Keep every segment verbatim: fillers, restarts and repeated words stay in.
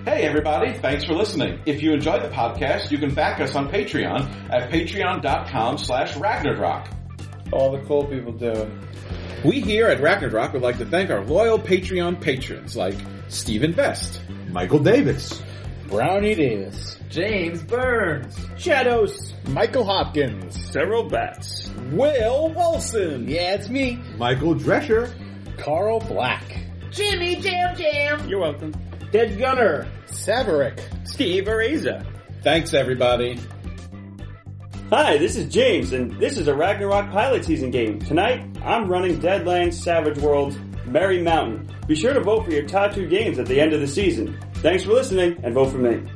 Hey everybody, thanks for listening. If you enjoyed the podcast, you can back us on Patreon at patreon.com slash Ragnarok. All the cool people do it. We here at Ragnarok would like to thank our loyal Patreon patrons like Stephen Best, Michael Davis, Brownie Davis, James Burns, Shadows, Michael Hopkins, Several Bats, Will Wilson, yeah, it's me, Michael Drescher, Carl Black, Jimmy Jam Jam, you're welcome, Dead Gunner, Saverick, Steve Areza. Thanks everybody. Hi, this is James, and this is a Ragnarok pilot season game. Tonight, I'm running Deadlands Savage Worlds Merry Mountain. Be sure to vote for your top two games at the end of the season. Thanks for listening, and vote for me.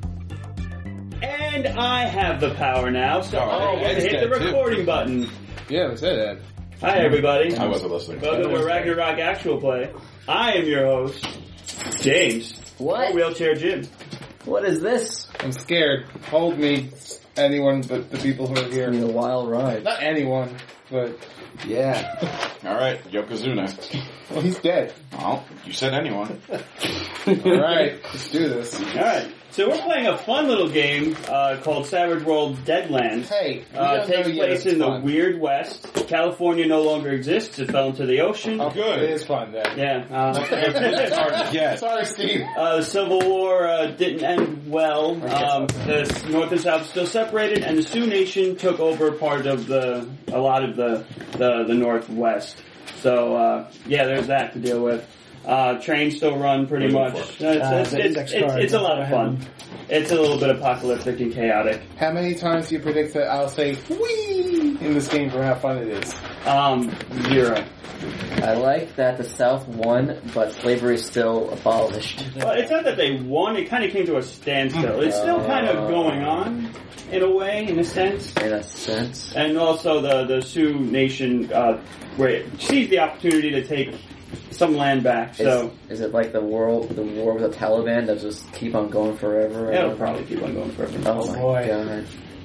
And I have the power now, so Oh, I get to Ed's hit the dead, too. recording button. Yeah, that's it, Ed. Hi, everybody. I wasn't listening. Welcome to Ragnarok Actual Play. I am your host, James. What? Or Wheelchair Jim. What is this? I'm scared. Hold me, anyone but the people who are here. It's a wild ride. Not anyone, but Yeah. Alright, Yokozuna. well, he's dead. Well, you said anyone. Alright, let's do this. Alright, so we're playing a fun little game uh, called Savage World Deadlands. Hey, we Uh, don't takes know yet place it's in the fun. weird West. California no longer exists. It fell into the ocean. Oh, Good. It is fun then. Yeah. Uh, Yes. Sorry, Steve. uh, the Civil War uh, didn't end well. Um, the North and South still separated, and the Sioux Nation took over part of the, a lot of the, the, the Northwest. So, uh, yeah, there's that to deal with. Uh, trains still run pretty much. Uh, It's, it's, it's, it's, it's a lot of fun. It's a little bit apocalyptic and chaotic. How many times do you predict that I'll say "wee" in this game for how fun it is? Um, zero. I like that the South won, but slavery is still abolished. Well, it's not that they won, it kind of came to a standstill. It's still kind of going on, in a way, in a sense. In a sense. And also the, the Sioux Nation uh, seized the opportunity to take some land back, so... Is, is it like the war, the war with the Taliban that just keep on going forever? It'll probably keep on going forever. Oh, my boy. god.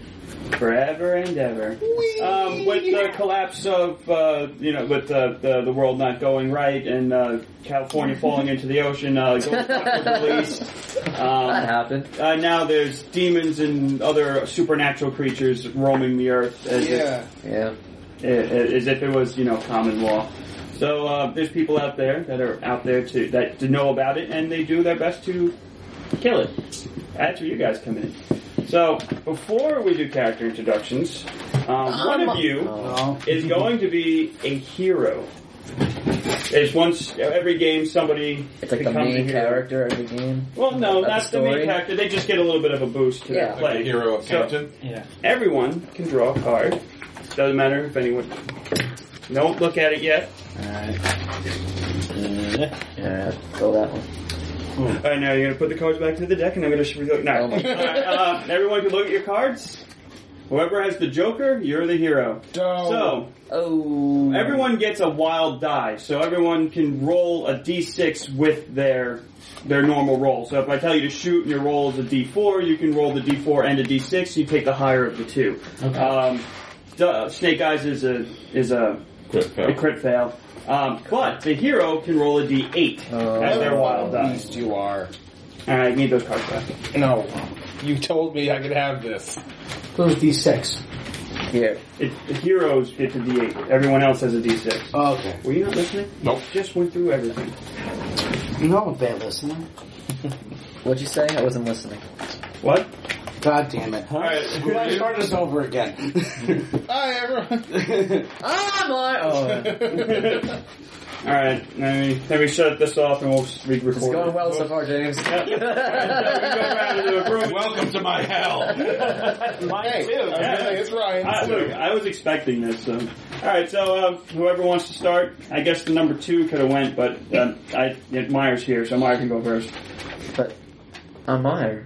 Forever and ever. Um, with the collapse of, uh, you know, with the, the the world not going right and uh, California falling into the ocean, uh, Gold Rush was released. Um, That happened. Uh, now there's demons and other supernatural creatures roaming the earth as, Yeah. Yeah. if, as if it was, you know, common law. So uh, there's people out there that are out there to that to know about it, and they do their best to kill it. That's where you guys come in. So before we do character introductions, um, one of you Oh. is going to be a hero. There's once every game somebody It's like the becomes a main hero. character of the game. Well, no, That's not the the main story? character. They just get a little bit of a boost to Yeah. their play. Like the hero of So- Canton. Yeah. Everyone can draw a card. Doesn't matter if anyone. Don't look at it yet. Alright. Yeah, go that one. Alright, now you're gonna put the cards back to the deck, and I'm gonna show you. No. Oh my- Alright, uh, everyone can look at your cards. Whoever has the Joker, you're the hero. So, Oh. everyone gets a wild die, so everyone can roll a d six with their their normal roll. So if I tell you to shoot and your roll is a d four, you can roll the d four and a d six, you take the higher of the two. Okay. Um, duh, Snake Eyes is a is a, Crit fail. a crit fail. Um, but the hero can roll a d eight Oh. as their wild die. Beast you are. Alright, need those cards back. No. You told me I could have this. Goes D six. Here. It, the heroes get the d eight. Everyone else has a d six. Oh, okay. Were you not listening? Nope. Just went through everything. You know I'm a bad listener. What'd you say? I wasn't listening. What? God damn it. Alright. We're gonna start this over again. Hi, everyone. Ah, my... Oh. Alright, let me, let me shut this off and we'll re-record. It's going well so far, James. Yep. Alright, so we go around into a group. Welcome to my hell. Hey, okay, it's Ryan. I, look, I was expecting this, so. Alright, so, uh, whoever wants to start, I guess the number two could have went, but, uh, I, yeah, Meyer's here, so Meyer can go first. But I'm Meyer.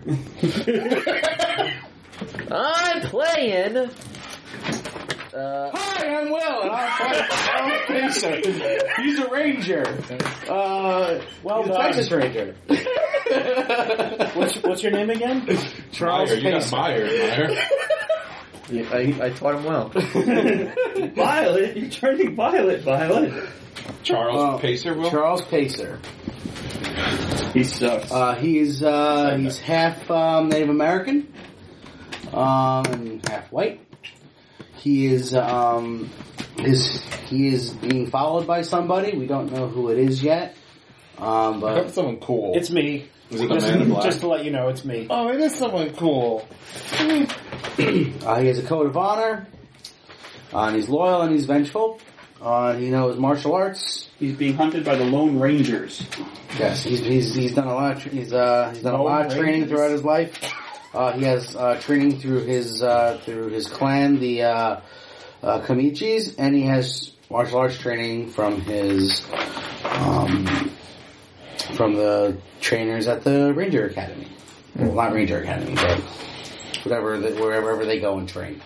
I'm playing... Uh, Hi, I'm Will, and I'm I'm Pacer. He's a ranger. Uh, well he's a done. Texas Ranger. What's, what's your name again? Charles Meyer, you got Pacer. Meyer, Meyer. yeah, I, I taught him well. Violet? You're turning violet, Violet. Charles Oh, Pacer, Will? Charles Pacer. He sucks. Uh, he's uh, he's half um, Native American, um, and half white. He is um, his he is being followed by somebody. We don't know who it is yet. Um, I hope but someone cool. It's me. Was it the Just, man in black? just to let you know, it's me. Oh, it is someone cool. uh, he has a code of honor. Uh, and he's loyal and he's vengeful. Uh, he knows martial arts. He's being hunted by the Lone Rangers. Yes, he's he's he's done a lot. Of tra- he's uh he's done a Lone lot of training Rangers? throughout his life. Uh, he has uh, training through his uh, through his clan, the uh, uh, Kamichis, and he has martial arts training from his um, from the trainers at the Ranger Academy. Well, not Ranger Academy, but whatever the, wherever they go and train.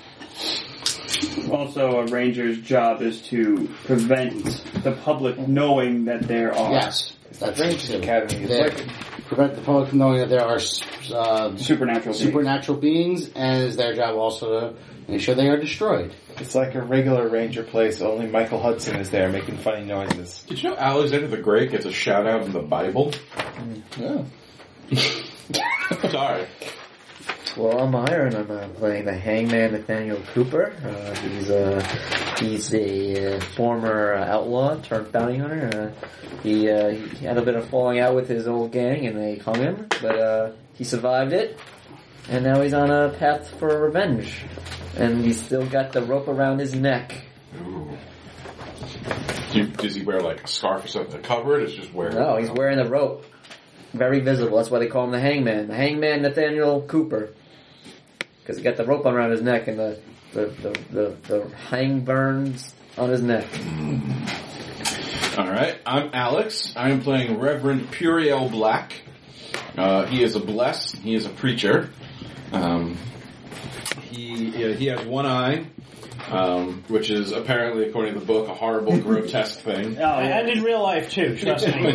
Also, a ranger's job is to prevent the public knowing that there are Yes, that's Ranger Academy is They like prevent the public from knowing that there are uh, supernatural beings. supernatural beings, and it's their job also to make sure they are destroyed. it's like a regular Ranger place. Only Michael Hudson is there making funny noises. Did you know Alexander the Great gets a shout out in the Bible? Oh. Sorry. Well, I'm Iron. I'm uh, playing the Hangman Nathaniel Cooper. Uh, he's a he's a uh, former uh, outlaw turned bounty hunter. Uh, he, uh, he had a bit of falling out with his old gang, and they hung him, but uh, he survived it, and now he's on a path for revenge. And he's still got the rope around his neck. Ooh. Do you, does he wear like a scarf or something to cover it? It's just wearing. No, he's wearing the rope. Very visible. That's why they call him the Hangman. The Hangman Nathaniel Cooper. Because he got the rope around his neck and the the, the, the, the hang burns on his neck. All right, I'm Alex. I am playing Reverend Puriel Black. Uh, he is a blessed. He is a preacher. Um, he he has one eye, um, which is apparently, according to the book, a horrible, grotesque thing. Oh, yeah. And in real life, too, trust me.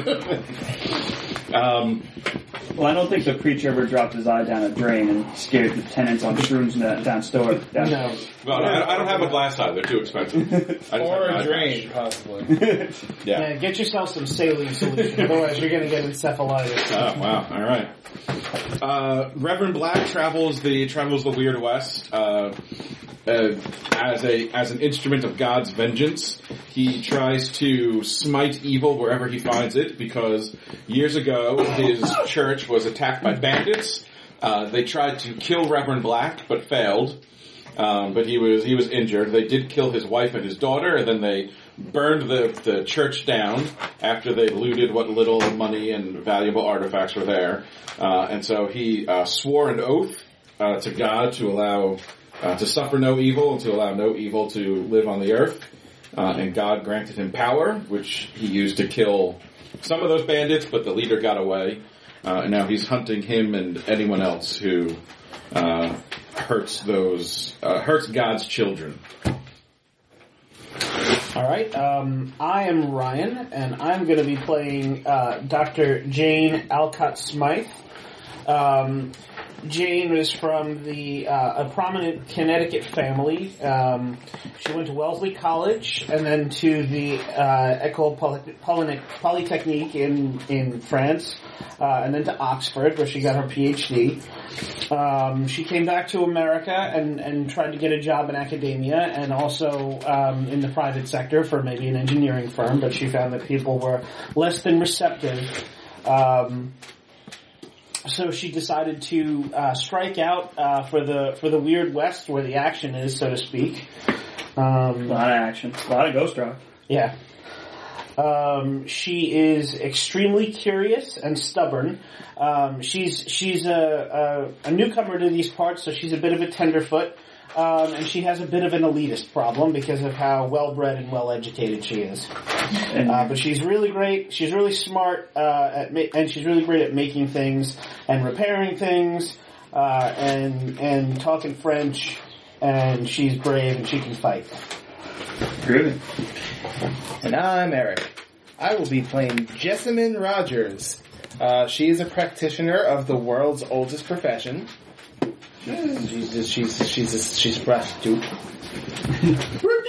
Um, Well, I don't think the preacher ever dropped his eye down a drain and scared the tenants on shrooms down, down store. Down No. well, I, I don't have a glass eye. They're too expensive. I just Or have an a eye drain, patch. possibly. Yeah. Yeah, get yourself some saline solution, otherwise you're going to get encephalitis. Oh wow! All right. Uh, Reverend Black travels the travels the Weird West uh, uh, as a as an instrument of God's vengeance. He tries to smite evil wherever he finds it, because years ago his church was attacked by bandits. Uh, they tried to kill Reverend Black, but failed. Um, but he was he was injured. They did kill his wife and his daughter, and then they burned the, the church down after they looted what little money and valuable artifacts were there. Uh, and so he uh, swore an oath uh, to God to allow uh, to suffer no evil and to allow no evil to live on the earth. Uh, and God granted him power, which he used to kill some of those bandits, but the leader got away. Uh, and now he's hunting him and anyone else who uh, hurts those uh, hurts God's children. All right, um, I am Ryan, and I'm going to be playing uh, Doctor Jane Alcott Smythe. Um, Jane is from the uh, a prominent Connecticut family. Um, she went to Wellesley College and then to the uh, École Poly- Poly- Polytechnique in in France, uh, and then to Oxford, where she got her P H D. Um, she came back to America and, and tried to get a job in academia and also um, in the private sector for maybe an engineering firm, but she found that people were less than receptive. Um, So she decided to uh, strike out uh, for the for the Weird West, where the action is, so to speak. Um, A lot of action. A lot of ghost rock. yeah. Um, she is extremely curious and stubborn. Um, she's she's a, a, a newcomer to these parts, so she's a bit of a tenderfoot. Um, and she has a bit of an elitist problem because of how well-bred and well-educated she is. Uh, but she's really great. She's really smart, uh, at ma- and she's really great at making things and repairing things, uh, and and talking French. And she's brave and she can fight. Good. And I'm Eric. I will be playing Jessamine Rogers. Uh, she is a practitioner of the world's oldest profession. She's she's she's a, she's a prostitute.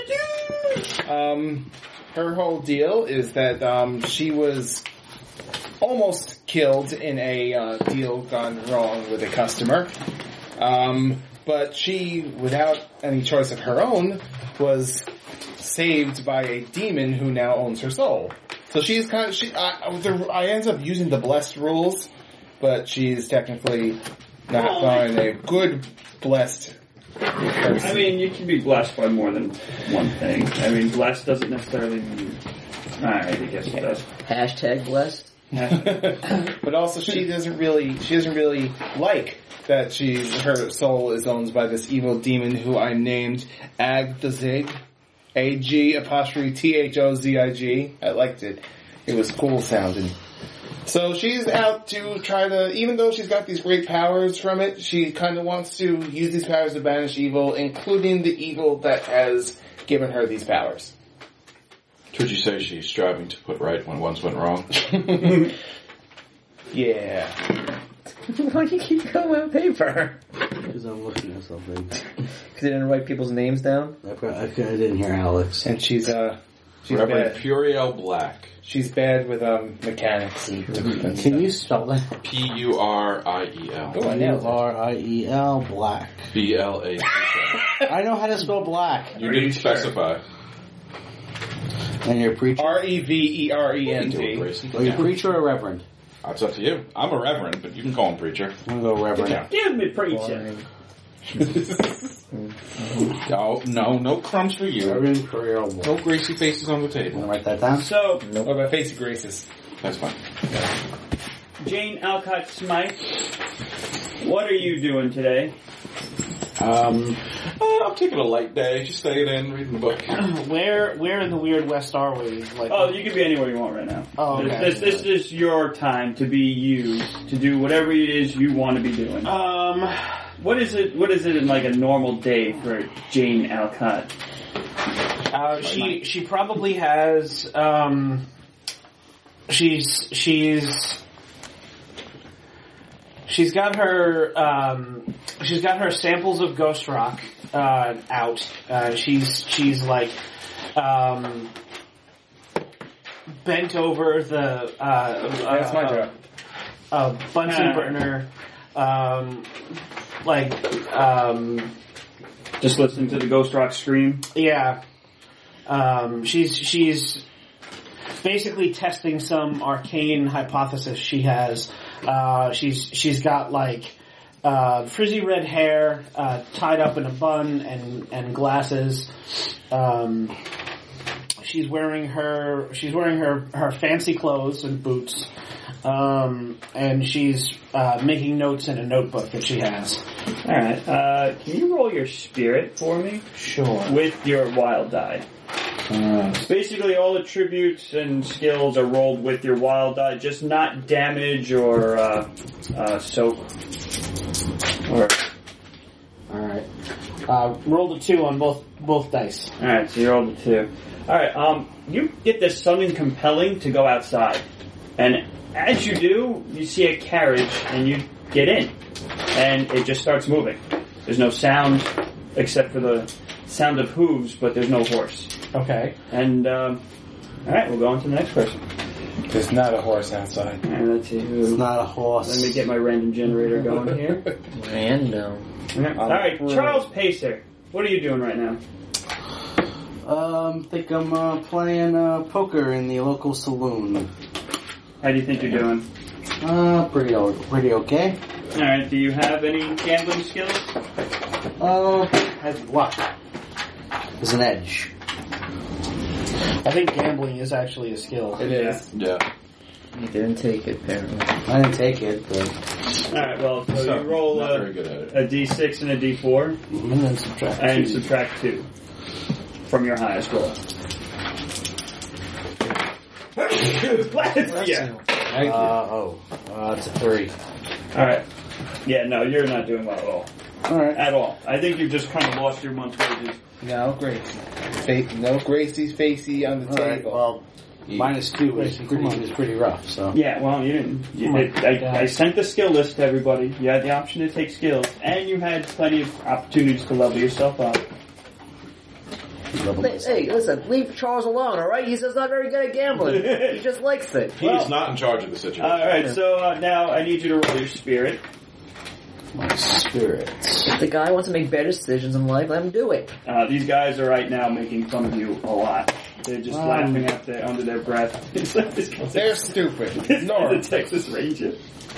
um, her whole deal is that um, she was almost killed in a uh, deal gone wrong with a customer. Um, but she, without any choice of her own, was saved by a demon who now owns her soul. So she's kind of, she, I, I ended up using the blessed rules, but she's technically not fine, a good blessed person. I mean, you can be blessed by more than one thing. I mean, blessed doesn't necessarily mean... Alright, I guess it does. Hashtag blessed. But also, she doesn't really, she doesn't really like that she's, her soul is owned by this evil demon who I named Agdozig. A G apostrophe T H O Z I G. I liked it. It was cool sounding. So she's out to try to, even though she's got these great powers from it, she kind of wants to use these powers to banish evil, including the evil that has given her these powers. Could you say she's striving to put right when once went wrong? Yeah. Why do you keep going on paper? Because I'm looking at something. Because you didn't write people's names down? I, I, I didn't hear Alex. And she's, uh, she's Reverend bad. Puriel Black. She's bad with, um, mechanics and different Can you spell that? P U R I E L. Oh, I nailed it. R I E L, black. B L A C K. I know how to spell black. You didn't specify. And you're a preacher? R E V E R E N Do it, T. Grayson. Are you a Yeah. preacher or a reverend? That's up to you. I'm a reverend, but you can call him preacher. I'm going to go reverend. Give me preacher. No, no, no crumbs for you. Reverend Career No Wolf. greasy faces on the I'm table. going to write that down. So, What about Facey Graces? That's fine. Jane Alcott Smythe, what are you doing today? Um, uh, I'm taking a light day, just staying in, reading the book. Where where in the Weird West are we? Like, Oh, you can be anywhere you want right now. Oh, okay. This, this, this is your time to be used, to do whatever it is you want to be doing. um, What is it, what is it in like a normal day for Jane Alcott? uh, she she probably has um, she's she's she's got her um, she's got her samples of Ghost Rock uh, out. Uh, she's she's like um, bent over the uh, That's my uh, job. a Bunsen burner, um, like, um, Just listening to the Ghost Rock scream? yeah. Um, she's she's basically testing some arcane hypothesis she has. Uh, she's she's got like uh, frizzy red hair, uh, tied up in a bun, and and glasses. Um, she's wearing her she's wearing her her fancy clothes and boots. Um, and she's uh, making notes in a notebook that she has. Alright, uh, can you roll your spirit for me? Sure. With your wild die. Uh, Basically, all attributes and skills are rolled with your wild die, just not damage or uh, uh, soak. Or Alright. Uh, rolled a two on both both dice. alright, so you rolled a two. Alright, um, you get this something compelling to go outside, and as you do, you see a carriage, and you get in, and it just starts moving. There's no sound except for the sound of hooves, but there's no horse. Okay. And um, all right, we'll go on to the next person. There's not a horse outside. All right, let's see who. It's not a horse. Let me get my random generator going here. Random. All right, Charles Pacer, what are you doing right now? Um, think I'm uh, playing uh, poker in the local saloon. How do you think you're doing? Uh, pretty o- pretty okay. All right, do you have any gambling skills? Uh, has luck. There's an edge. I think gambling is actually a skill. It is. Yeah. You didn't take it, apparently. I didn't take it, but All right, well, so, So, you roll not very a, good at it. a d six and a d four, And then subtract. and two. subtract two from your highest roll. yeah. Thank you. uh, oh, uh, it's a three. All right. Yeah, no, you're not doing well at all. All right. At all. I think you've just kind of lost your month's wages. No, Gracie. Fa- no Gracie's Facey on the All right. table. Well, minus two is pretty is pretty rough. So Yeah, well, you didn't. You, it, I, I sent the skill list to everybody. You had the option to take skills, and you had plenty of opportunities to level yourself up. level Hey, myself. hey, listen, leave Charles alone, alright? He's just not very good at gambling. He just likes it. He is not in charge of the situation. Alright, so uh, now I need you to roll your spirit. My spirit. If the guy wants to make better decisions in life, let him do it. Uh, these guys are right now making fun of you a lot. They're just Um, laughing at the, under their breath. It's like this guy's They're stupid. this guy's Ignore a 'em. Texas Ranger.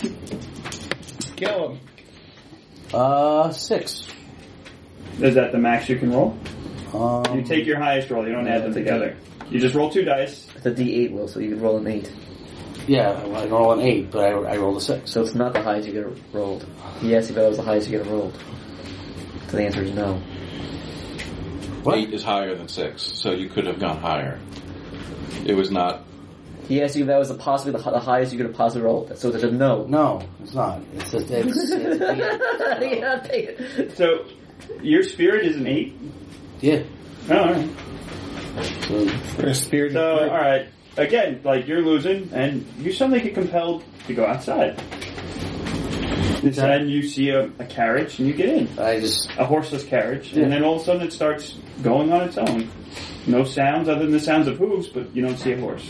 Kill them. Uh, six. Is that the max you can roll? Um, You take your highest roll. You don't add them together. You just roll two dice. It's a D eight, Will, so you can roll an eight. Yeah, I roll an eight, but I, I rolled a six. So it's not the highest you get rolled. Yes, if that was the highest you get rolled. So the answer is no. What? Eight is higher than six, so you could have gone higher. It was not. He asked you if that was the possibly the, the highest you could have possibly rolled. So there's a no. No, it's not. It's it's, it's, it's Yeah, take it. So your spirit is an eight. yeah. Oh, all right. So, For a spirit. So all right. Again, like you're losing, and you suddenly get compelled to go outside. Instead, you see a, a carriage, and you get in. I just A horseless carriage, Yeah. and then all of a sudden it starts going on its own. No sounds other than the sounds of hooves, but you don't see a horse.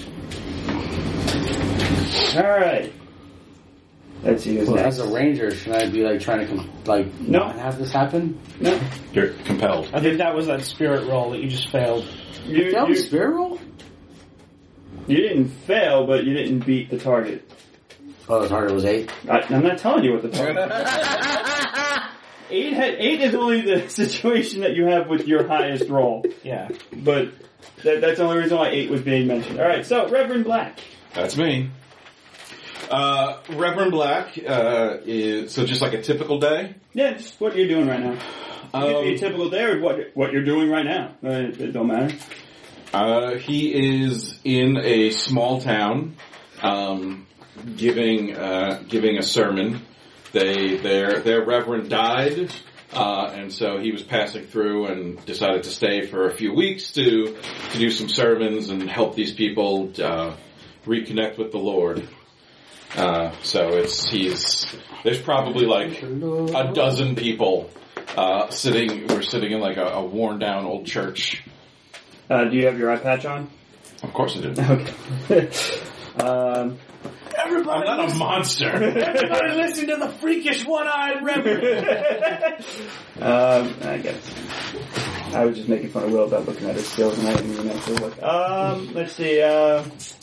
Alright. Let's see who's well, next. as a ranger, should I be like trying to com- like No. not have this happen? No. You're compelled. I think that was that spirit roll that you just failed. You, That was you, spirit roll. you didn't fail, but you didn't beat the target. Oh, the target was eight. I, I'm not telling you what the target is. Eight, had, eight is only the situation that you have with your highest roll. Yeah. But that, that's the only reason why eight was being mentioned. Alright, so Reverend Black. That's me. Uh, Reverend Black uh, is so just like a typical day. Yeah, just what you're doing right now. Um, It could be a typical day or what, what you're doing right now. Uh, It, it don't matter. Uh, he is in a small town, um, giving uh, giving a sermon. They their their reverend died, uh, and so he was passing through and decided to stay for a few weeks to to do some sermons and help these people uh, reconnect with the Lord. Uh, so it's he's there's probably like a dozen people uh, sitting. We're sitting in like a, a worn down old church. Uh, do you have your eye patch on? Of course I do. Okay. um, I'm not a monster. Everybody listen to the freakish one-eyed reverend. um, I guess. I was just making fun of Will about looking at his skills, and I didn't even actually look. Um, let's see. Uh,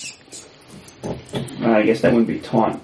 I guess that wouldn't be taunt.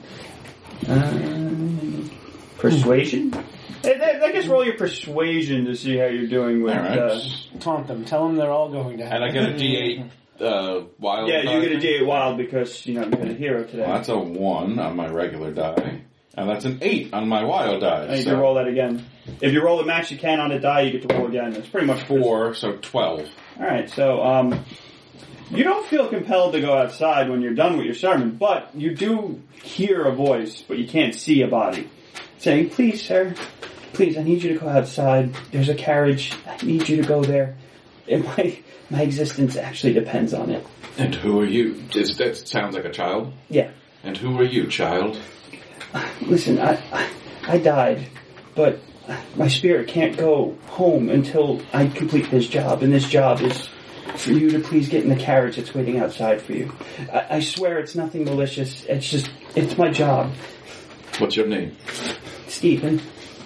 Um, persuasion. Hey, I guess roll your persuasion to see how you're doing with. All right. Uh, Taunt them. Tell them they're all going to And I heaven. get a D eight uh, wild yeah, die. you get a D eight wild because you know you're a hero today. Well, that's a one on my regular die. And that's an eight on my wild die. I need so to roll that again. If you roll the max you can on a die, you get to roll again. It's pretty much four, so twelve. Alright, so, um, you don't feel compelled to go outside when you're done with your sermon, but you do hear a voice, but you can't see a body, saying, please, sir, please, I need you to go outside. There's a carriage. I need you to go there. And my, my existence actually depends on it. And who are you? Is, that sounds like a child. Yeah. And who are you, child? Listen, I, I, I died, but my spirit can't go home until I complete this job, and this job is for you to please get in the carriage that's waiting outside for you. I, I swear it's nothing malicious. It's just, it's my job. What's your name? Stephen.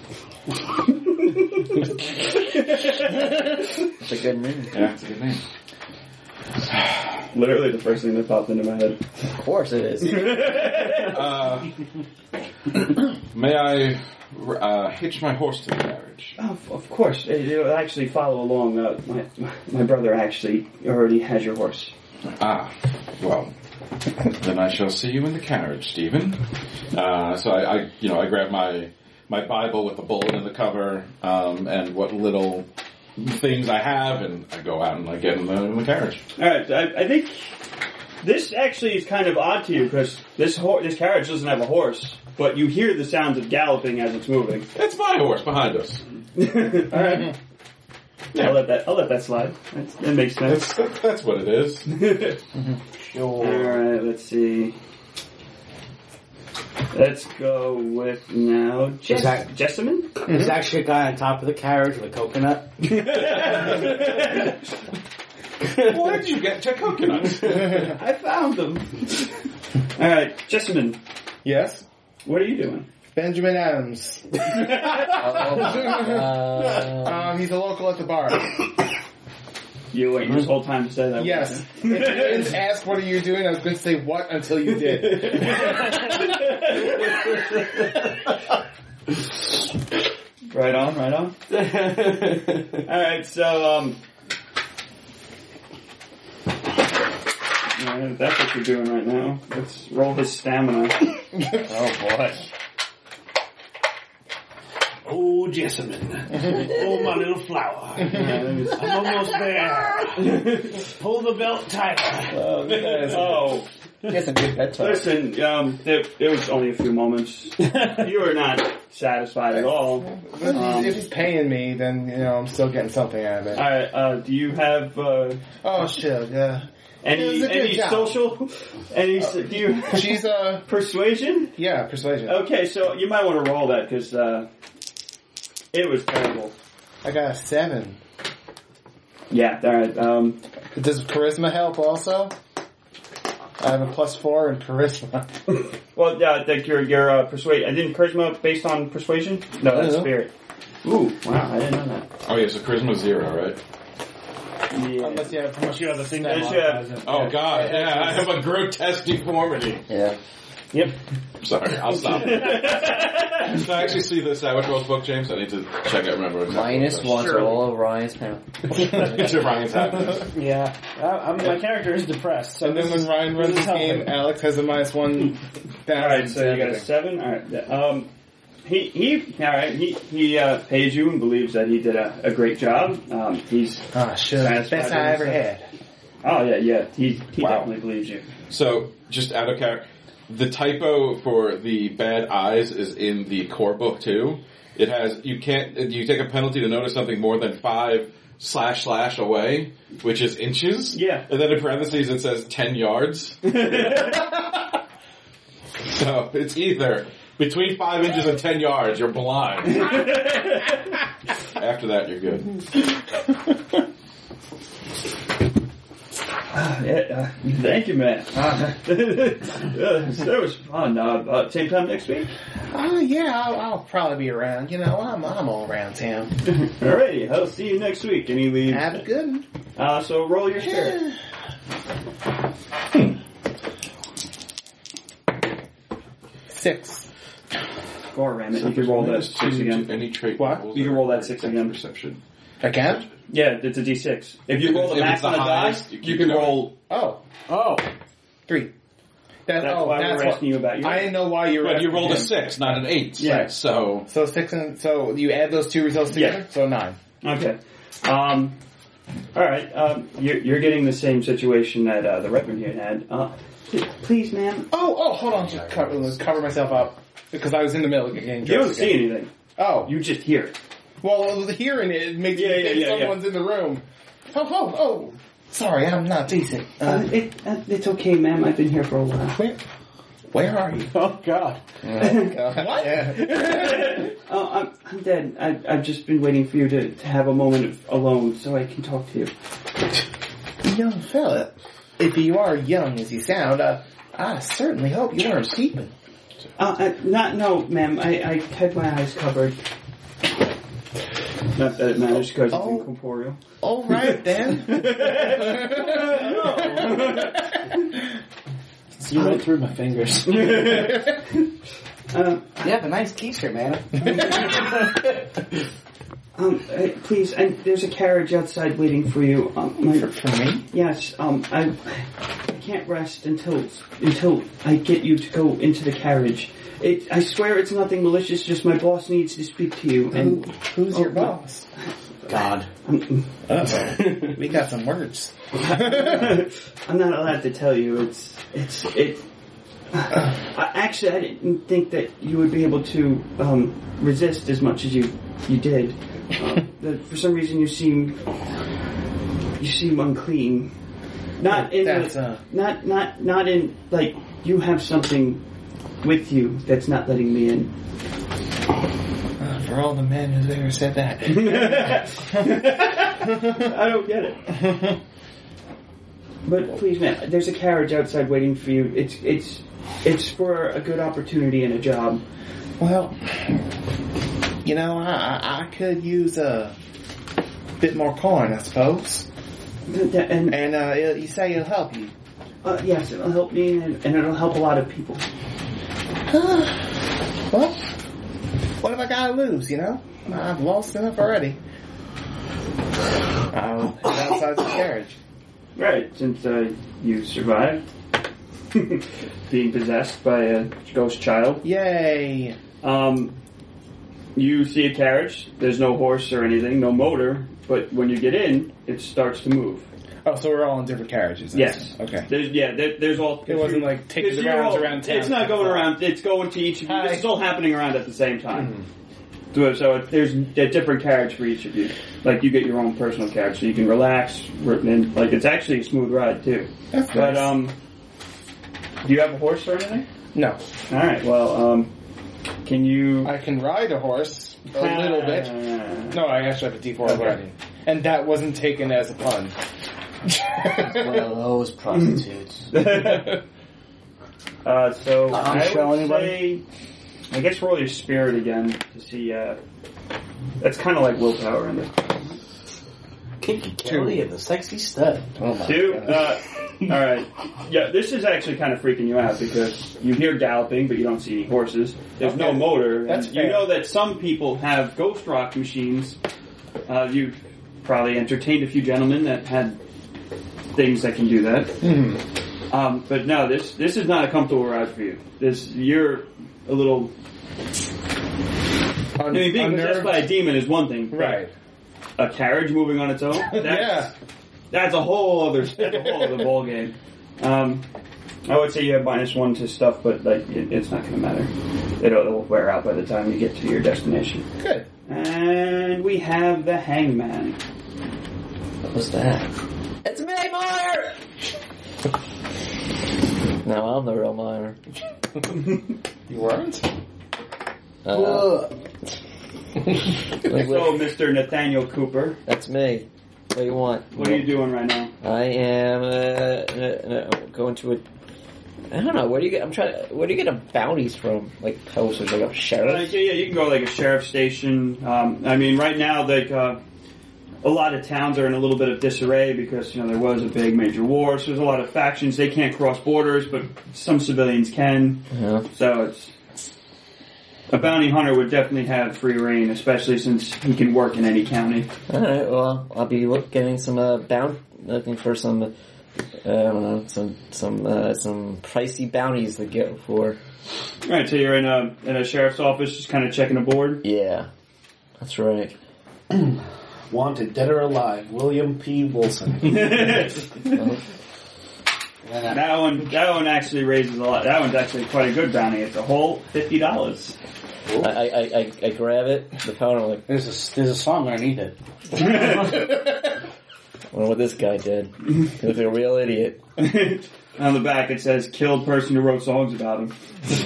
It's a good name. Yeah, it's a good name. Literally the first thing that popped into my head. Of course it is. Uh, may I uh, hitch my horse to the carriage? Oh, of course. It'll actually follow along. Uh, my, my brother actually already has your horse. Ah, well, then I shall see you in the carriage, Stephen. Uh, so I, I, you know, I grab my my Bible with the bullet in the cover um, and what little things I have, and I go out and I get in the, in the carriage. Alright, I, I think this actually is kind of odd to you because this ho- this carriage doesn't have a horse, but you hear the sounds of galloping as it's moving. It's my horse behind us. Alright. I'll let that I'll let that slide. That's, that makes sense. That's, that's what it is. Alright, let's see. Let's go with now Jess- Exact- Jessamine? There's actually a guy on top of the carriage with a coconut. Where did you get to coconuts? I found them. All right, Jessamine, Yes? what are you doing? Benjamin Adams. Uh, Um, he's a local at the bar. You waiting this whole time to say that? Yes. If you didn't ask what are you doing, I was going to say what until you did. Right on, right on. All right, so um, yeah, that's what you're doing right now. Let's roll his stamina. Oh boy. Oh, Jessamine. Oh, my little flower. I'm almost there. Pull the belt tighter. Oh, get some good bed talk. listen, um, it, it was only a few moments. You were not satisfied at all. Um, If he's paying me, then, you know, I'm still getting something out of it. all right, uh, do you have uh, Oh, shit, yeah. It was any a good any job. social? Any? Do you She's, uh, persuasion? yeah, persuasion. Okay, so you might want to roll that because uh, it was terrible. I got a seven. Yeah, all right. Um, Does charisma help also? I have a plus four in charisma. well, yeah, like your your uh, persuade. I didn't charisma based on persuasion. No, that's No. spirit. Ooh, wow, I didn't know that. Oh yeah, so charisma zero, right? Yeah. Unless you have Unless you have the thing that Yes, modifies yeah. it. Oh god, yeah, I have a grotesque deformity. Yeah. Yep. Sorry, I'll stop. Did I actually see the Savage Worlds book, James? I need to check out. Remember exactly Minus what one to Sure. all of Ryan's pound. it was. Ryan's happiness. Yeah. I, I'm, my character is depressed. So And then this when is- Ryan runs this his is game, helping. Alex has a minus one. All right, so you got a everything. seven. All right. Um, he he. All right. He he uh, pays you and believes that he did a, a great job. Um, he's Ah, shit. Satisfied Best I ever with had. oh yeah yeah. He he Wow. definitely believes you. So, just out of character, the typo for the bad eyes is in the core book too. It has you can't you take a penalty to notice something more than five slash slash away, which is inches. Yeah. And then in parentheses it says ten yards. So it's either between five inches and ten yards, you're blind. After that, you're good. Yeah, uh, thank you, man. Uh, that was fun. Uh, uh, same time next week. Oh, yeah, I'll, I'll probably be around. You know, I'm, I'm all around town. Alrighty, I'll see you next week. And he leaves. Have a good one. Uh, so roll your spirit. Six. Or ram it. You can roll that six again. Any trait What? levels You can are roll that six again. Perception. I can? Yeah, it's a D six. If you roll the If max it's the on the highest, dice, you you, keep can going. roll. Oh. Oh. Three. That, That's oh, why that's we're what, asking you about your. I didn't know why you were But you asking rolled a him. six, not an eight. Yeah. So So six and, so you add those two results together? Yeah. So nine. Okay. Um. All right. Um. You're you're getting the same situation that uh, the Reverend here had. Uh. Please, ma'am. Oh, oh, hold on. Just cover, let's cover myself up. Because I was in the middle of getting You don't dressed see again. anything. Oh. You just hear it. Well, hearing it makes Yeah, me yeah, think yeah, yeah. someone's in the room. Oh, oh, oh. Sorry, I'm not decent. Uh, Uh, it, uh, it's okay, ma'am. I've been here for a while. where, where are you? Oh, God. What? Yeah. Oh, I'm, I'm dead. I, I've just been waiting for you to, to have a moment of alone so I can talk to you. Young fella, if you are young as you sound, uh, I certainly hope you weren't sleeping. Uh, I, not, no, ma'am. I, I had my eyes covered. Not that it matters because it's Oh. incorporeal. All right, then. You went through my fingers. Uh, You have a nice t-shirt, man. um, uh, please, I, there's a carriage outside waiting for you. Um, my, For me? yes, um, I, I can't rest until until I get you to go into the carriage. It, I swear it's nothing malicious. Just my boss needs to speak to you. Who, And who's your Oh, boss? God. um, Uh-oh. We got some words. I'm not allowed to tell you. It's it's it. I, actually, I didn't think that you would be able to um, resist as much as you you did. Uh, that for some reason, you seem you seem unclean. Not in That's, the, uh, not not not in like you have something with you that's not letting me in. Uh, for all the men who've ever said that. I don't get it. But please, man, there's a carriage outside waiting for you. It's it's it's for a good opportunity and a job. Well, you know, I, I, I could use a bit more corn, I suppose. Th- th- And And uh, it, you say it'll help you. uh, yes, it'll help me, and, and it'll help a lot of people. Well, what have I got to lose, you know? I've lost enough already. I'll head outside the carriage. Right, since uh, you survived being possessed by a ghost child. Yay! Um, you see a carriage. There's no horse or anything, no motor. But when you get in, it starts to move. Oh, so we're all in different carriages. then. Yes. Okay. There's, yeah, there, there's all. It wasn't like taking Because the you're rounds all- around town. It's not going around. It's going to each of you. Hi. This is all happening around at the same time. Mhm. So, so it, there's a different carriage for each of you. Like you get your own personal carriage, so you can relax. And like it's actually a smooth ride too. That's But nice. um, do you have a horse or anything? No. All right. Well, um, can you? I can ride a horse a little bit. Uh, No, I actually have a D four Okay. riding. And that wasn't taken as a pun. One of those prostitutes. Uh, so I'll I show would anybody. say, I guess roll your spirit again to see. Uh, that's kind of like willpower in it. Kinky Kelly and the sexy stud. Oh my Two. God. Uh, all right. Yeah, this is actually kind of freaking you out because you hear galloping, but you don't see any horses. There's no Okay. motor. That's and you fair. know that some people have ghost rock machines. Uh, you've probably entertained a few gentlemen that had things that can do that. Mhm. Um, but no, this this is not a comfortable ride for you. This you're a little. I Un- mean, being possessed unnerved. by a demon is one thing, but Right. a carriage moving on its own. That's, Yeah. that's a whole other that's a whole other ball game. Um, I would say you have minus one to stuff, but like it, it's not going to matter. It'll, it'll wear out by the time you get to your destination. Good. And we have the Hangman. What was that? It's me, Meyer! No, I'm the real Meyer. You weren't? Uh, like, So, Mister Nathaniel Cooper, that's me. What do you want? what are you doing right now? I am uh, uh, uh, going to a. I don't know. Where do you get? I'm trying. To, where do you get a bounties from? Like posters, like a sheriff. Like, yeah, yeah, you can go like a sheriff station. Um, I mean, right now, like uh, a lot of towns are in a little bit of disarray because you know there was a big major war, so there's a lot of factions. They can't cross borders, but some civilians can. Yeah. So it's a bounty hunter would definitely have free reign, especially since he can work in any county. All right. Well, I'll be look, getting some uh, bound, looking for some. Uh, I don't know, some some uh, some pricey bounties to get for. All right, so you're in a in a sheriff's office, just kind of checking a board. Yeah, that's right. Wanted, dead or alive, William P. Wilson. That one, that one actually raises a lot. That one's actually quite a good bounty. It's a whole fifty dollars. I, I, I, I grab it, the powder, I'm like, There's a there's a song underneath it. I wonder what this guy did. He looks like a real idiot. On the back it says, killed person who wrote songs about him.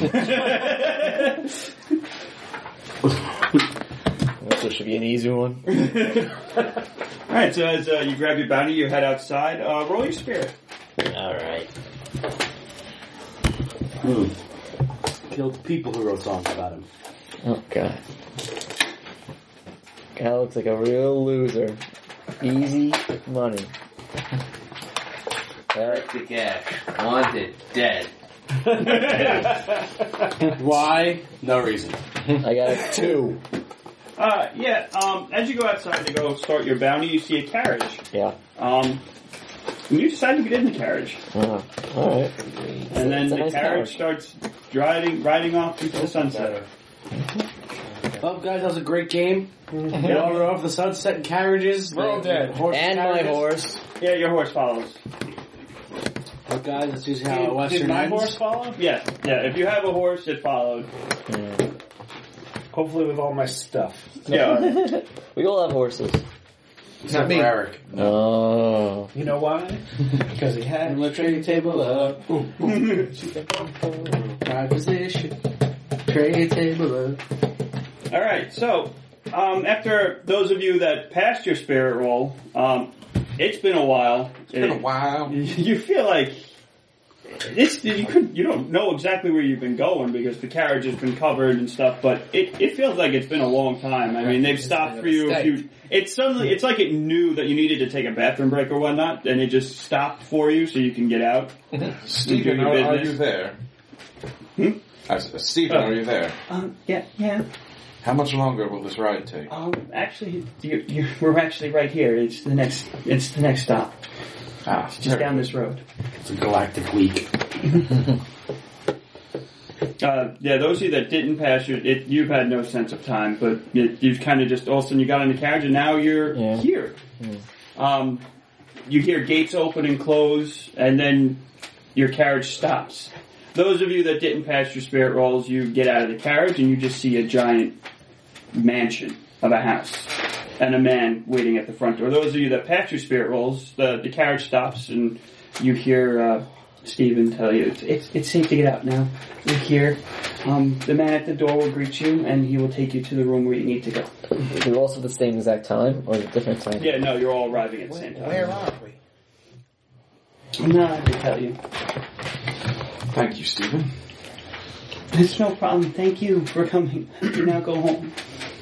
This should be an easy one. Alright, so as uh, you grab your bounty, you head outside. Uh, roll your spirit. Alright. Hmm. Killed people who wrote songs about him. Oh, God. Guy looks like a real loser. Easy money. Alright. The cash. Wanted. Dead. Why? No reason. I got a two. Uh, yeah, um, as you go outside to go start your bounty, you see a carriage. Yeah. Um, and you decide to get in the carriage. Uh, Alright. And then It's a the nice carriage starts riding, riding off into the sunset. Well, guys, that was a great game. We all rode off the sunset in carriages. We're all dead. Horse And my carriages. horse. Yeah, your horse follows. Well, guys, that's usually how Did, Western did my ends. horse follow? Yeah, yeah, if you have a horse, it followed. Yeah. Hopefully with all my stuff. Yeah. We all have horses. Except for Eric. Oh. You know why? Because he had And let's trade your table up. My position. Trade your table up. Alright, so, um, after those of you that passed your spirit roll, um, it's been a while. It's been a while. You feel like it's you could you don't know exactly where you've been going because the carriage has been covered and stuff, but it, it feels like it's been a long time. I mean, they've stopped for you a few. It's suddenly it's like it knew that you needed to take a bathroom break or whatnot, and it just stopped for you so you can get out. Stephen, your are, are business. you there? Hmm? I said, Stephen, Oh. are you there? Um, yeah, yeah. How much longer will this ride take? Um, actually, you, you, we're actually right here. It's the next. It's the next stop. Ah, It's just down this road. It's a galactic week. Uh, yeah, those of you that didn't pass, your, it, you've had no sense of time, but it, you've kind of just all of a sudden you got in the carriage and now you're Yeah. here. Um, you hear gates open and close, and then your carriage stops. Those of you that didn't pass your spirit rolls, you get out of the carriage and you just see a giant mansion of a house and a man waiting at the front door. Those of you that passed your spirit rolls, the, the carriage stops and you hear uh, Stephen tell you, it's, it's, it's safe to get out now. We're here. Um, the man at the door will greet you and he will take you to the room where you need to go. We're also the same exact time or a different time? Yeah, no, you're all arriving at the same time. Where are we? I'm not going to tell you. Thank you, Stephen. It's no problem. Thank you for coming. You now go home.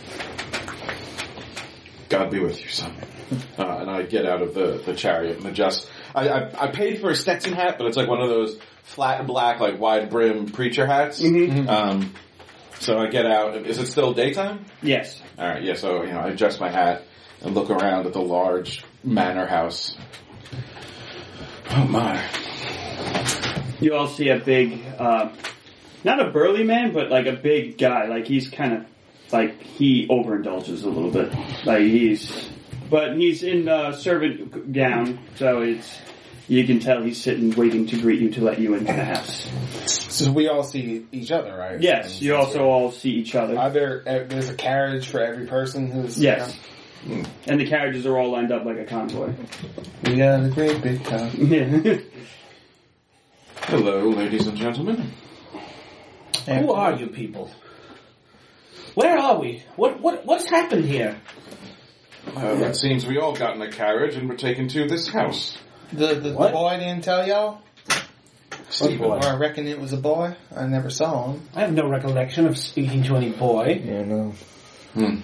God be with you, son. Uh, and I get out of the, the chariot and adjust. I, I I paid for a Stetson hat, but it's like one of those flat and black, like wide brim preacher hats. Mm-hmm. Um, so I get out. Is it still daytime? Yes. All right. Yeah. So you know, I adjust my hat and look around at the large manor house. Oh my! You all see a big, uh, not a burly man, but like a big guy. Like he's kind of, like he overindulges a little bit. Like he's, but he's in uh, servant gown, so it's, you can tell he's sitting waiting to greet you to let you into the house. So we all see each other, right? Yes, you also all see each other. Are there? Uh, there's a carriage for every person who's. Yes. And the carriages are all lined up like a convoy. We got a great big car. Yeah. Hello, ladies and gentlemen. Who are you people? Where are we? What what what's happened here? Uh, it seems we all got in a carriage and were taken to this house. The the, the What? boy didn't tell y'all. Stephen, Or I reckon it was a boy. I never saw him. I have no recollection of speaking to any boy. Yeah, no. Hmm.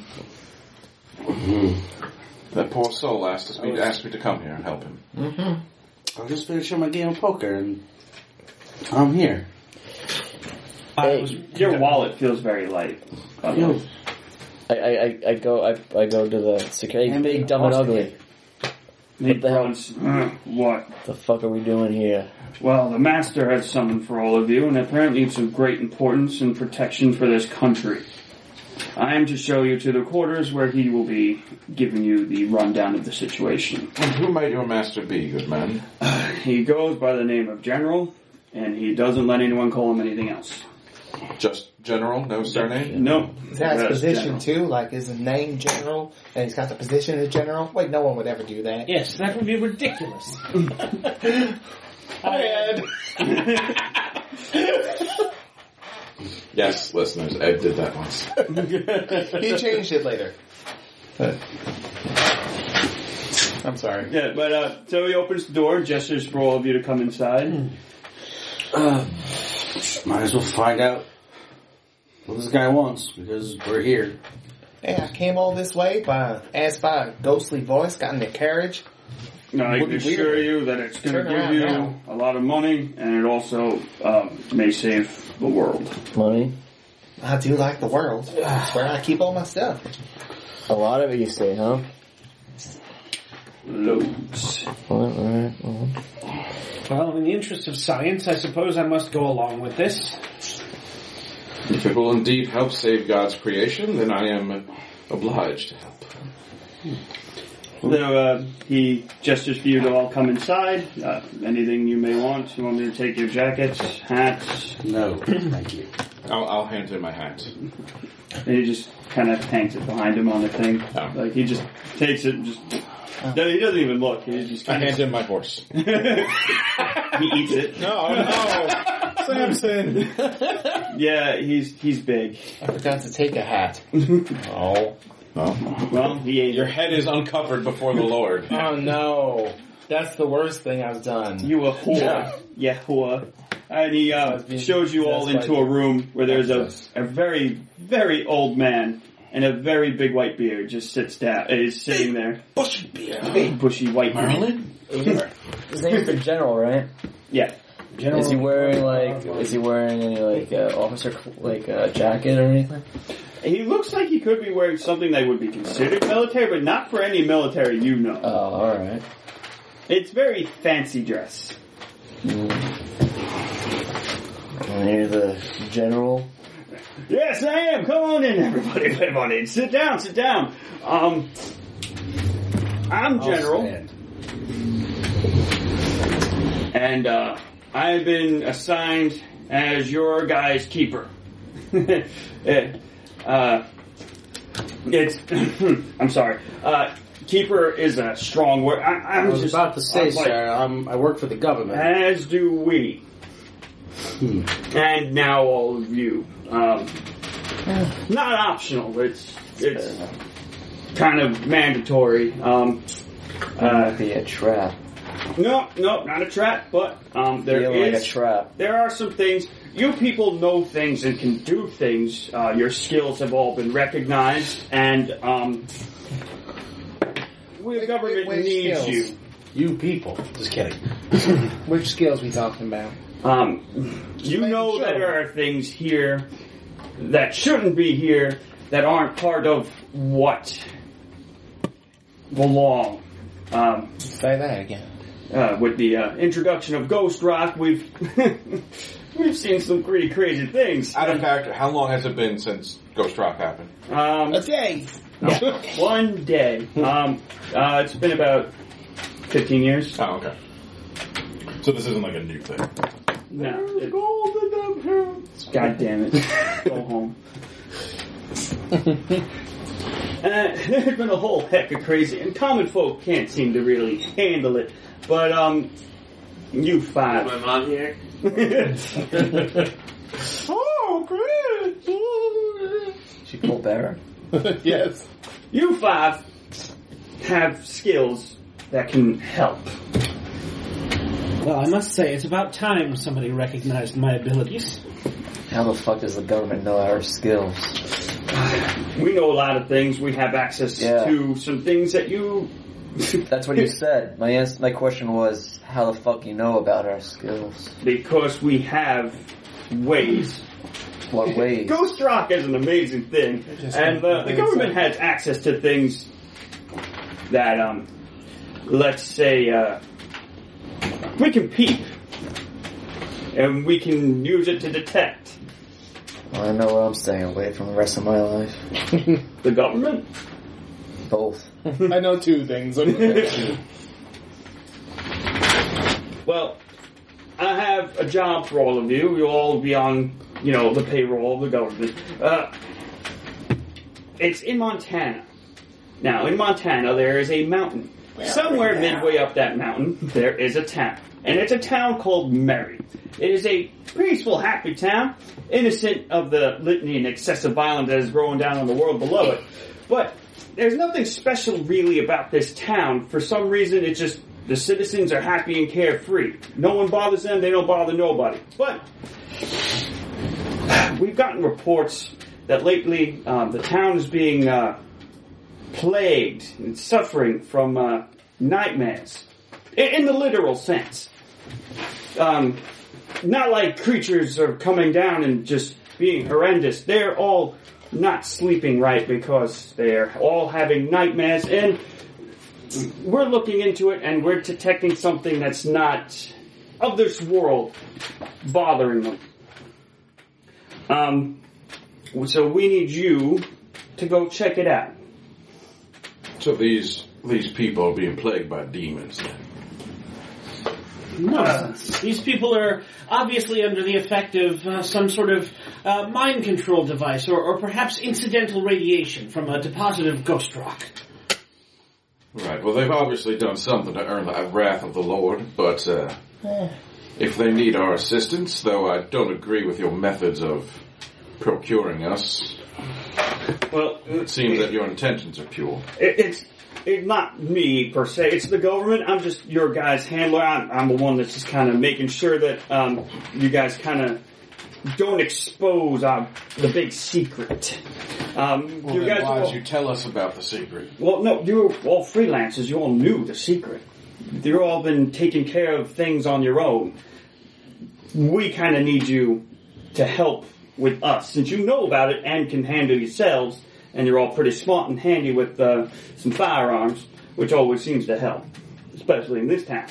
That poor soul asked us me, asked me to come here and help him. Mm-hmm. I just finished my game of poker and I'm here. I was, Your wallet feels very light. by the way. I, I, I, I go I, I go to the security. And Big, the dumb and boss ugly. He What the hell? grunts, "Uh, what? The fuck are we doing here? Well, the master has summoned for all of you, and apparently it's of great importance and protection for this country. I am to show you to the quarters where he will be giving you the rundown of the situation. And who might your master be, good man? He goes by the name of General, and he doesn't let anyone call him anything else. Just general, no surname? No. Is that his That's position General. too? Like, is his name General, and he's got the position of General? Wait, no one would ever do that. yes, that would be ridiculous. Hi, Ed. Yes, listeners, Ed did that once. He changed it later. But I'm sorry. Yeah, but uh, so he opens the door, gestures for all of you to come inside. Uh, might as well find out what this guy wants because we're here. Hey, I came all this way by asked by a ghostly voice, got in the carriage. Now, I can Wouldn't be assure weird. you that it's going to Turn give around you now. a lot of money, and it also um, may save the world. Money? I do like the world. That's where I keep all my stuff. A lot of it, you say, huh? Loads. Well, alright, well. Well, in the interest of science, I suppose I must go along with this. If it will indeed help save God's creation, then I am obliged to help. So uh, he gestures for you to all come inside. Uh, anything you may want. You want me to take your jackets, hats? No, thank you. I'll, I'll hand him my hat. And he just kind of hangs it behind him on the thing. Oh. Like he just takes it and just... No, he doesn't even look. He just I kind hand him my horse. He eats it. No, no, Samson. Yeah, he's he's big. I forgot to take a hat. Oh. Well, Well, he ain't. your head is uncovered before the Lord. Oh no, that's the worst thing I've done. You a whore. Yeah, whore. And he uh, shows you all That's into like- a room where there's a, That's- a very, very old man and a very big white beard just sits down, is sitting there. Bushy beard. Big bushy white beard. Merlin? His name's the General, right? Yeah. General is he wearing like? Is he wearing any like uh, officer cl- like uh, jacket or anything? He looks like he could be wearing something that would be considered military, but not for any military you know. Oh, all right. It's very fancy dress. Mm. And you're the General. Yes, I am. Come on in, everybody. Come on in. Sit down. Sit down. Um, I'm General, and uh, I've been assigned as your guy's keeper. uh, it's. I'm sorry. Uh, keeper is a strong word. I, I'm I was just about to say, I'm like, sir, I'm, I work for the government. as do we. Hmm. And now all of you. Um, not optional. It's it's kind of mandatory. Um, Uh, uh, be a trap. no, no, not a trap. But um, there Feel like a is trap. there are some things. You people know things and can do things. Uh, your skills have all been recognized, and um, we, the government which needs skills? you. You people. Just kidding. Which skills we talking about? Um, you making know sure. that there are things here that shouldn't be here that aren't part of what belong. Um, Say that again. uh, with the uh, introduction of Ghost Rock, we've we've seen some pretty crazy things. Out of character, how long has it been since Ghost Rock happened? Um, A day. one day. Um, uh, it's been about fifteen years. Oh, okay. So this isn't like a new thing. No. It, God damn it. Go home. Uh, there's been a whole heck of crazy, and common folk can't seem to really handle it. But, um, you Is five. my mom here? Oh, great. She pulled bear. Yes. You five have skills that can help. Well, I must say, it's about time somebody recognized my abilities. How the fuck does the government know our skills? We know a lot of things. We have access Yeah. to some things that you... That's what you said. My ans- my question was, how the fuck you know about our skills? Because we have ways. What ways? Ghost Rock is an amazing thing, Just and uh, the amazing. government has access to things that, um, let's say, uh, we can peep, and we can use it to detect. Well, I know what I'm staying away from the rest of my life. The government? Both. I know two things. Well, I have a job for all of you. You'll all be on, you know, the payroll of the government. Uh, it's in Montana. Now, in Montana, there is a mountain. Somewhere midway up that mountain, there is a town. And it's a town called Merry. It is a peaceful, happy town, innocent of the litany and excessive violence that is growing down on the world below it. But there's nothing special really about this town. For some reason, it's just the citizens are happy and carefree. No one bothers them, they don't bother nobody. But we've gotten reports that lately um, the town is being uh, plagued and suffering from uh, nightmares. In, in the literal sense. Um, not like creatures are coming down and just being horrendous. They're all not sleeping right because they're all having nightmares, and we're looking into it and we're detecting something that's not of this world bothering them. Um, so we need you to go check it out. So these these people are being plagued by demons then. Nonsense. These people are obviously under the effect of uh, some sort of uh, mind control device, or, or perhaps incidental radiation from a deposit of ghost rock. Right, well they've obviously done something to earn the wrath of the Lord, but uh, if they need our assistance, though I don't agree with your methods of procuring us, Well, It seems that your intentions are pure. it, it's it's not me per se. It's the government. I'm just your guys' handler. I'm, I'm the one that's just kind of making sure that um, you guys kind of don't expose our the big secret. Um, Well, you then guys why are all, did you tell us about the secret? well, no, you're all freelancers. You all knew the secret. You've all been taking care of things on your own. We kind of need you to help with us, since you know about it and can handle yourselves, and you're all pretty smart and handy with uh, some firearms, which always seems to help, especially in this town.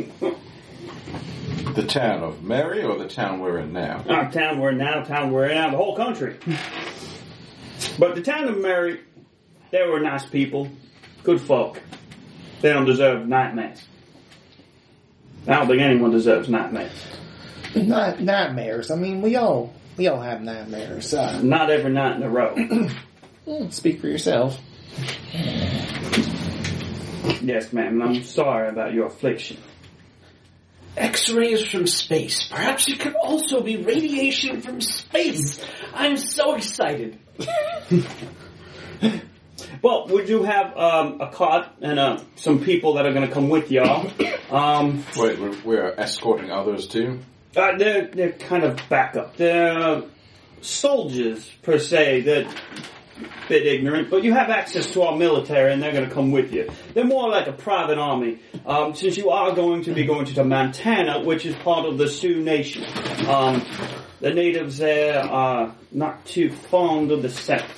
The town of Mary or the town we're in now? Our town we're in now, town we're in now, the whole country. But the town of Mary, they were nice people, good folk. They don't deserve nightmares. I don't think anyone deserves nightmares. Not nightmares. I mean, we all we all have nightmares. Uh, Not every night in a row. speak for yourself. Yes, ma'am, and I'm sorry about your affliction. X-rays from space. Perhaps it could also be radiation from space. I'm so excited. Well, we do have um, a cot and uh, some people that are going to come with y'all. Um, Wait, we're, we're escorting others too? uh, they're they're kind of backup. They're uh, soldiers per se. They're a bit ignorant, but you have access to our military, and they're going to come with you. They're more like a private army, um, since you are going to be going to Montana, which is part of the Sioux Nation. Um, the natives there are not too fond of the South.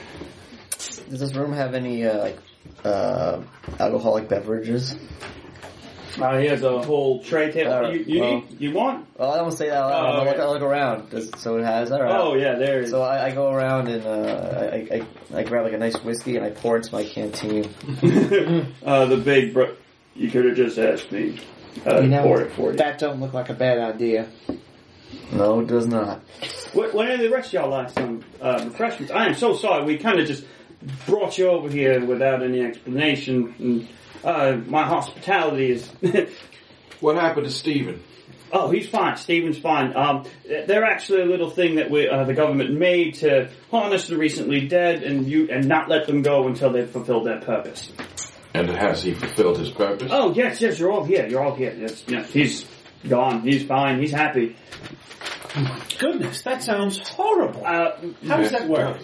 Does this room have any uh, like uh, alcoholic beverages? Uh, he has a whole tray table. All right, you you, well- need, you want? Well, I don't say that. Out loud. Oh, I, look, okay. I look around. Does, so it has. All right. Oh yeah, there is. So I, I go around and uh, I, I I grab like a nice whiskey and I pour it into my canteen. uh, the big bro. You could have just asked me. Uh, You know, pour it for you. that don't look like a bad idea. No, it does not. When when did the rest of y'all like some uh, refreshments? I am so sorry. We kind of just brought you over here without any explanation. And, uh, my hospitality is. What happened to Stephen? Oh, he's fine. Stephen's fine. Um, they're actually a little thing that we, uh, the government made to harness the recently dead and you and not let them go until they've fulfilled their purpose. And has he fulfilled his purpose? Oh yes, yes, you're all here. You're all here. Yes, yes, he's gone. He's fine. He's happy. Goodness, that sounds horrible. Uh, How does that work?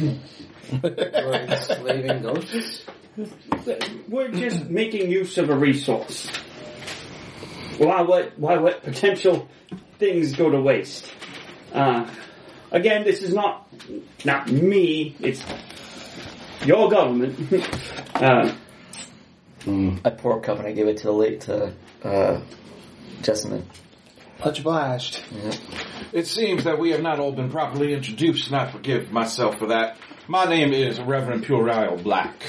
We're enslaving ghosts? we're just making use of a resource. Why let why let potential things go to waste? Uh, again, this is not not me. It's your government. uh, I pour a cup and I give it to the late to uh, Jessamine. Much obliged. It seems that we have not all been properly introduced, and I forgive myself for that. My name is Reverend Puriel Black.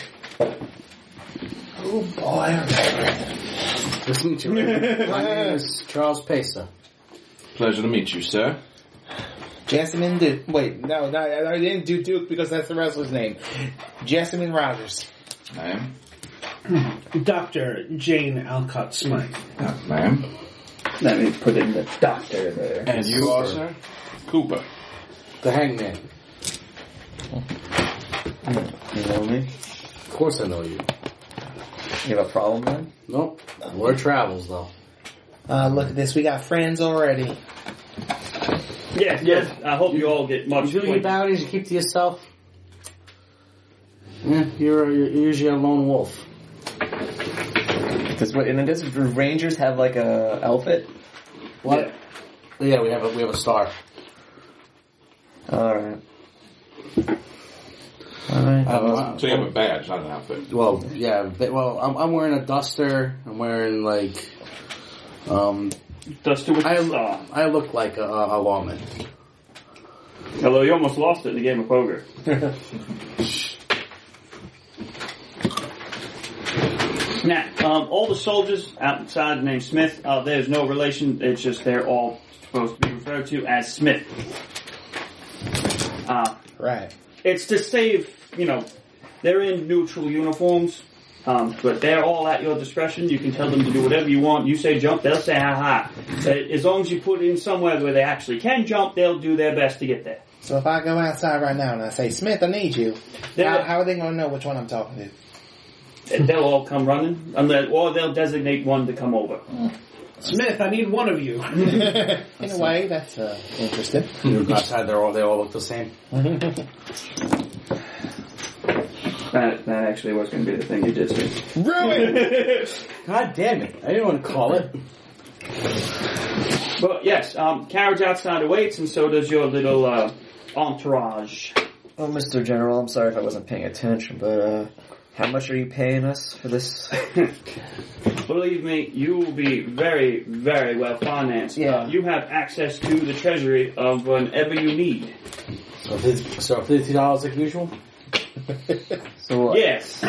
Oh boy. Nice to meet you. Reverend. My name is Charles Pesa. Pleasure to meet you, sir. Jessamine Duke. Wait, no, no, I didn't do Duke because that's the wrestler's name. Jessamine Rogers. Ma'am. Doctor Jane Alcott Smythe. Uh, ma'am. let me put in the doctor there. And you are, sir? Cooper. The hangman. You know me? Of course I know you. You have a problem then? Nope. Word travels, though. Uh, look at this. We got friends already. Yes, yes. I hope you all get much. You do your bounties, you keep to yourself. Yeah, you're, you're usually a lone wolf. Does what? And does do Rangers have like a outfit? What? Yeah, yeah we have a we have a star. All right. All right. Um, So you have a badge, not an outfit. well, yeah. but- Well, I'm, I'm wearing a duster. I'm wearing like, um, Duster with I the star. I look like a, a lawman. Although you almost lost it in the game of poker. Now, um, all the soldiers outside named Smith, uh, there's no relation. It's just they're all supposed to be referred to as Smith. Uh, Right. it's to save, you know, they're in neutral uniforms, um, but they're all at your discretion. You can tell them to do whatever you want. You say jump, they'll say ha ha. But as long as you put in somewhere where they actually can jump, they'll do their best to get there. So if I go outside right now and I say, Smith, I need you, how, how are they going to know which one I'm talking to? They'll all come running, unless, or they'll designate one to come over. Smith, I need one of you. In a way, that's uh, interesting. Outside, they're all they all look the same. That, that actually was going to be the thing you did say. Ruin! God damn it! I didn't want to call it. But yes, um, carriage outside awaits, and so does your little uh, entourage. Oh, Mister General, I'm sorry if I wasn't paying attention, but uh, how much are you paying us for this? Believe me, you will be very, very well financed. Yeah. Uh, you have access to the treasury of whatever you need. So, fifty, so fifty dollars like usual. So what? Yes.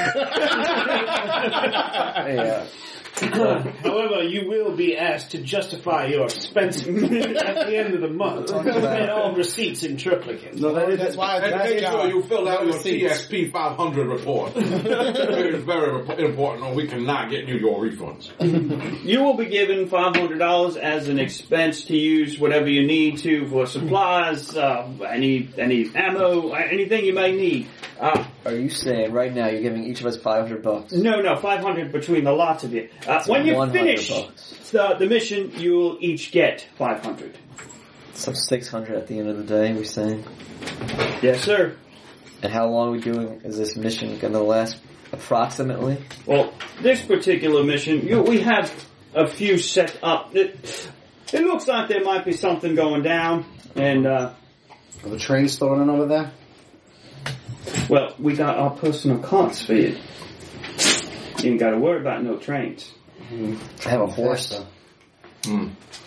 Yeah. However, you will be asked to justify your expenses at the end of the month and all receipts in triplicate. No, that is That's why And that's make job. sure you fill out No your T S P five hundred report. It's very important, or we cannot get you your refunds. You will be given five hundred dollars as an expense to use whatever you need to for supplies, uh, any any ammo, anything you may need. Uh, Are you saying right now you're giving each of us five hundred bucks? no, no, five hundred between the lots of you. Uh, when you one hundred finish bucks. the, the mission, you'll each get five hundred. So six hundred at the end of the day, we're saying. Yes, sir. And how long are we doing? Is this mission going to last approximately? Well, this particular mission, you, we have a few set up. It, it looks like there might be something going down, and, uh, Are the trains still running over there? well, we got our personal carts for you. You ain't got to worry about no trains. I have a horse. Hmm.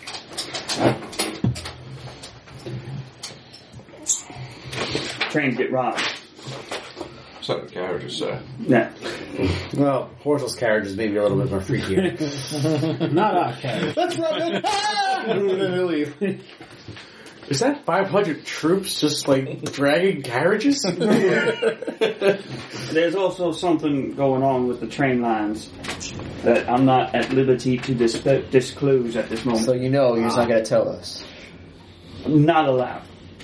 Trains get robbed. So the carriages say. Yeah. Well, horseless carriages may be a little bit more freakier. Not our carriage. Let's run them! Ah! And then they leave. Is that five hundred troops just like dragging carriages? There's also something going on with the train lines that I'm not at liberty to dis- disclose at this moment. So you know you're just not going to tell us. Not allowed.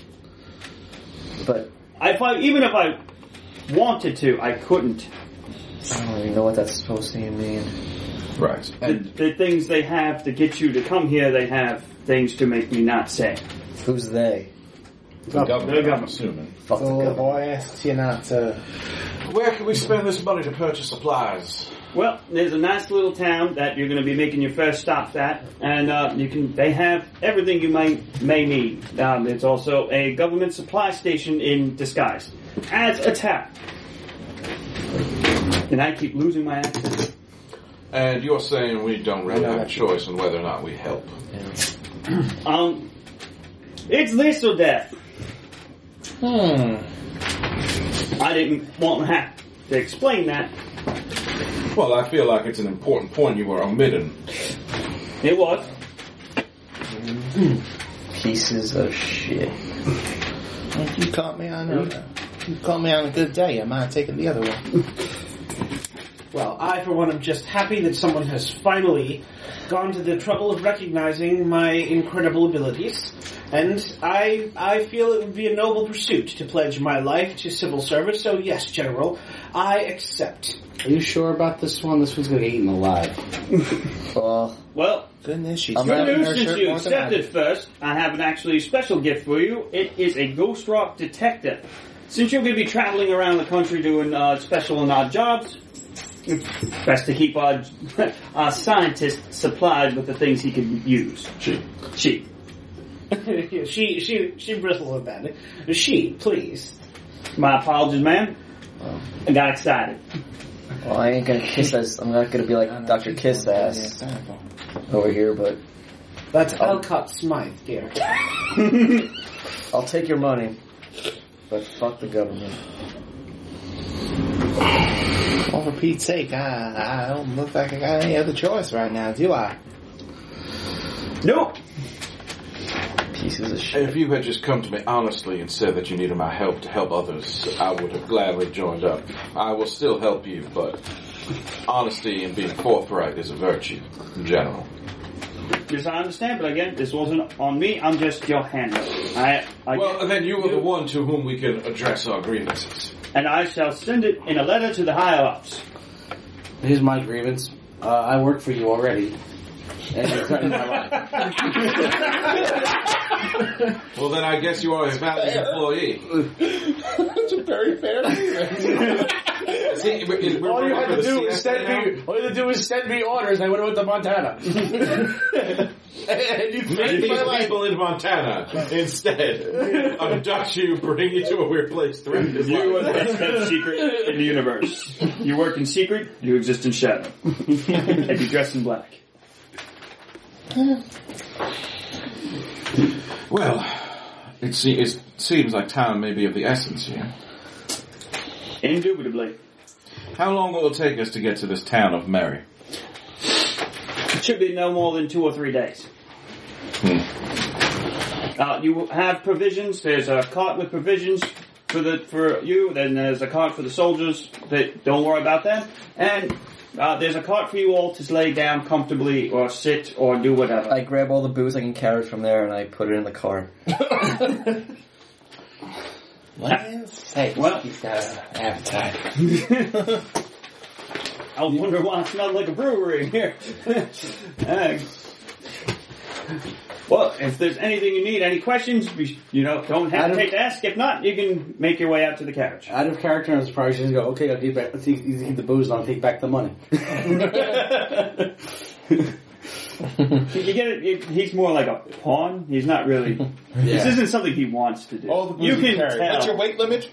But If I, even if I wanted to, I couldn't. I don't even know what that's supposed to mean. Right. The, the things they have to get you to come here, they have things to make me not say. Who's they? The government, the I'm assuming. Fuck The the little government. boy asks you not to... Where can we spend this money to purchase supplies? Well, there's a nice little town that you're going to be making your first stop at, and uh, you can. They have everything you may may need. Um, there's also a government supply station in disguise as a town. And I keep losing my accent. And you're saying we don't really have a choice on whether or not we help. Um, it's this or death. Hmm. I didn't want to have to explain that. Well, I feel like it's an important point you were omitting. It was. Pieces of shit. You caught me on a... You caught me on a good day. I might have taken the other one. Well, I, for one, am just happy that someone has finally gone to the trouble of recognizing my incredible abilities. And I I feel it would be a noble pursuit to pledge my life to civil service, so yes, General, I accept. Are you sure about this one? This one's going to get eaten alive. Well, Well, Goodness, she's I'm good not- in news her since shirt you more than I accepted first. I have an actually special gift for you. It is a Ghost Rock detector. Since you're going to be traveling around the country doing uh, special and odd jobs, it's best to keep our, our scientist supplied with the things he can use. She. She. she she she bristles at that. She, please. My apologies, ma'am. I got excited. well, I ain't gonna kiss ass. I'm not gonna be like Doctor Kiss ass over here, but That's Alcott Smythe, dear. I'll take your money. But fuck the government. Well, for Pete's sake, I, I don't look like I got any other choice right now, do I? Nope. Pieces of shit. If you had just come to me honestly and said that you needed my help to help others, I would have gladly joined up. I will still help you, but honesty and being forthright is a virtue in general. Yes, I understand, but again, this wasn't on me. I'm just your handler. I, I Well, then you are the one to whom we can address our grievances. and I shall send it in a letter to the higher ups. Here's my grievance. Uh, I work for you already. And you're threatening my life. Well, then I guess you are a valued employee. That's a very fair grievance. See, we're, we're All you working had for to the do C was S A send now? me. All you had to do was send me orders. And I would have went to Montana. And you Make threatened these my life. people in Montana instead abduct you, bring you to a weird place, threaten his You are the life. best kept secret in the universe. You work in secret, you exist in shadow. And you dress in black. Well, it, se- it seems like time may be of the essence here. Indubitably. How long will it take us to get to this town of Merry? It should be no more than two or three days. Hmm. Uh, you have provisions. There's a cart with provisions for the for you. Then there's a cart for the soldiers. That don't worry about them. And uh, there's a cart for you all to lay down comfortably or sit or do whatever. I grab all the booze I can carry from there and I put it in the car. Well, say, Well- he's got an appetite. I wonder why it smelled like a brewery here. Uh, well, if there's anything you need, any questions, you you know, don't hesitate to ask. If not, you can make your way out to the carriage. Out of character, I was probably just go, okay, I'll keep, back, let's keep, keep the booze and I'll take back the money. You get it, it? He's more like a pawn. He's not really. This isn't something he wants to do. All the booze you you can carry. tell. What's your weight limit?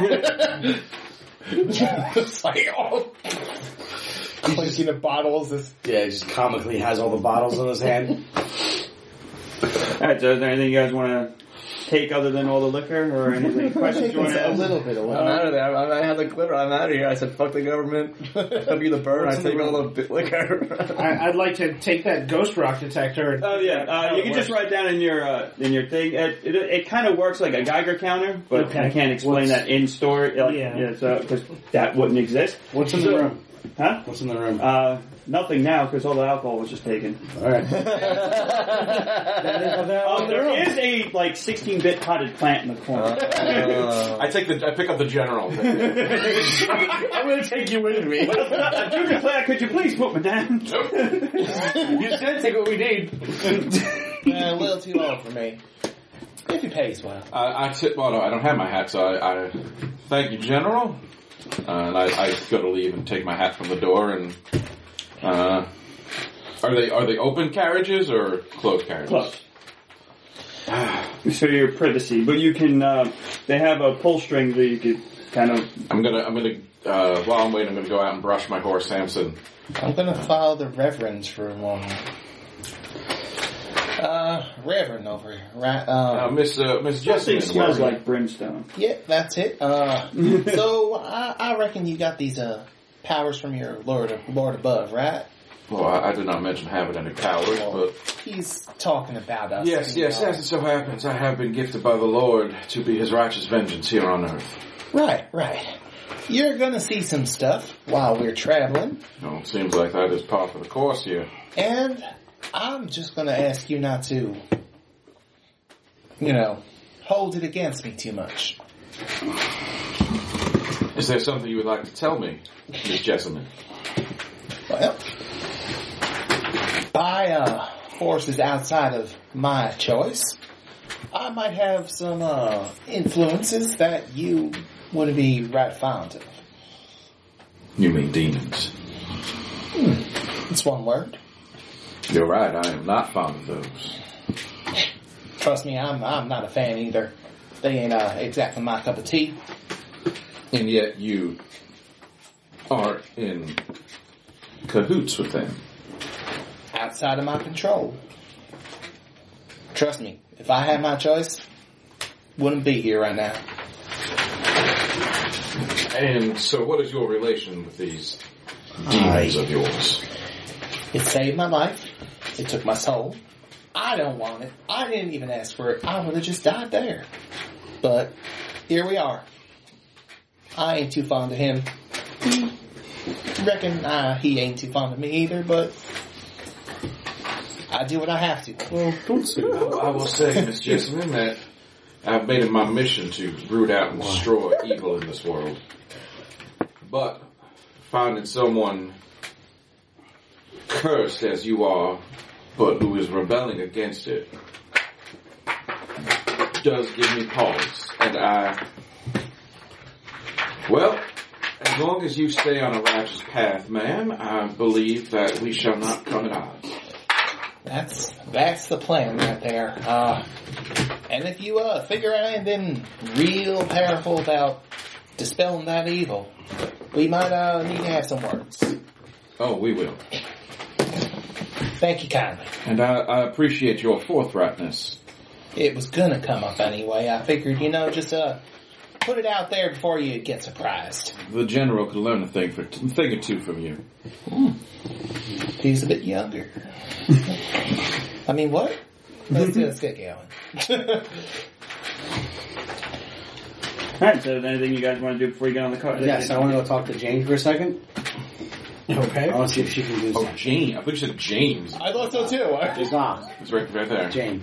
It's like, oh. Clinking the bottles. This Yeah, he just comically has all the bottles in his hand. All right. So, is there anything you guys want to take other than all the liquor, or anything questions you want to a ask? little bit away. I'm out of there. I, I had the glitter. I'm out of here. I said, fuck the government. I'll be the bird. I take all the bi- liquor. I, I'd like to take that ghost rock detector. And Oh yeah, uh, you can just write down in your uh, in your thing. It, it, it kind of works like a Geiger counter, but Okay. I can't explain What's- that in store. Like, Yeah. yeah, so because that wouldn't exist. What's in So- the room? Huh? What's in the room? Uh, nothing now because all the alcohol was just taken. Alright. Um, there is a like sixteen bit potted plant in the corner. I take the, I pick up the general. I'm gonna take you with me. Uh, Junior Claire, could you please put me down? You said take what we need. Yeah, a little too old for me. If he pays well. Uh, I tip, well, no, I don't have my hat, so I, I thank you, General. Uh, and I, I go to leave and take my hat from the door. And uh, are they are they open carriages or closed carriages? Close. So your privacy, but you can. Uh, they have a pull string that you could kind of. I'm gonna I'm gonna uh, while I'm waiting, I'm gonna go out and brush my horse, Samson. I'm gonna follow the reverends for a moment. Uh, Reverend over here, right? Uh, Um, Miss uh, Miss This thing Jessamine, smells where- like brimstone. yeah, that's it. Uh, so I, I reckon you got these uh powers from your Lord, Lord above, right? Well, I, I did not mention having any powers, but He's talking about us. yes, you yes, know. as it so happens, I have been gifted by the Lord to be His righteous vengeance here on earth. Right, right. You're gonna see some stuff while we're traveling, You know, it seems like that is par for the course here. and I'm just gonna ask you not to, you know, hold it against me too much. Is there something you would like to tell me, Miss Jessamine? Well, by uh, forces outside of my choice, I might have some uh, influences that you wouldn't be right fond of. You mean demons? It's one word. You're right, I am not fond of those. Trust me, I'm I'm not a fan either. They ain't uh, exactly my cup of tea. And yet you are in cahoots with them. Outside of my control. Trust me, if I had my choice, wouldn't be here right now. And so what is your relation with these demons of yours? It saved my life. It took my soul. I don't want it. I didn't even ask for it. I would have just died there. But here we are. I ain't too fond of him. Reckon uh, he ain't too fond of me either, but I do what I have to. Well, don't say I, that. I will say, Miss Jessamine, that I've made it my mission to root out and destroy evil in this world. But finding someone cursed as you are, but who is rebelling against it, does give me pause. And I, well, as long as you stay on a righteous path, ma'am, I believe that we shall not come at odds. That's that's the plan right there. Uh, and if you uh, figure out anything real powerful about dispelling that evil, we might uh, need to have some words. Oh, we will. Thank you kindly. And I, I appreciate your forthrightness. It was gonna come up anyway. I figured, you know, just uh, put it out there before you get surprised. The general can learn a thing for a thing or two from you. Mm. He's a bit younger. I mean, what? Let's, let's get going. Alright, so is there anything you guys want to do before you get on the car? Yes, I want to go talk to Jane for a second. Okay. I want to see if she can do Oh, something. Jane. I think you said James. I thought so too. It's not. It's right, right there. Jane.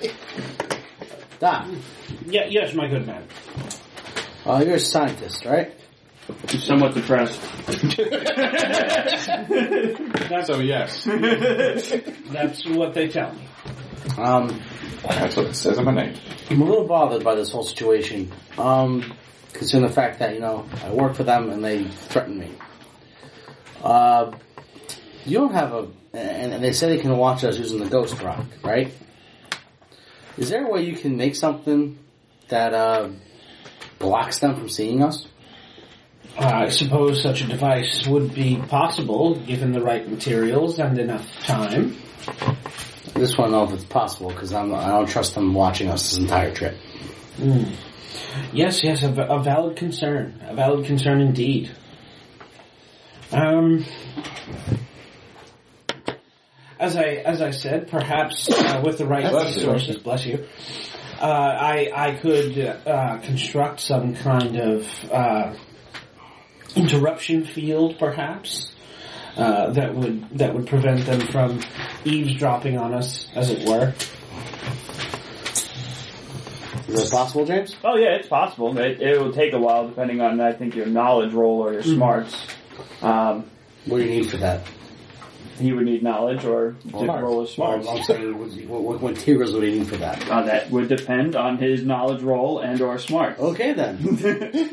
Doc, Yeah, yes, my good man. uh, you're a scientist, right? I'm somewhat depressed. So yes, That's what they tell me. Um, that's what it says on my name. I'm a little bothered by this whole situation. Um, considering the fact that, you know, I work for them and they threaten me. Uh, you don't have a, and, and they say they can watch us using the ghost rock, right? Is there a way you can make something that, uh, blocks them from seeing us? Uh, I suppose such a device would be possible, given the right materials and enough time. I just want to know if it's possible, because I don't trust them watching us this entire trip. Mm. Yes, yes, a, a valid concern. A valid concern indeed. Um, as I as I said, perhaps uh, with the right Bless you. resources, bless you, uh, I I could uh, construct some kind of uh, interruption field, perhaps. Uh, that would that would prevent them from eavesdropping on us, as it were. Is that possible, James? Oh yeah, it's possible. It, it will take a while, depending on, I think, your knowledge roll or your smarts. Um, What do you need for that? he would need knowledge or different roll of smarts. Well, I'm saying, what, what, what materials would he need for that? Uh, that would depend on his knowledge roll and or smarts. Okay, then.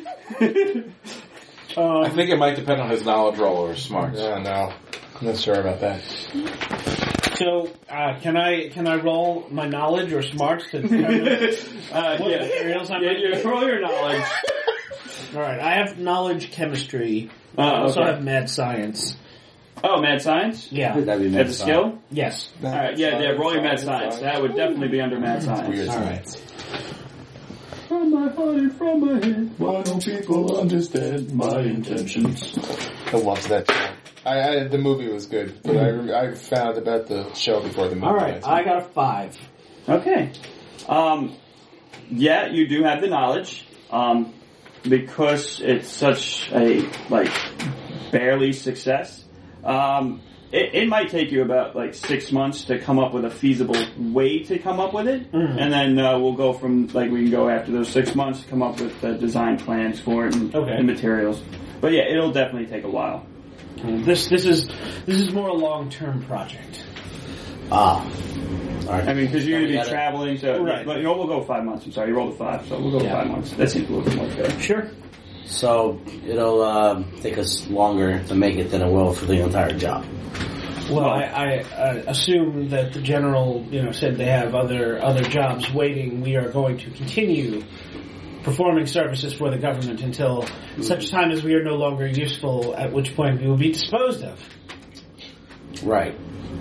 I think it might depend on his knowledge roll or his smarts. Yeah, no. I'm not sure about that. So, uh, can I can I roll my knowledge or smarts to determine uh, what yeah. materials I'm Yeah, going you roll your knowledge. All right, I have knowledge chemistry. Oh, I also okay. have mad science. Oh, mad science? Yeah. That'd be That's a skill? Yes. Alright, yeah, yeah, roll your mad science. That would definitely be under mad science. Weird All science. From my heart, from my head. Why don't people understand my intentions? I loved that show. I, I the movie was good, but I I found about the show before the movie. All right, I got a five. Okay. Um, yeah, you do have the knowledge. Um, because it's such a, like, barely success. Um, it, it might take you about, like, six months to come up with a feasible way to come up with it. Mhm. And then uh, we'll go from, like, we can go after those six months to come up with the design plans for it and Okay. the materials. But yeah, it'll definitely take a while. This this is this is more a long term project. Ah. All right. I mean, because you're So going we to be gotta- traveling, so, Right. but you know, we'll go five months. I'm sorry, you rolled a five, so we'll go Yeah. five months. That seems a little bit more fair. Sure. So it'll uh, take us longer to make it than it will for the entire job. Well, I, I uh, assume that the general, you know, said they have other other jobs waiting. We are going to continue performing services for the government until such time as we are no longer useful, at which point we will be disposed of. Right.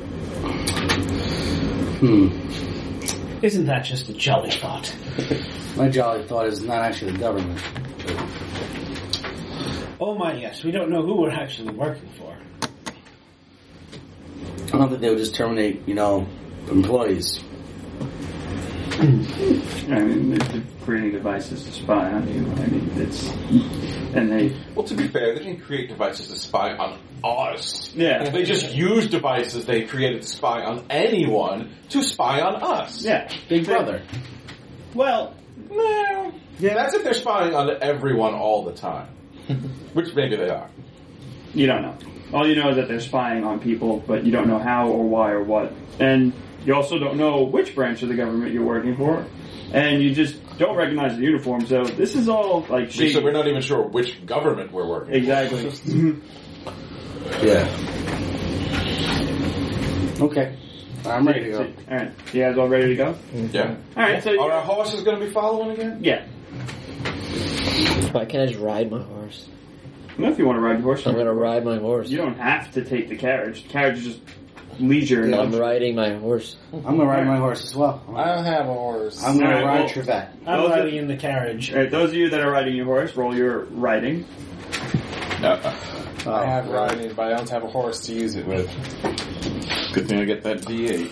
Hmm. Isn't that just a jolly thought? My jolly thought is not actually the government. Oh my, yes. We don't know who we're actually working for. I don't think they would just terminate, you know, employees. I mean, they're creating devices to spy on you. I mean, it's and they Well, to be fair, they didn't create devices to spy on us. yeah They just used devices they created to spy on anyone to spy on us. yeah Big Brother. well No. Yeah, that's if they're spying on everyone all the time. Which maybe they are. you don't know. All you know is that they're spying on people, but you don't know how or why or what. And you also don't know which branch of the government you're working for. And you just don't recognize the uniform, so this is all like shady. So we're not even sure which government we're working Exactly. Yeah. Okay. I'm ready to go. Alright, you guys all ready to go? for. Yeah. Alright, so Are our horses going to be following again? yeah. Why can't I just ride my horse? Well, if you want to ride your horse, I'm gonna ride my horse. you don't have to take the carriage. The carriage is just leisure. and I'm luxury. riding my horse. I'm going to ride my horse as well. I don't have a horse. I'm going to Alright, ride well- Trevette. I'm Those are- riding in the carriage. Alright, those of you that are riding your horse, roll your riding. Uh, I have riding, but I don't have a horse to use it with. good thing I get that D eight.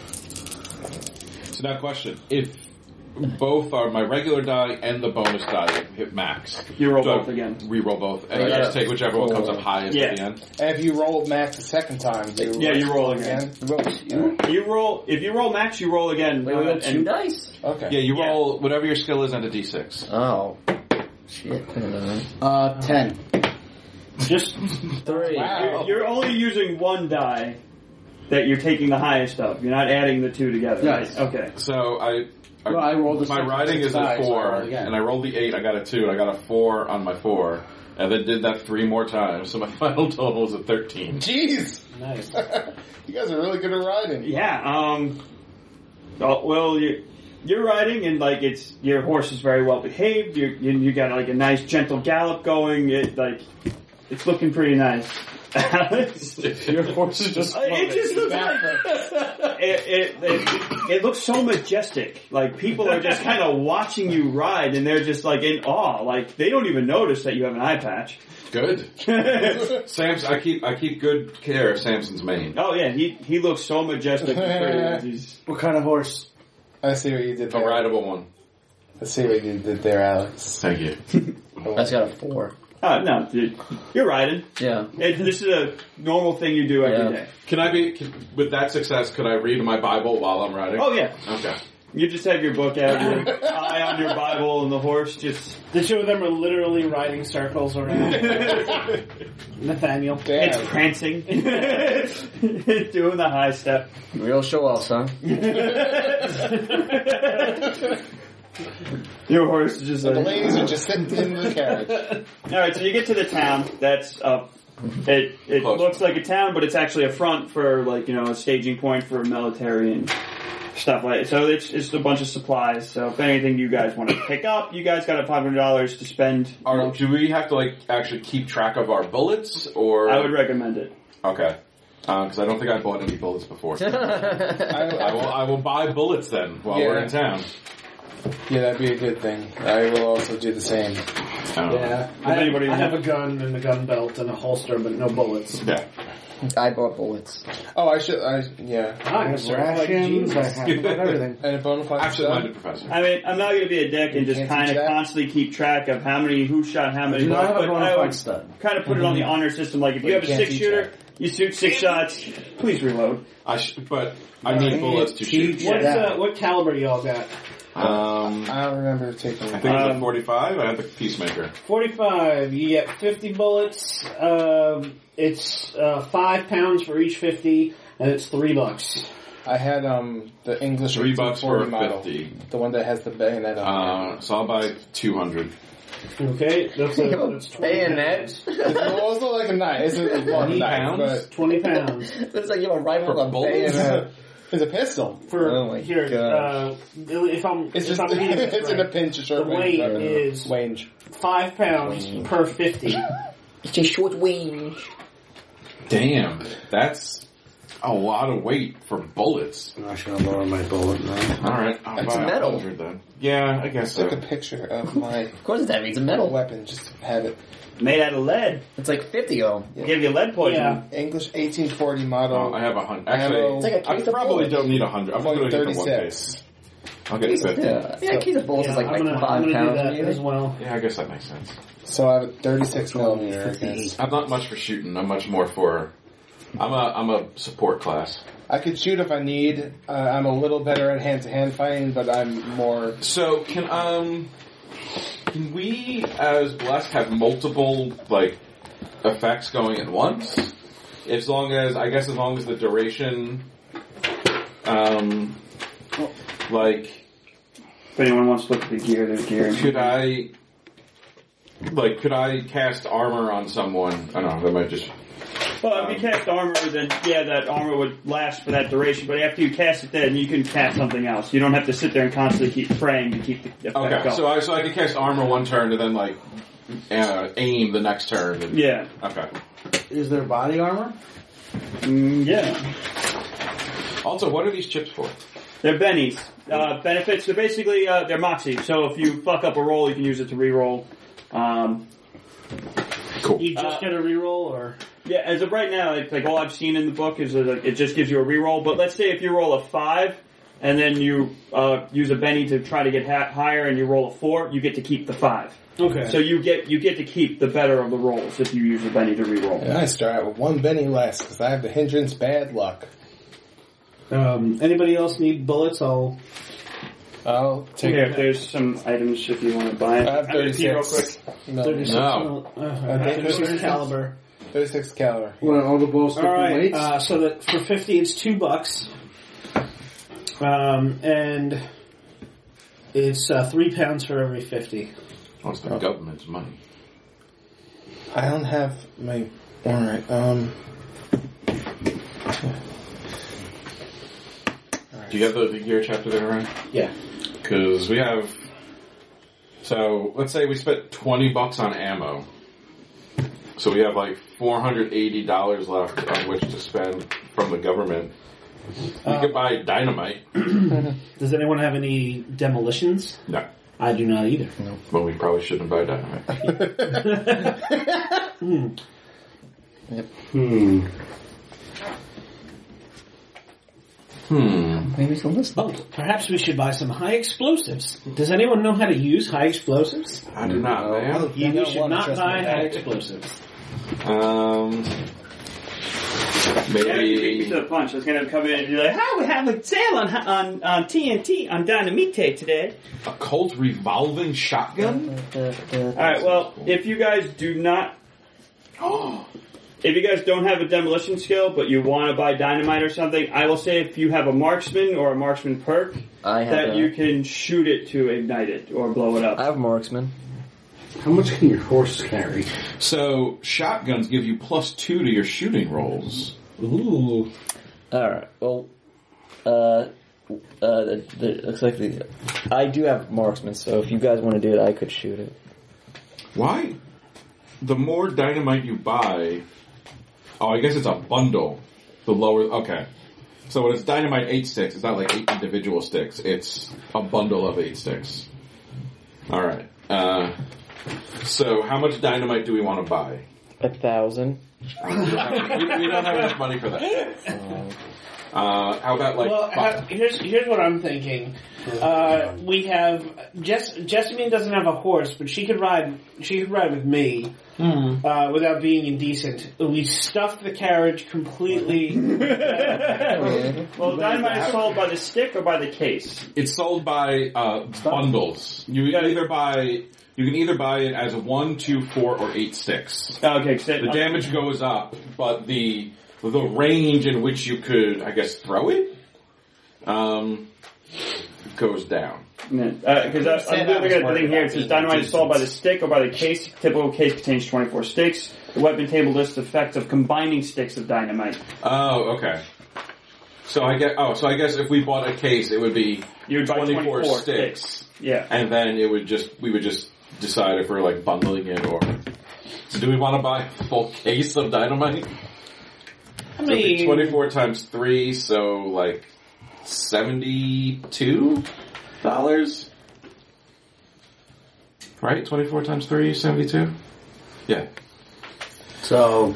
So now question. If both are my regular die and the bonus die hit max, You roll do I both again. re-roll both, and I Yeah. just take whichever one comes up highest Yeah. at the end? And if you roll max the second time, do you Yeah, you roll again. You roll, if you roll max, you roll again. Wait, we got and- two dice? Okay. Yeah, you Yeah. roll whatever your skill is and a D six. Oh. Shit. I don't know. Uh, ten. Just Three. Wow. You're only using one die that you're taking the highest of. You're not adding the two together, Yes. right? Okay. So I, I, Well, I rolled a my six- riding six is die, a so I four, rolled again. and I rolled the eight. I got a two. And I got a four on my four, and then did that three more times. So my final total was a thirteen. Jeez! Nice. You guys are really good at riding. Yeah. Um. oh, Well, you you're riding, and like it's your horse is very well behaved. You you, you got like a nice gentle gallop going. It like it's looking pretty nice. Alex, Your horse is just. it just looks like it, it, it, it looks so majestic. Like people are just kind of watching you ride, and they're just like in awe. Like they don't even notice that you have an eye patch. Good. Sam's. I keep I keep good care of Samson's mane. Oh yeah, he he looks so majestic. and pretty. He's, What kind of horse? I see what you did A there. rideable one. I see what you did there, Alex. Thank you. That's got a four. oh no, dude, you're riding. Yeah. It, this is a normal thing you do every Yeah. day. Can I be can, with that success? Could I read my Bible while I'm riding? Oh yeah, Okay. you just have your book out, your eye on your Bible, and the horse just. The two of them are literally riding circles around Nathaniel. Damn. It's prancing, doing the high step. Real show off, huh? Your horse is just The like. ladies are just sitting in the carriage. All right, so you get to the town. That's uh, it. It Close. looks like a town, but it's actually a front for like you know a staging point for military and stuff like that. So it's it's a bunch of supplies. So if anything you guys want to pick up, you guys got a five hundred dollars to spend. Are, do we have to like actually keep track of our bullets, or I would recommend it. okay? Because I don't think I bought any bullets before. I I, will. I will buy bullets then while Yeah. we're in town. yeah, that'd be a good thing. I will also do the same. Um, Yeah, I, anybody I have have- a gun and a gun belt and a holster, but no bullets. Yeah. I bought bullets. Oh, I should. I yeah. I have Rations, I have about everything. And a bona fide Absent-minded stud. professor. I mean, I'm not going to be a dick and just Can't kind teach of that? constantly keep track of how many, who shot how many. Do not have a but bona I fide would stud. kind of put it on the honor system. Like if you But have you a can't six teach shooter, you shoot six shots. Please reload. I sh- but I need bullets to shoot. What's, Yeah. uh, what caliber y'all got? Um, I don't remember taking. I think it was a Um, forty-five. I had the Peacemaker. forty-five. You get fifty bullets. Um, it's uh, five pounds for each fifty, and it's three bucks. I had um the English Three bucks for eighteen forty model, fifty. the one that has the bayonet on. Uh, so I'll buy two hundred. Okay, that's, a, that's twenty Bayonet. pounds. It's also like a knife. It's a, well, a Twenty knife, pounds? but Twenty pounds. It's like you have a rifle For with a bullets? bayonet. it's a pistol. For Oh my here, God. uh, if I'm It's if just I'm reading this it's right, in a pinch of the short weight range. is Range. five pounds per fifty. It's a short range. Damn, that's a lot of weight for bullets. I'm not gonna lower my bullet now. All right, I'll It's buy metal. a hundred then. Yeah, I guess so. Took a picture of my Of course it's heavy. It's a metal. weapon just to have it. Made out of lead. It's like fifty of them. Give you lead poisoning. Yeah. English eighteen forty Oh, model. I have a hundred. I have Actually, a- It's like a I case of probably bullets. don't need a hundred. I'm Like going to get the one thirty-six. case. I'll get fifty. Yeah, yeah, a case of bullets Yeah, is like, I'm like gonna, I'm five gonna pounds. do that maybe. as well. Yeah, I guess that makes sense. So I have a thirty-six millimeter, I guess. I'm not much for shooting. I'm much more for. I'm a I'm a support class. I could shoot if I need. Uh, I'm a little better at hand-to-hand fighting, but I'm more... So can um can we as blessed have multiple like effects going at once? As long as I guess as long as the duration, um, like. If anyone wants to look at the gear, there's gear. Could I, like, could I cast armor on someone? I don't know, that might just... Well, if you cast armor, then yeah, that armor would last for that duration, but after you cast it then, you can cast something else. You don't have to sit there and constantly keep praying to keep the effect Okay, going. so I, so I could cast armor one turn and then, like, uh, aim the next turn. And, Yeah. Okay. Is there body armor? Mm, yeah. Also, what are these chips for? They're bennies. Uh, benefits, they're basically, uh, they're moxie. So if you fuck up a roll, you can use it to re-roll. Um, Cool. You just Uh, get a reroll, or yeah, as of right now, like, like all I've seen in the book is that like, it just gives you a re-roll. But let's say if you roll a five, and then you uh, use a benny to try to get ha- higher, and you roll a four, you get to keep the five. okay. So you get you get to keep the better of the rolls if you use a benny to re-roll. And I start out with one Benny less, because I have the hindrance bad luck. um, anybody else need bullets? I'll. I'll take Here, there's some items if you want to buy it. I have I'm gonna pee real thirty-six. quick. No, thirty-six No. mil- uh, I think thirty-six thirty-six. caliber. thirty-six caliber. You want all the balls All stick right. weights? Uh, so that for fifty, it's two bucks, um, and it's uh, three pounds for every fifty. Oh, it's the government's money. I don't have my... Alright, um... Do you have the, the gear chapter there, Ryan? Yeah. Because we have... So, let's say we spent twenty bucks on ammo. So we have like four hundred eighty dollars left on which to spend from the government. We Uh, could buy dynamite. Does anyone have any demolitions? No. I do not either. Well, we probably shouldn't buy dynamite. Hmm. Hmm. Hmm. Maybe some list. Oh, perhaps we should buy some high explosives. Does anyone know how to use high explosives? I do not, man. You, don't should wanna not trust buy me. high explosives. Um... Yeah, you beat me Maybe... to the punch. I was going to come in and be like, "How we have a sale on on, on T N T on Dynamite today." A Colt revolving shotgun? All right. Well, if you guys do not, if you guys don't have a demolition skill, but you want to buy dynamite or something, I will say if you have a marksman or a marksman perk, I have. that a, you can shoot it to ignite it or blow it I up. have marksman. How much can your horse carry? So, shotguns give you plus two to your shooting rolls. Ooh. All right. Well, uh, uh, the, the, looks like the I do have marksman. So if you guys want to do it, I could shoot it. Why? The more dynamite you buy... Oh, I guess it's a bundle. The lower... Okay. So when it's dynamite eight sticks, it's not like eight individual sticks. It's a bundle of eight sticks. Alright. Uh, so how much dynamite do we want to buy? A thousand. Uh, we, don't have, we, we don't have enough money for that. Uh, how about like... Well, five? uh, here's here's what I'm thinking. Uh, we have Jess. Jessamine doesn't have a horse, but she could ride. She could ride with me uh, without being indecent. We stuffed the carriage completely. Well, dynamite is sold by the stick or by the case. It's sold by uh, bundles. You either buy... You can either buy it as one, two, four, or eight sticks. Okay, so The damage goes up, but the the range in which you could, I guess, throw it, um, goes down. Because uh, Say I'm that looking was at the worth thing here. It about says dynamite is eighteen sold by the cents. stick or by the case. Typical case contains twenty-four sticks. The weapon table lists effects of combining sticks of dynamite. Oh, okay. So I get. Oh, so I guess if we bought a case, it would be You would buy twenty-four, twenty-four sticks, sticks. Yeah. and then it would just we would just decide if we're like bundling it or. So do we want to buy a full case of dynamite? I So it'd be mean, twenty-four times three, so like seventy-two dollars. Right? Twenty-four times three, seventy-two. Yeah. So,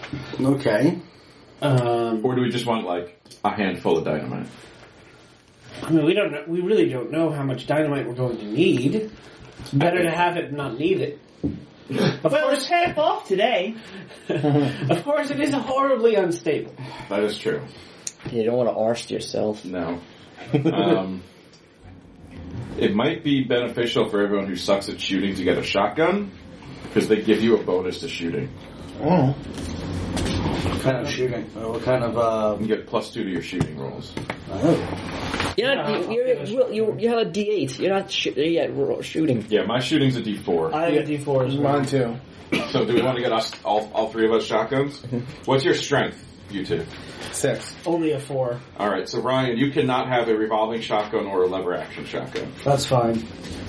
okay. um, Or do we just want like a handful of dynamite? I mean, we don't know, we really don't know how much dynamite we're going to need. It's better to have it and not need it. Of Well, course, it's half off today. of course, it is horribly unstable. That is true. You don't want to arse yourself. No. Um, it might be beneficial for everyone who sucks at shooting to get a shotgun, because they give you a bonus to shooting. Oh. What kind of shooting? Uh, what kind of, uh... You get plus two to your shooting rolls. Oh. You're not. You're, you're, you you have a D eight. You're not sh- yet ro- shooting. Yeah, my shooting's a D four. I have a D four as well. Mine too. So do we want to get us all, all three of us shotguns? What's your strength, you two? Six. Only a four. All right, so Ryan, you cannot have a revolving shotgun or a lever action shotgun. That's fine.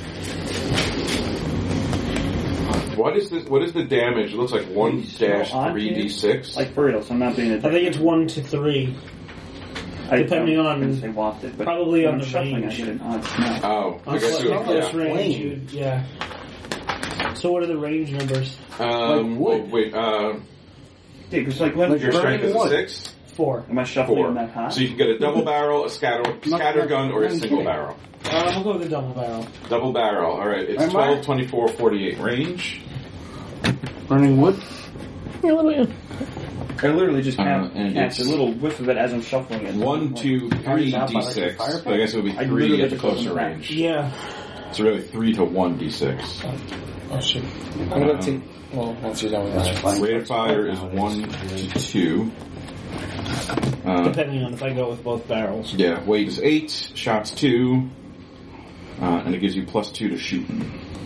What is this? What is the damage? It looks like one dash three d six. Like for real, so I'm not being a I think it's one to three. I depending don't- on- I didn't say wafted, but probably when on I'm the shuffling, range. I get an odd smell. Oh, I On guess close, you on close yeah. range, you'd- yeah. So what are the range numbers? Um, Like wood. oh, wait, uh, Yeah, because like when Like your strength is a Burning wood. six. Four. am I shuffling Four. that high? So you can get a double barrel, a scatter scatter gun, or a I'm single kidding. barrel. Uh, we'll go with the double barrel. Double barrel. All right, it's Am I- twelve, twenty-four, forty-eight range. Burning wood? I literally just Uh, have and catch a it's- little whiff of it as I'm shuffling it. One, two, three out by, d like, a six. fire pit? But I guess it would be I three literally at the just opened closer the back. range. Yeah. So really three to one d six. Oh shit. I'm gonna take. Well, once you're done with that. Rate of fire is one to two. Uh, Depending on if I go with both barrels. yeah, weight is eight, shots two, uh, and it gives you plus two to shooting.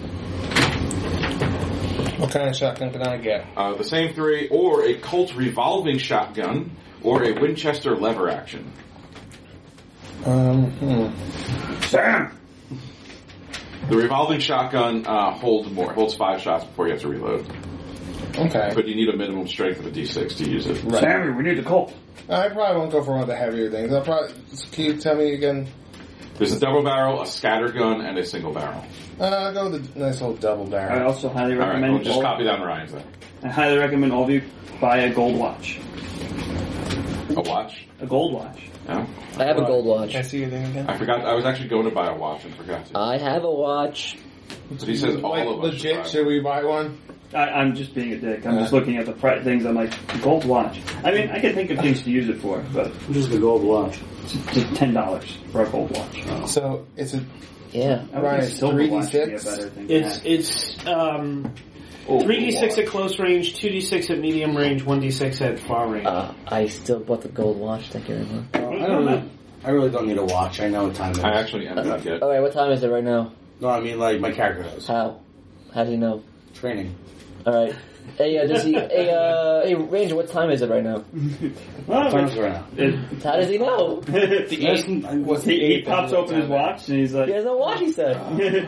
What kind of shotgun can I get? Uh, the same three, or a Colt revolving shotgun, or a Winchester lever action. Um. Hmm. Sam! The revolving shotgun uh, holds more, holds five shots before you have to reload. Okay. But you need a minimum strength of a d six to use it. Right. Sammy, we need the Colt. I probably won't go for one of the heavier things. I'll probably. Can you tell me again? There's a double barrel, a scatter gun, and a single barrel. Uh, I'll go with the nice old double I barrel. also highly All right, recommend we'll just all, copy down Ryan's then. I highly recommend all of you buy a gold watch. A watch? A gold watch. No? I have a gold watch. Can I see your thing again? I forgot, I was actually going to buy a watch and forgot to. I have a watch. So he says all like, of us should legit, buy should we buy one? I, I'm just being a dick. I'm just Uh. looking at the pri- things. I'm like, gold watch. I mean, I can think of things to use it for, but Just the gold watch. it's just ten dollars for a gold watch. So it's a Yeah. I would Ryan, think silver three d watch would be a six? better thing. to It's have. it's um Oh, three d six watch. at close range, two d six at medium range, one d six at far range. Uh, I still bought the gold watch. Thank you very much. I don't really, I really don't need a watch. I know what time it is. I actually emptied it. Alright, what time is it right now? No, I mean, like, my character does. How? How do you know? Training. Alright. Hey, uh, does he, hey, uh, hey, Ranger, what time is it right now? Well, What time is it right now? it- How does he know? it's the Yes, eight. I- what's He, the he eighth? pops open his watch and he's like, He has no watch, he said.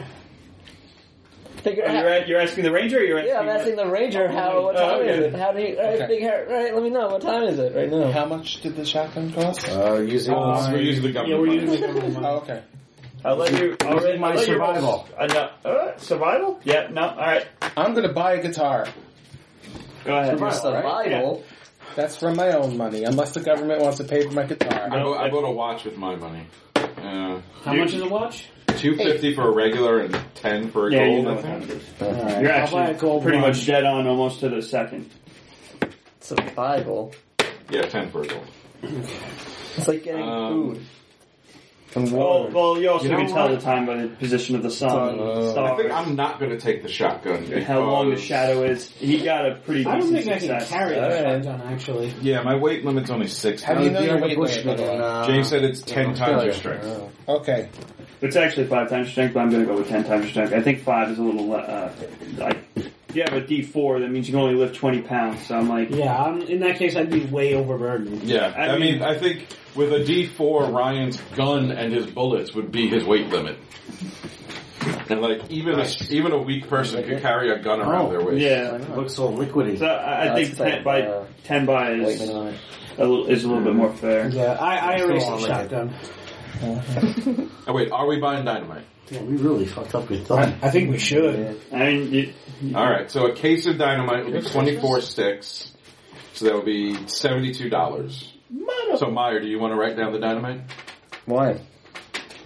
Figure Are you out. a- you're asking the ranger or you're asking Yeah, I'm asking the Ranger how, what Oh, time okay. is it? How do you, alright, Okay. figure out, right, let me know, what time is it right now? How much did the shotgun cost? Uh, using Oh, my... We're using the yeah, government we're money. using the government money. Oh, okay. I'll let you. I'll Using let, my I'll let you roll- survival. Uh, no, uh, survival? Yeah, no, alright. I'm gonna buy a guitar. Go ahead. Survival. Survival? That's from my own money, unless the government wants to pay for my I guitar. bought, I bought a watch with my money. Uh, How much is a watch? two fifty for a regular and ten for a Yeah, you gold. know I what time think. it is. Alright. You're I'll buy a actually gold pretty watch. much dead on almost to the second. Survival? Yeah, ten for a gold. It's like getting Um, food. And Well, water. well, you also You know can tell what? the time by the position of the sun, Uh, stars, I think I'm not going to take the shotgun. and how long the because- shadow is. He got a pretty I decent don't think I can success. carry Alright. that shotgun, actually. Yeah, my weight limit's only six. How do you know Be your like a weight bushman limit, by the in, way? uh, James said it's ten in times your Australia. strength. Okay. It's actually five times strength, but I'm going to go with ten times strength. I think five is a little. Uh, like, if you have a D four, that means you can only lift twenty pounds. So I'm like, Yeah, I'm, in that case, I'd be way overburdened. Yeah, I I, mean, mean- I think with a D four, Ryan's gun and his bullets would be his weight limit. And like even a even a weak person could carry a gun around Oh, their waist. yeah. It looks so liquidy. So I, I That's think ten like, by uh, ten by Wait is a minute. a little, is a little bit more fair. Yeah, I, I erased the on with shotgun. Oh wait, are we buying dynamite? Yeah, we really fucked up good I, thought. I think we should. I mean, you, All right, so a case of dynamite would be twenty-four sticks, so that would be seventy-two dollars. So Meyer, do you want to write down the dynamite? Why?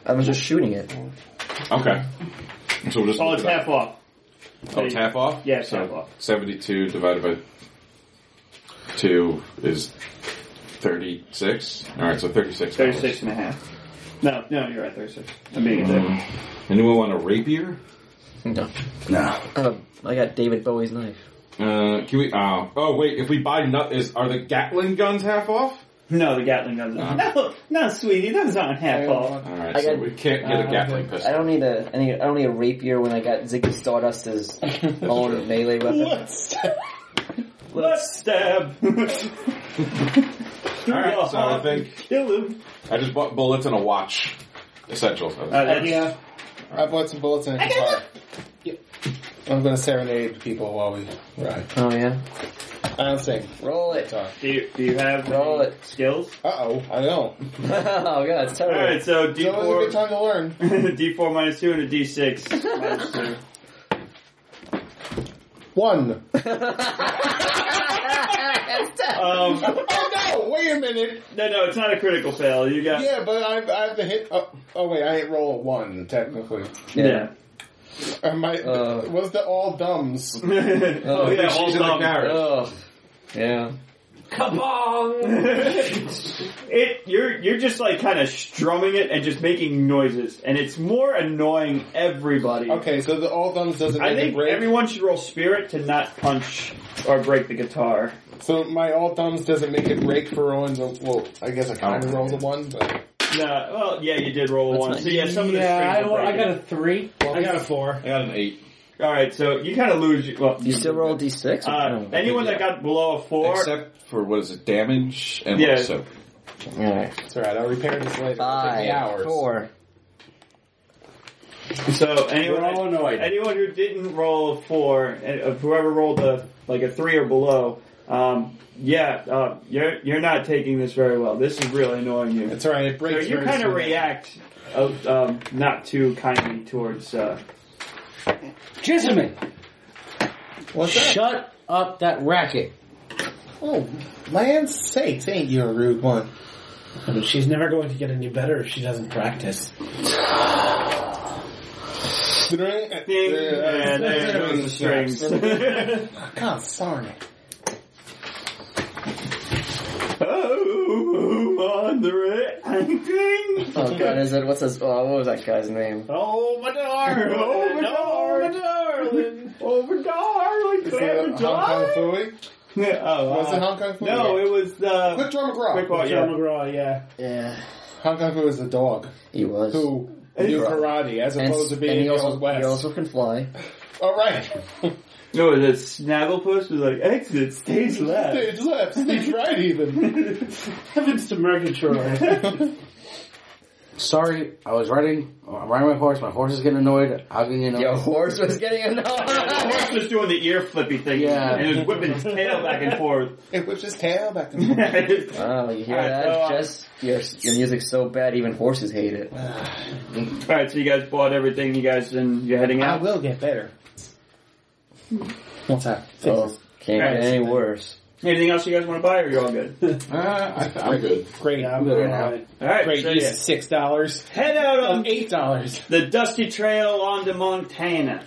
I was just shooting it. Okay. So we'll just Oh, look it's it up. half off. Oh, it's half off? Yeah, it's so half off. seventy-two divided by two is thirty-six. Alright, so thirty-six. thirty-six and a half. No, no, you're right, thirty-six. I'm being a dick. Anyone want a rapier? No. No. Uh, I got David Bowie's knife. Uh, can we, oh, oh wait, if we buy nut, is, are the Gatling guns half off? No, the Gatling guns. No. No, no, sweetie, those aren't half off. Alright, I so got- we can't get a uh, Gatling okay. pistol. I don't need a any. I don't need a rapier when I got Ziggy Stardust as own melee weapon. Let's Let's stab. Alright, so I think Kill him. I just bought bullets and a watch. Essentials. Uh, that's, yeah. I bought some bullets in a guitar. Yep. I'm going to serenade people while we ride. Oh yeah. I don't sing. Roll it. Guitar. do, you, do you have Roll any it. skills? Uh-oh, I don't. Oh god, it's terrible. Alright, so D So it was a good four, time to learn. D four minus two and a D six minus two. One. Um, Oh no! Wait a minute. no, no, it's not a critical fail. You got Yeah, but I, I have to hit. Oh, oh wait, I hit roll a one technically. yeah. Uh, my Uh. was the all dumbs. oh yeah, all She's in the dumb. carriage. Oh. Yeah. It you're you're just like kind of strumming it and just making noises, and it's more annoying everybody. Okay, so the all thumbs doesn't I make think a break. everyone should roll spirit to not punch or break the guitar. So my all thumbs doesn't make it break for rolling the. Well, I guess I kind of rolled the one, but No, well, yeah, you did roll a That's one. nice. So yeah, some of the Yeah, I, strings are I breaking. got a three. I got a four. I got an eight. All right, so you kind of lose. your- Well, You still roll D six? Uh, anyone that got below a four, Except for, what is it, damage and Yeah. soap. Alright. it's alright. I'll repair this later. It'll take Five. me hours. Four. so anyone, We're all annoyed. anyone who didn't roll a four, and uh, whoever rolled a like a three or below, um, yeah, uh, you're you're not taking this very well. This is really annoying you. It's alright. It So breaks. you very kind of soon. react of um, not too kindly towards. Uh, Jessamine, What's that? shut up that racket. Oh, land's sakes! Ain't you a rude one? I mean, she's never going to get any better if she doesn't practice. Ding, and there goes the strings. God, sorry. Oh, on the right. Oh god, is it, what's his, oh, what was that guy's name? Oh, my darling. Oh, my darling. Oh, my darling. Is it Hong Kong Phooey? Yeah, oh, Was uh, it Hong Kong Phooey? No, it was, uh, Quick Draw McGraw. Quick Draw, John yeah. McGraw, yeah. Yeah. Hong Kong Phooey is the dog He was. who knew karate as And, opposed to and being he the also, Old West. he also can fly. All right. No, the Snagglepuss was like, exit, stage left. Stage left, stage right, even. Heavens to Murgatroyd. Sorry, I was riding. I'm riding my horse. My horse is getting annoyed. I'm getting annoyed. Your horse was getting annoyed. The horse was doing the ear flippy thing. Yeah. And it was whipping his tail back and forth. It whips his tail back and forth. Wow, you hear Alright, that? so, uh, Jess, your, your music's so bad even horses hate it. Alright, so you guys bought everything, you guys, and you're heading I out? will get better. What's that? Oh, can't Alright, get any worse. Anything else you guys want to buy, or you're all good? Uh, I, I'm good. Great. I'm good now. Alright, Great. so Use yeah. six dollars. Head out Um, on eight dollars. the dusty trail onto Montana.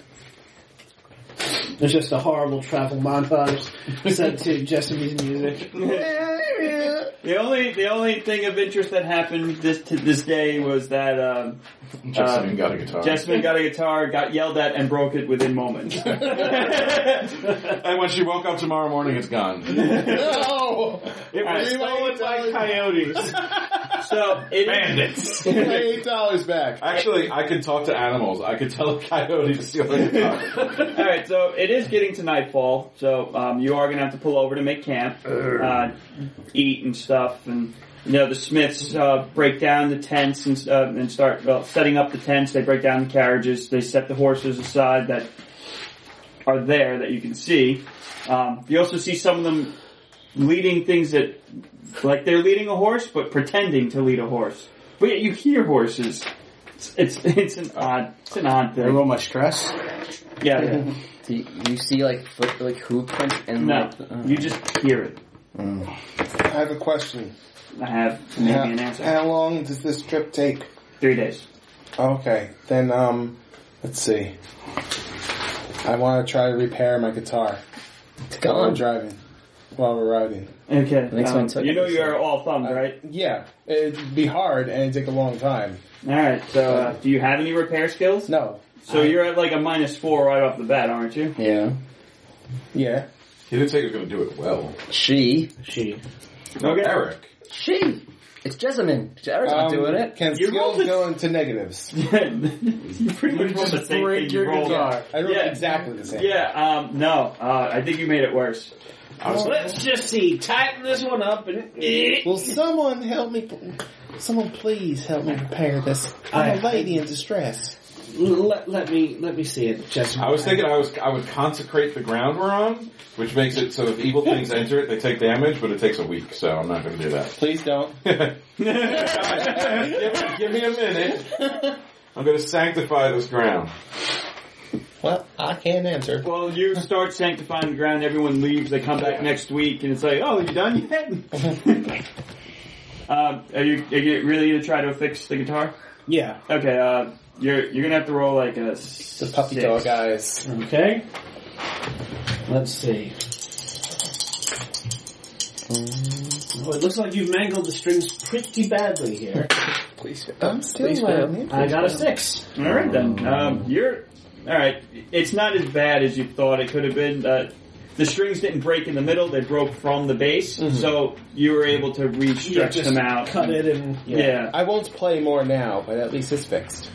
There's just a horrible travel montage set to Jessamine's music. The only the only thing of interest that happened this to this day was that um, Jessamine uh, got a guitar. Jessamine got a guitar, got yelled at, and broke it within moments. And when she woke up tomorrow morning, it's gone. No! It was stolen by coyotes. So it Bandits. eight dollars back. Actually, I can talk to animals. I could tell a coyote to steal a guitar. All right, so it is getting to nightfall, so um, you are going to have to pull over to make camp, uh, eat and stuff, and you know the Smiths uh, break down the tents and, uh, and start well setting up the tents. They break down the carriages. They set the horses aside that are there that you can see. Um, you also see some of them leading things that, like they're leading a horse, but pretending to lead a horse. But yet you hear horses. It's it's, it's an odd it's an odd I thing. roll my stress. Yeah. yeah. Do you, you see like foot, like hoof prints and No, like, uh, you just hear it. mm. I have a question. I have maybe How, an answer. how long does this trip take? Three days. Okay, then um, let's see. I want to try to repair my guitar It's while we're gone. driving, while we're riding. Okay. Next um, one took you know it. you're all thumbed, right? Yeah, it'd be hard and it'd take a long time. Alright, so uh, do you have any repair skills? No. So I- you're at like a minus four right off the bat, aren't you? Yeah. Yeah. He didn't say he was going to do it well. She. She. No, Okay. Eric. She. It's Jessamine. Eric's not Um, doing it. Can You skills rolled it. go into negatives? you pretty much rolled the same break thing you your rolled. guitar. I rolled Yeah. exactly the same. Yeah, um, no, uh, I think you made it worse. Let's just see. Tighten this one up and. Will someone help me? Someone please help me repair this. I'm a lady in distress. Let, let me let me see it. Just I was thinking I was I would consecrate the ground we're on, which makes it so if evil things enter it, they take damage, but it takes a week, so I'm not going to do that. Please don't. give, give me a minute. I'm going to sanctify this ground. Well, I can't answer. Well, you start sanctifying the ground, everyone leaves, they come back next week, and it's like, oh, you done yet? uh, are you, are you really going to try to fix the guitar? yeah. Okay, uh, you're you're going to have to roll like a The puppy dog eyes. Okay. Let's see. Oh, it looks like you've mangled the strings pretty badly here. Please. I'm still Please learning. I got a six. All right then. Um, you're all right. It's not as bad as you thought it could have been. Uh, the strings didn't break in the middle; they broke from the base, so you were able to re-stretch just them out. Cut it and Yeah. I won't play more now, but at least it's fixed.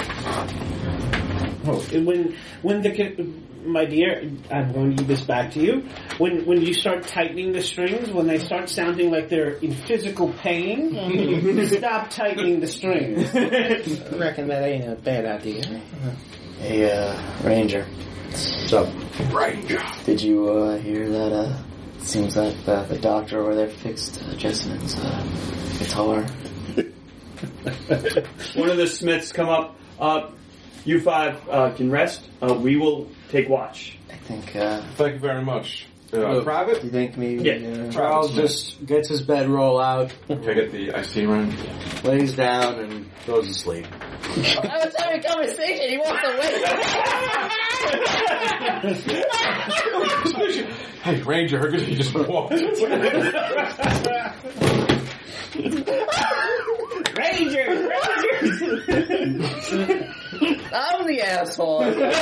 Oh, when when the my dear, I'm going to give this back to you. When when you start tightening the strings, when they start sounding like they're in physical pain, stop tightening the strings. I reckon that ain't a bad idea. Hey, uh, Ranger. So, Ranger. Did you, uh, hear that, uh, it seems like the, the doctor over there fixed uh, Jessamine's, uh, guitar. One of the Smiths come up. Uh, you five uh, can rest. Uh, we will take watch. I think, uh, Thank you very much. Uh, Look. private? do you think maybe, Yeah. uh, Charles just gets his bedroll out, Can I get the iced tea round? lays down, and goes to sleep. I was having a conversation, he walked away! Hey, Ranger, how could he just walk? Ranger, I'm the asshole!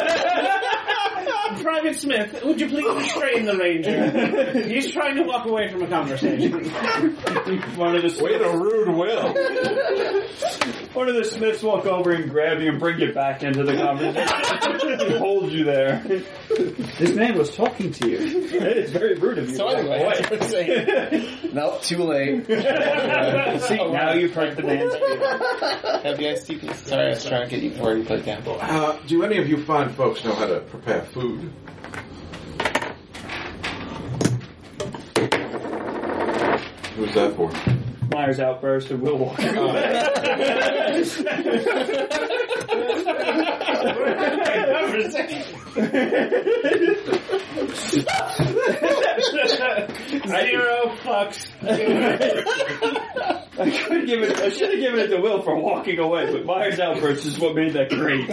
Private Smith, would you please restrain the ranger? He's trying to walk away from a conversation. One of the Wait a rude will. One of the Smiths walk over and grab you and bring you back into the conversation. Hold you there. This man was talking to you. It is very rude of you. So to walk anyway, away. that's what I'm saying. Nope, too late. See, now you've hurt the man's feelings. Have the iced tea, please. Sorry, I was trying to get you before you put down. Uh, do any of you fine folks know how to prepare food? Who's that for? Myers outburst and Will walk Zero fucks. I could give it. I should have given it to Will for walking away, but Myers outburst is what made that great.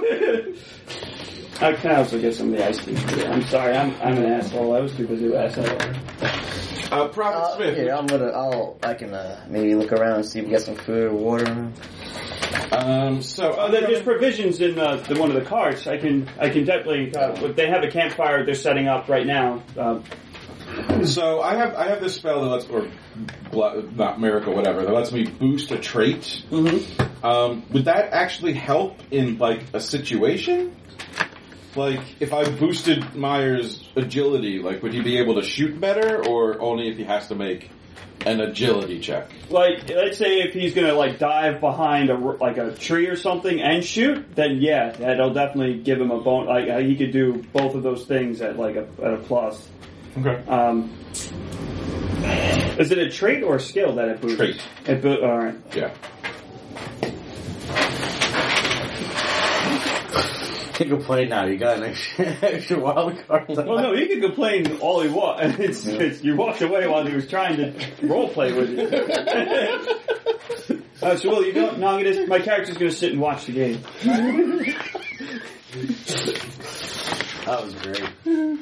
I can also get some of the ice cream. I'm sorry, I'm I'm an asshole. I was too busy with asshole. Uh, Prophet Uh, Smith. here, I'm gonna, I'll, I can, uh, maybe look around and see if we get some food or water. Um, so, Oh, there- there's provisions in uh, the, one of the carts. I can I can definitely. Uh, they have a campfire they're setting up right now. Uh, so I have I have this spell that lets, or bla- not miracle, whatever, that lets me boost a trait. mm-hmm. Um, would that actually help in like a situation? Like, if I boosted Myers' agility, like, would he be able to shoot better, or only if he has to make an agility check? Like, let's say if he's gonna like dive behind a r- like a tree or something and shoot, then yeah, that'll definitely give him a bone. Like uh, he could do both of those things at like a at a plus. Okay. Um, is it a trait or a skill that it boosts? Trait. It bo- all right. Yeah. You can play now. You got an extra, extra wild card. Well, no, he can complain all he wants. It's, it's, you walked away while he was trying to role play with you. Uh, so, Will, you go? No, I'm gonna, my character's going to sit and watch the game. That was great.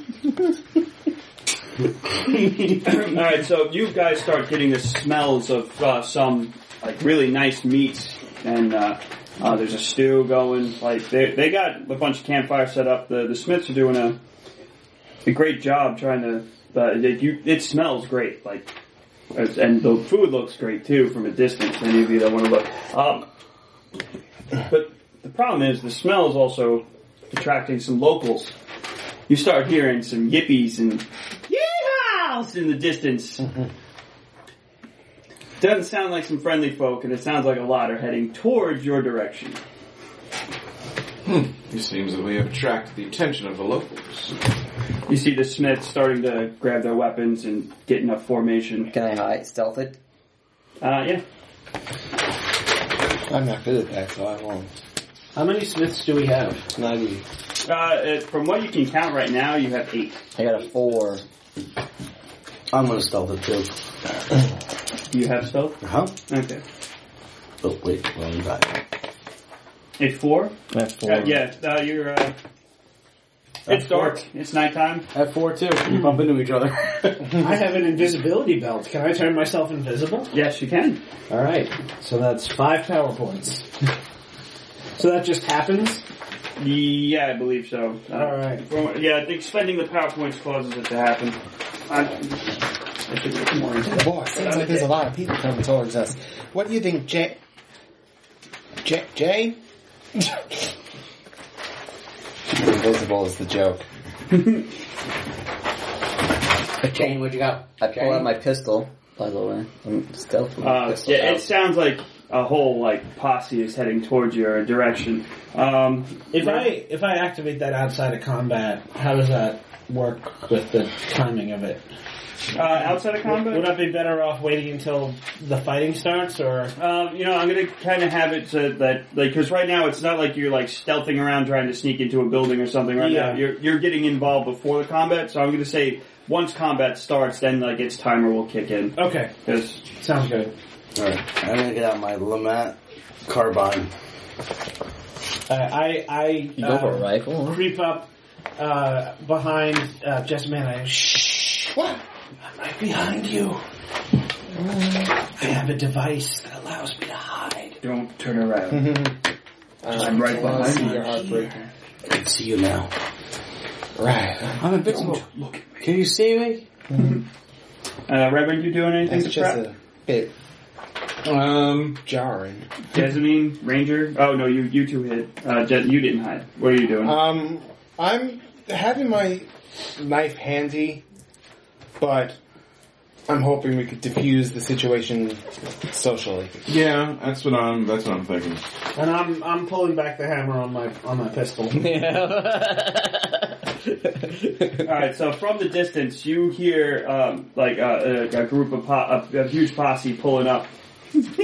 Alright, so you guys start getting the smells of uh, some like really nice meats, and uh, uh, there's a stew going. Like they they got a bunch of campfires set up. The the Smiths are doing a a great job trying to. Uh, it, you, it smells great, like, and the food looks great too from a distance. Any of you that want to look. Um, but the problem is the smell is also attracting some locals. You start hearing some yippies and yeehaws in the distance. Mm-hmm. Doesn't sound like some friendly folk, and it sounds like a lot are heading towards your direction. Hmm. It seems that we have attracted the attention of the locals. You see the Smiths starting to grab their weapons and get in a formation. Can I hide, stealth it? Uh, yeah. I'm not good at that, so I won't. How many Smiths do we have? ninety. Uh, it, from what you can count right now, you have eight. I got a four. I'm gonna stealth it too. You have stealth? Huh? Okay. Oh, wait, wrong guy. A four? I have four. Uh, yeah, uh, you're, uh... It's dark. It's nighttime. I have four too. We bump into each other. I have an invisibility belt. Can I turn myself invisible? Yes, you can. Alright, so that's five power points. So that just happens? Yeah, I believe so. Uh, Alright. Yeah, I think spending the power points causes it to happen. I, I should look more into that. Boy, it seems like there's a lot of people coming towards us. What do you think, Jay? Jay? Jay? Invisible is the joke. Jane, what'd you got? I pull out my pistol, by the way. I'm stealth with my Uh, pistol yeah, out. it sounds like a whole like posse is heading towards your direction. Um, If I if I activate that outside of combat, how does that work with the timing of it? uh, outside of combat, Would I be better off waiting until the fighting starts, or? Um, you know, I'm gonna kind of have it so that, like, because right now it's not like you're like stealthing around trying to sneak into a building or something. Right Yeah. now, you're you're getting involved before the combat. So I'm gonna say once combat starts, then like its timer will kick in. Okay, Because sounds good. Alright, I'm gonna get out my Lamat carbine. Uh, I I You go for a uh, rifle? Huh? creep up uh, behind uh, Jessamine. I shh. What? I'm right behind you. I have a device that allows me to hide. don't turn around. I'm right behind you. Your heartbreaker. I can see you now. Right. I'm invincible. Can you see me? Uh, Reverend, you doing anything That's to just prep? a bit Um, jarring. Jasmine, Ranger. Oh no, you you two hid. Uh, Je- you didn't hide. What are you doing? Um, I'm having my knife handy, but I'm hoping we could diffuse the situation socially. yeah, that's what I'm. That's what I'm thinking. And I'm I'm pulling back the hammer on my on my pistol. All right, so from the distance, you hear um, like uh, a, a group of po- a, a huge posse pulling up. Well, look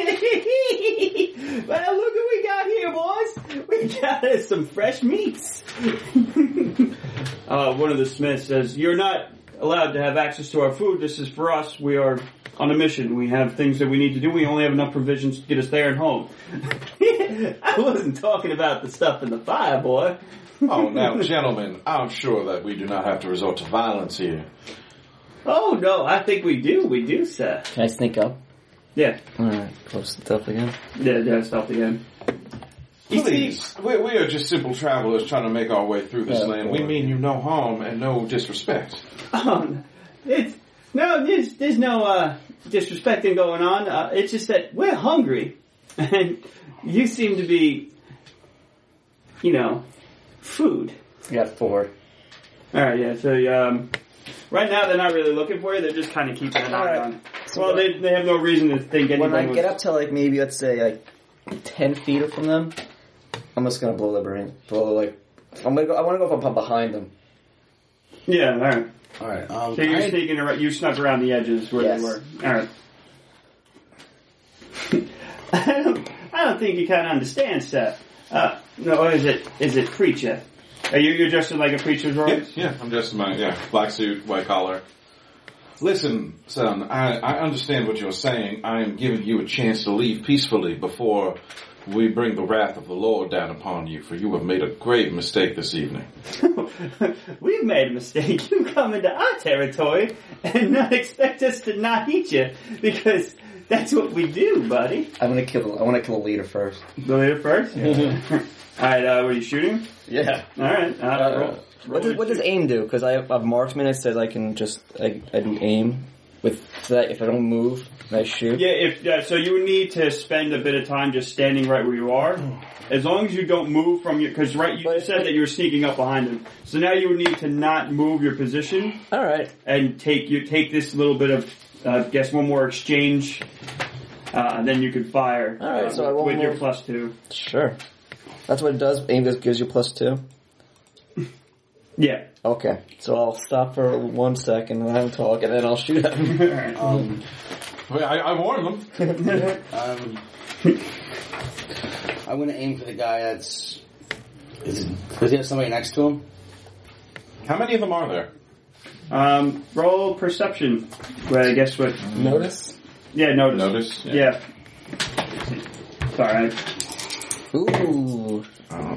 what we got here, boys! We got us some fresh meats. uh, one of the Smiths says, "You're not allowed to have access to our food. This is for us. We are on a mission. We have things that we need to do. We only have enough provisions to get us there and home." I wasn't talking about the stuff in the fire, boy. Oh, now, gentlemen, I'm sure that we do not have to resort to violence here. Oh no, I think we do. We do, sir. Can I sneak up? Yeah, Alright, close stealth again. yeah, yeah. Stealth again. You see, Please, we, we are just simple travelers trying to make our way through this Yeah, land. We boy. mean you no harm and no disrespect. um, it's no, there's there's no uh, disrespecting going on. Uh, it's just that we're hungry, and you seem to be, you know, food. I got four. All right, yeah. So um, right now they're not really looking for you. They're just kind of keeping an eye Alright. on. Well, they they have no reason to think anything. When I was, get up to like maybe let's say like ten feet from them, I'm just gonna blow their brain. Blow like I'm gonna go. I want to go from behind them. yeah, all right. Alright, um, So you're I- sneaking around. You snuck around the edges where Yes. they were. All right. I don't. I don't think you kind of understand, sir. Uh, no, or is it? Is it preacher? Are you you're dressed in like a preacher's Yeah, robes? yeah, I'm just in my, yeah, black suit, white collar. Listen, son, I, I understand what you're saying. I am giving you a chance to leave peacefully before we bring the wrath of the Lord down upon you, for you have made a grave mistake this evening. We've made a mistake. You come into our territory and not expect us to not eat you, because that's what we do, buddy. I'm gonna kill. I want to kill a leader first. The leader first? Yeah. Alright, uh, what are you shooting? Yeah. Alright, uh, Uh, roll. what does what does aim do? Because I have, I have marksman. It says I can just I, I do aim with so that if I don't move, I shoot. Yeah, if uh, so, you would need to spend a bit of time just standing right where you are. As long as you don't move from your, because right, you But- said that you were sneaking up behind him. So now you would need to not move your position All right. and take you take this little bit of, uh, guess one more exchange, uh, and then you could fire. All right, uh, so I won't with your move. plus two. Sure. That's what it does. Aim just gives you plus two. Yeah. Okay. So I'll stop for one second and I'll talk, and then I'll shoot at him. Alright. Um, Well, I, I warned them. um, I'm going to aim for the guy that's. Is it, does he have somebody next to him? How many of them are there? Um, roll perception. Well, I guess what? Notice? Yeah, notice. Notice? Yeah. Sorry. Ooh. Um,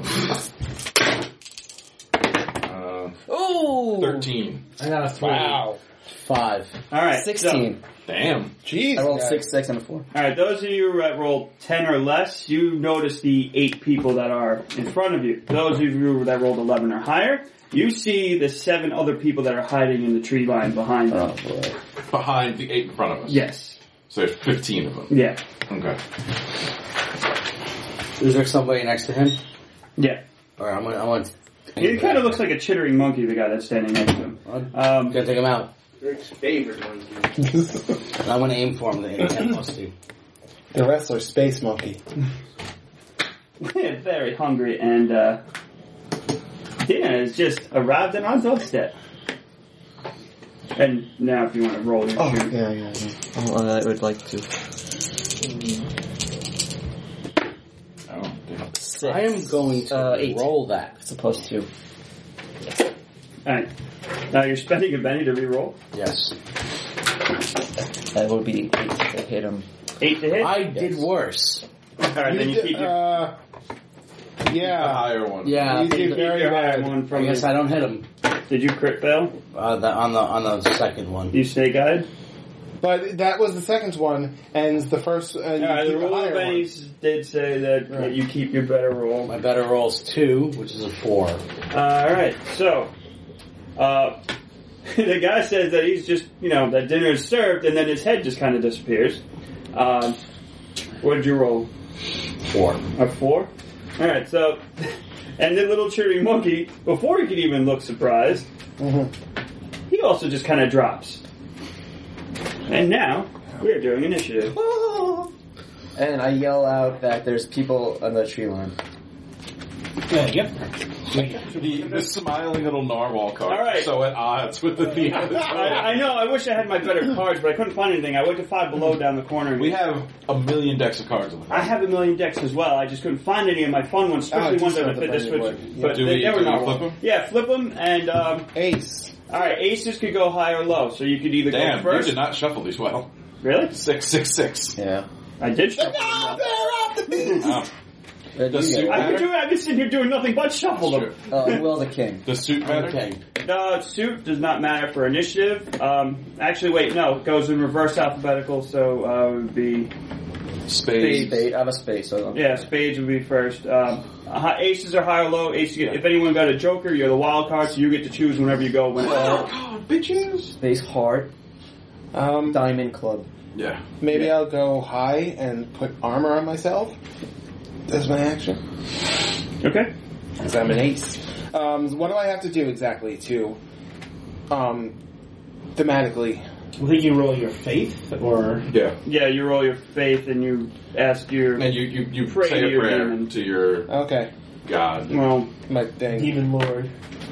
uh, Ooh. thirteen. I got a three. Wow. Five. All right. Sixteen. Damn. Jeez. I rolled guys. six, six, and a four. All right, those of you that rolled ten or less, you notice the eight people that are in front of you. Those of you that rolled eleven or higher, you see the seven other people that are hiding in the tree line behind them. Oh boy. Behind the eight in front of us. Yes. So there's fifteen of them. Yeah. Okay. Is there somebody next to him? Yeah. Alright, I'm going to. I want. He kind of looks like a chittering monkey, the guy that's standing next to him. I'm Um, going to take him out. Rick's favorite one. And I'm going to aim for him with a ten plus two. The wrestler, Space Monkey. we're very hungry, and uh, dinner has just arrived on our doorstep. And now, if you want to roll your Oh. shoot. Yeah, yeah, yeah. Oh, I would like to. Oh, damn. Six. I am going to Uh, eight. roll that. It's a plus two. Alright. Now you're spending a penny to re-roll. Yes. That would be eight to hit him. Eight to hit. I did worse. Alright, then you did- keep your, uh, The yeah. higher one. Yeah. You did keep very your higher bad. one I from guess the, I don't hit him. Did you crit fail? Uh, the, on the on the second one. You snake eyed? But that was the second one, and the first. Uh, you Alright, the keep rule higher of one. pennies did say that, that Right. you keep your better roll. My better roll's two, which is a four. Alright, so, uh, the guy says that he's just, you know, that dinner is served, and then his head just kind of disappears. Um, what did you roll? Four. A four? Alright, so, and the little cheery monkey, before he could even look surprised, Mhm. he also just kind of drops. And now, we're doing initiative. And I yell out that there's people on the tree line. Yeah, yep. The, the smiling little narwhal card. All right. So at odds with the the other. I, I know, I wish I had my better cards, but I couldn't find anything. I went to Five Below down the corner. And We have a million decks of cards. I have a million decks as well. I just couldn't find any of my fun ones, Oh, especially just ones that so would fit the this brand switch. new one. But Do they, we- they were do we not flip 'em? Yeah, flip them, and um, Ace. all right, aces could go high or low, so you could either Damn, go you first. did not shuffle these well. Really? Six, six, six. Yeah. I did shuffle them. Oh. Where do The you suit go? I've been doing. I've been sitting here doing nothing but shuffle them. Uh, Will the king. The suit matter? Okay. Uh, suit does not matter for initiative. Um, actually, wait, no, it goes in reverse alphabetical, so uh, it would be Spades. Spade. I have a spade, so yeah, spades would be first. Um, hi- aces are high or low. Aces get, if anyone got a joker, you're the wild card, so you get to choose whenever you go. When Oh, bitches. space heart, Um, diamond club. Yeah. maybe I'll go high and put armor on myself. That's my action. Okay. Because I'm an ace. Um, what do I have to do exactly to, um, thematically? I think you roll your faith, or Yeah. Yeah, you roll your faith and you ask your And you, you, you Pray say to a your prayer demon. to your Okay. god. well. My thing. demon lord.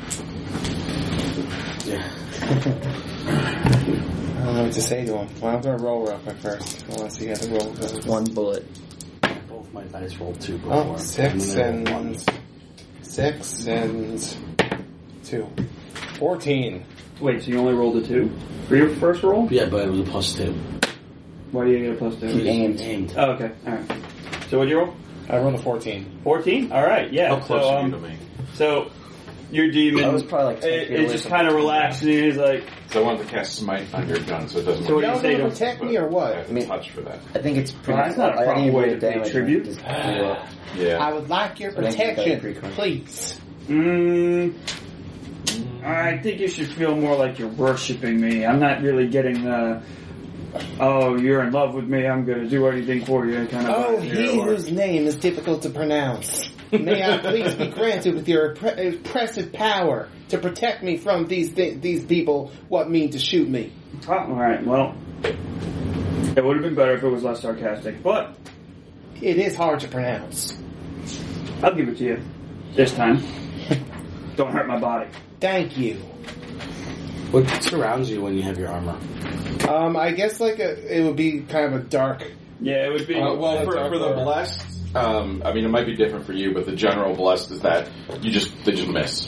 I don't know what to say to him. Well, I'm going to roll real quick first. I want to see how the roll goes. One bullet. Both my dice rolled two before. Oh, six then they rolled and... one. Six and... Two. Fourteen. Wait, so you only rolled a two for your first roll? Yeah, but it was a plus two. Why do you get a plus two? He aimed. aimed. Oh, okay. All right. So what'd you roll? I rolled a fourteen. fourteen? All right, yeah. How close so, are um, you to me? So, your demon, I was probably like ten it, feet it away just from kind of him. relaxes and he's like, So I wanted to cast Smite on your gun, so it doesn't. So what do you Y'all say gonna to- protect me or I what? have I mean- to touch for that. I think it's pretty. Well, that's not a I proper didn't way roll to pay damage. tribute. Just blew up. Yeah. I would like your I think that's protection, pretty cool. please. mm, I think you should feel more like you're worshiping me. I'm not really getting the, oh, you're in love with me, I'm going to do anything for you kind of Oh, vibe he here, or- whose name is difficult to pronounce. May I please be granted with your oppre- oppressive power to protect me from these th- these people what mean to shoot me. Oh, alright, well, it would have been better if it was less sarcastic, but It is hard to pronounce. I'll give it to you. This time. Don't hurt my body. Thank you. What surrounds you when you have your armor? Um, I guess like a, it would be kind of a dark. Yeah, it would be... Uh, well, for, dark for the aura. blessed, um, I mean, it might be different for you, but the general blessed is that you just they just miss.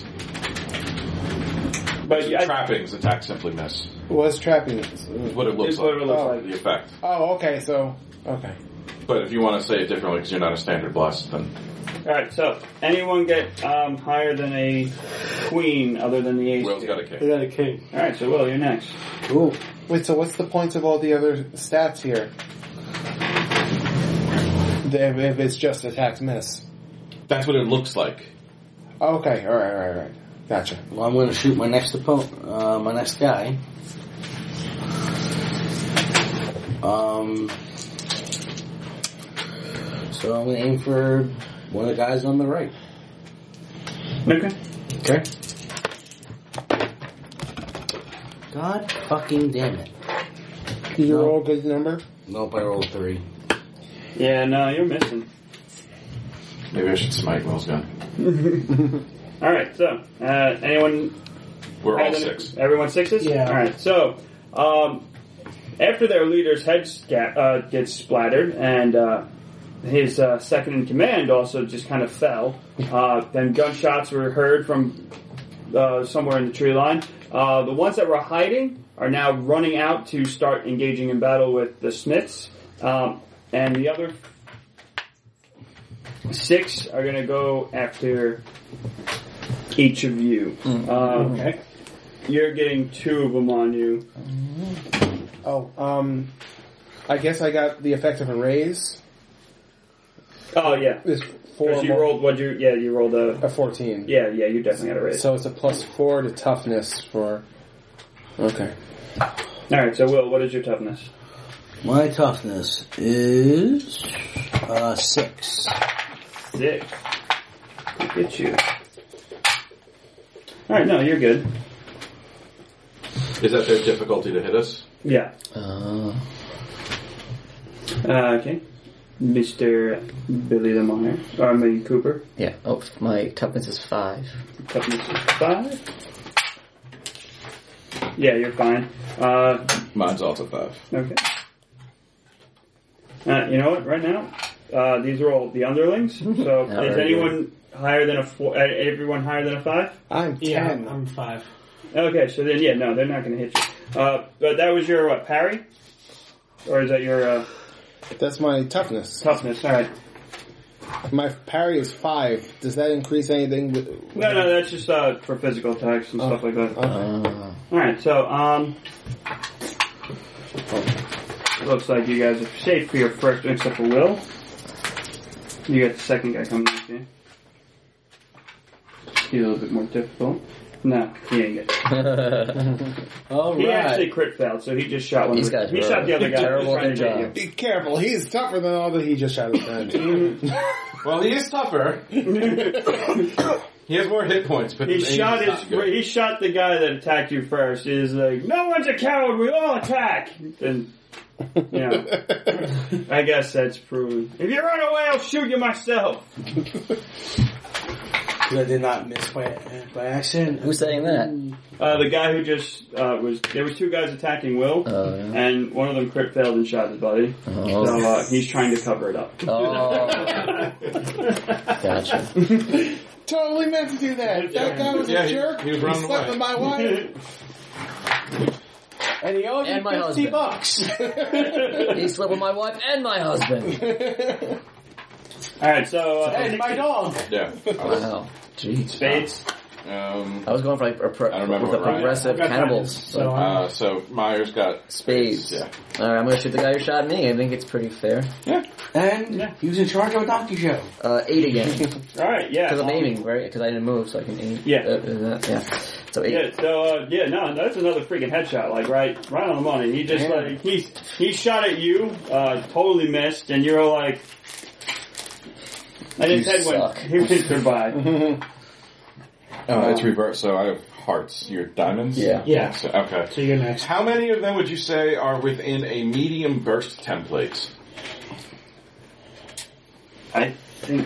but I, Trappings attack simply miss. What's trapping? Is what it looks it's like. what it looks Oh. like. The effect. Oh, okay. So okay. But if you want to say it differently because you're not a standard blessed, then Alright, so, anyone get um, higher than a queen other than the ace? Will's got a kick. We got a king. Alright, so Will, you're next. Ooh. Wait. So what's the point of all the other stats here? The- If it's just attacks miss. That's what it looks like. Okay. All right. All right. All right. Gotcha. Well, I'm going to shoot my next opponent, uh, my next guy. Um, so I'm going to aim for one of the guys on the right. Okay. Okay. God fucking damn it. Did you No. roll a good number? Nope, I rolled three. Yeah, no, you're missing. Maybe I should smite Will's gun. Alright, so, uh, anyone... We're all higher than- six. Everyone sixes? Yeah. Alright, so, um, after their leader's head sca- uh, gets splattered, and uh, his uh, second in command also just kind of fell, uh, then gunshots were heard from uh, somewhere in the tree line. Uh, the ones that were hiding are now running out to start engaging in battle with the Smiths, um, and the other six are going to go after each of you. Um, Okay. You're getting two of them on you. Oh, um, I guess I got the effect of a raise. Oh yeah, It's four. because you more- rolled what you yeah you rolled a a fourteen. yeah yeah you definitely had a raise. So it's a plus four to toughness for. Okay. All right, so Will, what is your toughness? My toughness is uh, six. Six. Look at you. All right, no, you're good. Is that their difficulty to hit us? Yeah. Uh, Uh, okay, Mister Billy the Meyer, or I mean Cooper. yeah. Oh, my toughness is five. Toughness is five. Yeah, you're fine. Uh, Mine's also five. okay. Uh, you know what? Right now, uh, these are all the underlings. So, Oh, is very anyone higher than a four? Uh, everyone higher than a five? I'm Yeah, ten. I'm five. Okay, so then yeah, no, they're not going to hit you. Uh, but that was your what parry, or is that your uh, That's my toughness. toughness? All right. My parry is five. Does that increase anything? With, No, no, that's just uh, for physical attacks and stuff like that. Okay. Uh, All right, so um, looks like you guys are safe for your first, except for Will. You got the second guy coming up here. He's a little bit more difficult. No, he ain't good. All He right. actually crit failed, so he just shot one. These of the, guys he were shot the other guy. terrible Trying to at hit Be careful. He's tougher than all that he just shot his friend. Well, he is tougher. He has more hit points, but He his aim shot is his. not good. He shot the guy that attacked you first. He's like, "No one's a coward. We all attack." And you know, I guess that's proven. If you run away, I'll shoot you myself. I did not miss by by accident. who's saying that? Uh, the guy who just uh, was there was two guys attacking Will, Oh, yeah. and one of them crit failed and shot his buddy. Oh. So uh, he's trying to cover it up. Oh, gotcha. Totally meant to do that. If that guy was Yeah, a he- jerk, he was running slept away. with my wife. And he owes And me my fifty husband. bucks. He slept with my wife and my husband. Alright, so, uh, And my dog. Yeah. Wow. Jeez. Spades. Um, I was going for like a pro- I don't remember with the what Ryan- progressive I've got cannibals. diamonds, So. so, um, uh, so Myers got Spades. Yeah. Alright, I'm gonna shoot the guy who shot me. I think it's pretty fair. And he was in charge of a donkey show. Uh, eight again. Alright, yeah. Because I'm um, aiming, right? Because I didn't move, so I can aim. Yeah. Uh, uh, yeah. So eight. Yeah, so, uh, yeah, no, that's another freaking headshot, like, right, right on the money. He just, Yeah. like, he, he shot at you, uh, totally missed, and you're like, and his You head suck. went, he went goodbye. Uh, it's reversed, so I have hearts. Your diamonds? Yeah. Yeah. So, okay. So you're next. How many of them would you say are within a medium burst template? I think,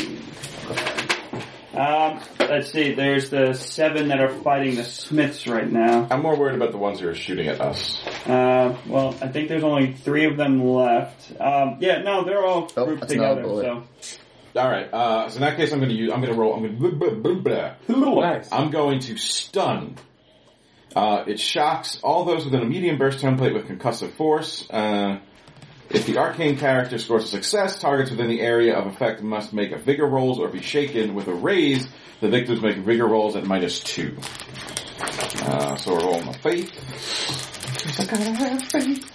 um, let's see, there's the seven that are fighting the Smiths right now. I'm more worried about the ones who are shooting at us. Uh, well, I think there's only three of them left. Um, yeah, no, they're all Oh, grouped that's not a together, bullet. so. Alright, uh, so in that case I'm going to use, I'm going to roll, I'm going to, blah, blah, blah, blah. Nice. I'm going to stun. Uh, it shocks all those within a medium burst template with concussive force. Uh, if the arcane character scores a success, targets within the area of effect must make a vigor rolls or be shaken. With a raise, the victims make vigor rolls at minus two. Uh, so we're rolling a faith. I gotta have faith.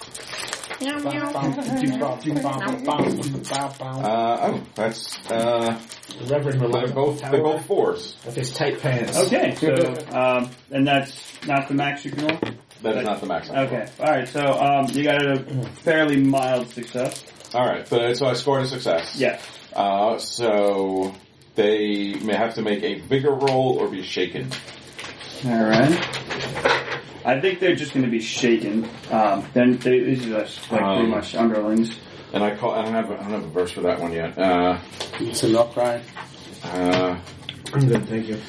Uh, oh, that's, uh, Reverend they're Reliable both, they're both fours. with his tight pants. Okay, so, um, and that's not the max you can roll? That is not the max. Okay, alright, so, um, you got a fairly mild success. Alright, but so I scored a success. Yes. Uh, so they may have to make a vigor roll or be shaken. Alright. I think they're just gonna be shaken. Um, then they, these are just, like, Um, pretty much underlings. And I call. I don't have. A, I don't have a verse for that one yet. Uh, It's a milk cry. uh, I'm good, thank you.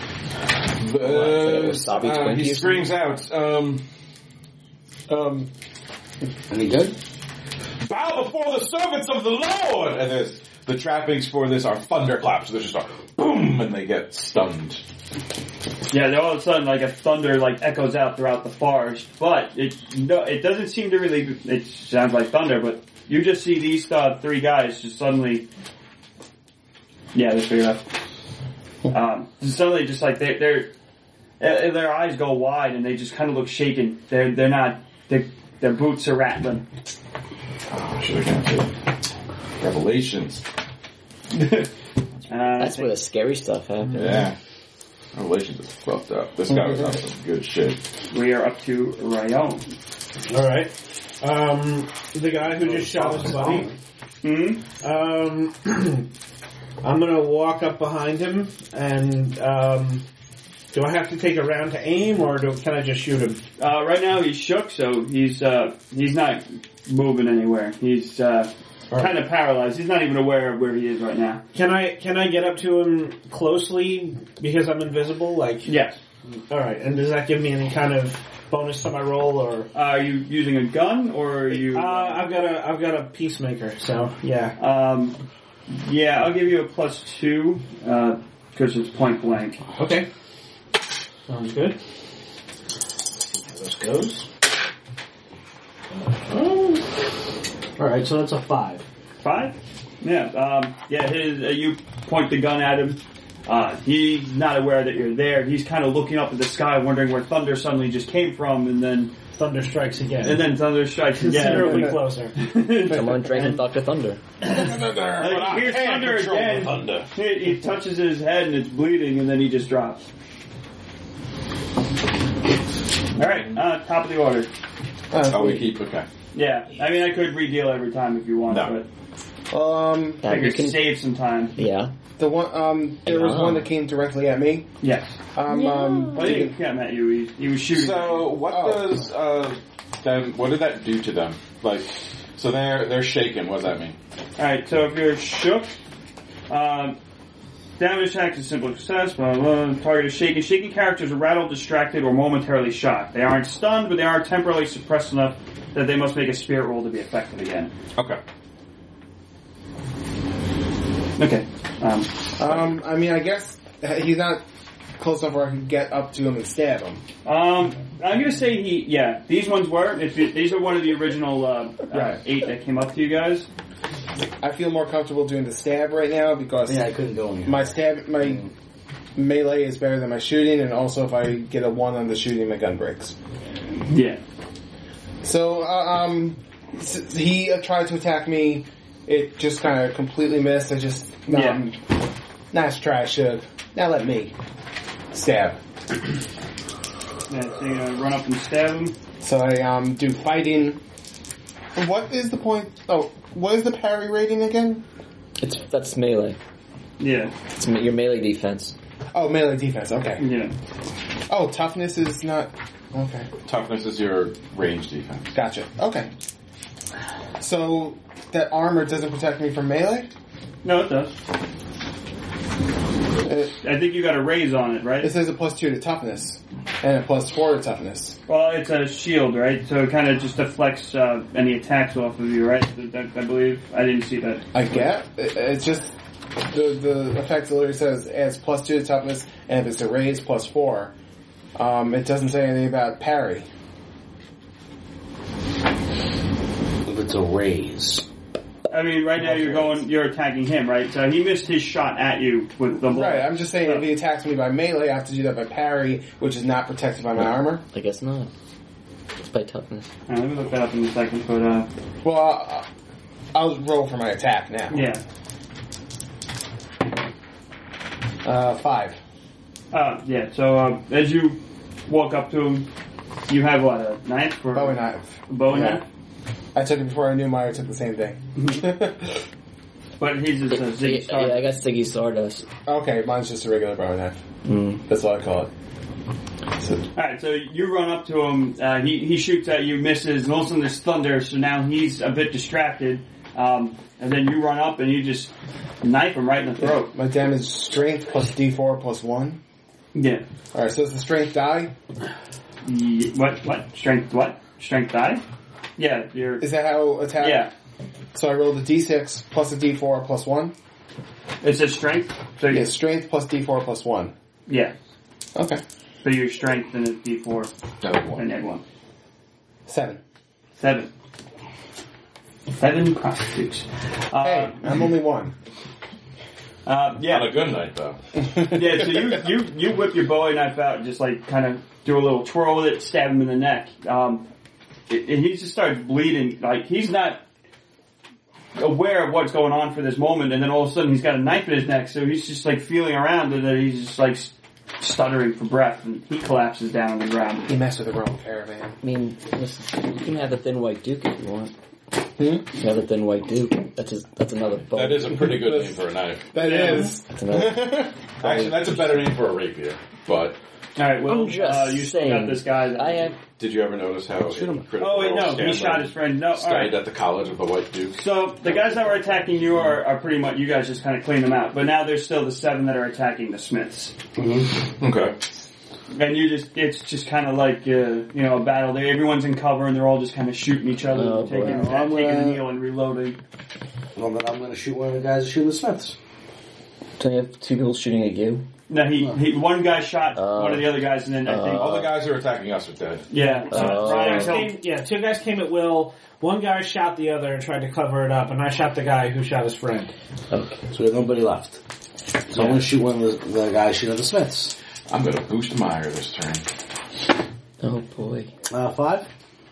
uh, Wasabi uh, Twinkie he or screams out. Um, um, Any good? bow before the servants of the Lord. And there's the trappings for this are thunderclaps. So there's just a boom, and they get stunned. Yeah, then all of a sudden, like a thunder, like echoes out throughout the forest. But it no, it doesn't seem to really. It sounds like thunder, but you just see these uh, three guys just suddenly. Yeah, they figured out. Um, suddenly, just like they, they're, uh, their eyes go wide and they just kind of look shaken. They're they're not. They're, their boots are rattling. Oh, should have counted. Revelations. Uh, That's where the scary stuff happens. Yeah. Revelations is fucked up. This guy was on some good shit. we are up to Rayon. Alright. Um, the guy who just shot his buddy. Hmm? Um, I'm gonna walk up behind him and, um, do I have to take a round to aim or do, can I just shoot him? Uh, right now he's shook, so he's uh, he's not moving anywhere. He's uh, kind of paralyzed. He's not even aware of where he is right now. Can I, can I get up to him closely because I'm invisible? Like, Yes. alright, and does that give me any kind of bonus to my roll or? Uh, are you using a gun or are you? Uh, I've got a, I've got a peacemaker, so, yeah. Um, yeah, I'll give you a plus two because it's point blank. Okay. Sounds good. See how this goes. Oh. Alright, so that's a five. Five? Yeah. Um, yeah. His, uh, you point the gun at him. Uh, he's not aware that you're there. He's kind of looking up at the sky, wondering where thunder suddenly just came from, and then Thunder strikes again. and then thunder strikes again. Considerably closer. Someone drank Doctor Thunder. Uh, here's thunder control the again. thunder. He, he touches his head and it's bleeding, and then he just drops. All right, uh, top of the order. Oh, we keep, okay. Yeah, I mean, I could re-deal every time if you want, No. but Um, Yeah, I you figured can, save some time. yeah. the one, um, there was Oh. one that came directly at me. Yes. Um, um, Well, he didn't come at you. He, he was shooting. So, what Oh. does, uh, then, what did that do to them? Like, so they're, they're shaken, what does that mean? All right. So if you're shook, um, damage attack is simple success. Blah, blah, blah. Target is shaken. Shaken characters are rattled, distracted, or momentarily shocked. They aren't stunned, but they are temporarily suppressed enough that they must make a spirit roll to be effective again. Okay. Okay. Um, um, I mean, I guess he's not close enough where I can get up to him and stab him. um, I'm going to say he, yeah, these ones were. If you, these are one of the original uh, Right. uh, eight that came up to you guys. I feel more comfortable doing the stab right now because Yeah, I couldn't go in. my stab, my melee is better than my shooting, and also if I get a one on the shooting, my gun breaks. Yeah. So, uh, um, s- he uh, tried to attack me. It just kind of completely missed. I just, um, nice try, Shug. Now let me stab. Yeah, so you're going to run up and stab him. So I um do fighting. What is the point? Oh, what is the parry rating again? It's that's melee. Yeah. It's me- your melee defense. Oh, melee defense. Okay. Yeah. Oh, toughness is not. Okay, Toughness is your range defense. gotcha. Okay. So that armor doesn't protect me from melee. No, it does. It, I think you got a raise on it, right? it says a plus two to toughness and a plus four to toughness. Well, it's a shield, right? So it kind of just deflects uh, any attacks off of you, right? I, I believe. I didn't see that. I get. It, it's just the the effect literally says adds plus two to toughness, and if it's a raise, plus four. Um, it doesn't say anything about parry. If it's a raise. I mean, right now you're going, you're attacking him, right? So he missed his shot at you with the blow. Right, I'm just saying if he attacks me by melee, I have to do that by parry, which is not protected by my armor. I guess not. It's by toughness. All right, let me look that up in a second, but uh, Well, I'll, I'll roll for my attack now. yeah. Uh, five. Uh, yeah, so uh, as you walk up to him, you have what, a knife? Or Bowie knife. A bowie Yeah. knife? I took it before I knew Meyer took the same thing. But he's just a Yeah, Ziggy Star. yeah, I got Ziggy Stardust. Okay, mine's just a regular Bowie knife. Mm. That's what I call it. So, Alright, so you run up to him, uh, he, he shoots at you, misses, and all of a sudden there's thunder, so now he's a bit distracted, um, and then you run up and you just knife him right in the throat. my damage is strength plus D four plus one. Yeah. Alright, so it's the strength die? Ye- What, what? Strength what? Strength die? Yeah, you're... Is that how attack? Yeah. So I rolled a D six plus a D four plus one? It's a strength? So you, Yeah, strength plus D four plus one. yeah. Okay. So your strength and a D four, Double and one. add one. Seven. Seven. Seven prostitutes. Uh, Hey, I'm only one. uh, yeah. Not a good night, though. Yeah, so you, you, you whip your Bowie knife out and just like kind of do a little twirl with it, stab him in the neck. Um, and he just starts bleeding. Like, he's not aware of what's going on for this moment, and then all of a sudden he's got a knife in his neck, so he's just like feeling around, and then he's just like stuttering for breath, and he collapses down on the ground. You messed with the wrong caravan. I mean, listen, you can have the thin white duke if you want. Hmm? You can have the thin white duke. That's his, that's another bow. That is a pretty good name for a knife. That Yeah. is. That's another. Actually, that's a better name for a rapier. But Alright, well, I'm just uh, you still got saying. this guy. That, I have. did you ever notice how in Critical oh, wait, Role no, he Scanlan shot his friend. No, studied alright. at the College of the White Duke? So, the guys that were attacking you are, are pretty much, you guys just kind of cleaned them out. But now there's still the seven that are attacking the Smiths. Okay. And you just, it's just kind of like, uh, you know, a battle there. Everyone's in cover and they're all just kind of shooting each other, Oh, taking, boy. uh, I'm taking a gonna- kneel and reloading. Well, then I'm going to shoot one of the guys shooting the Smiths. So you have two people shooting at you. No, he, he one guy shot Uh, one of the other guys and then I think, uh, All the guys who are attacking us are dead. yeah, so uh, Ryan Guys killed, came, yeah, two guys came at will. One guy shot the other and tried to cover it up, and I shot the guy who shot his friend. Okay. So we have nobody left. So I'm going to shoot one of the, the guys shooting the Smiths. I'm going to boost Meyer this turn. Oh boy. Uh, five?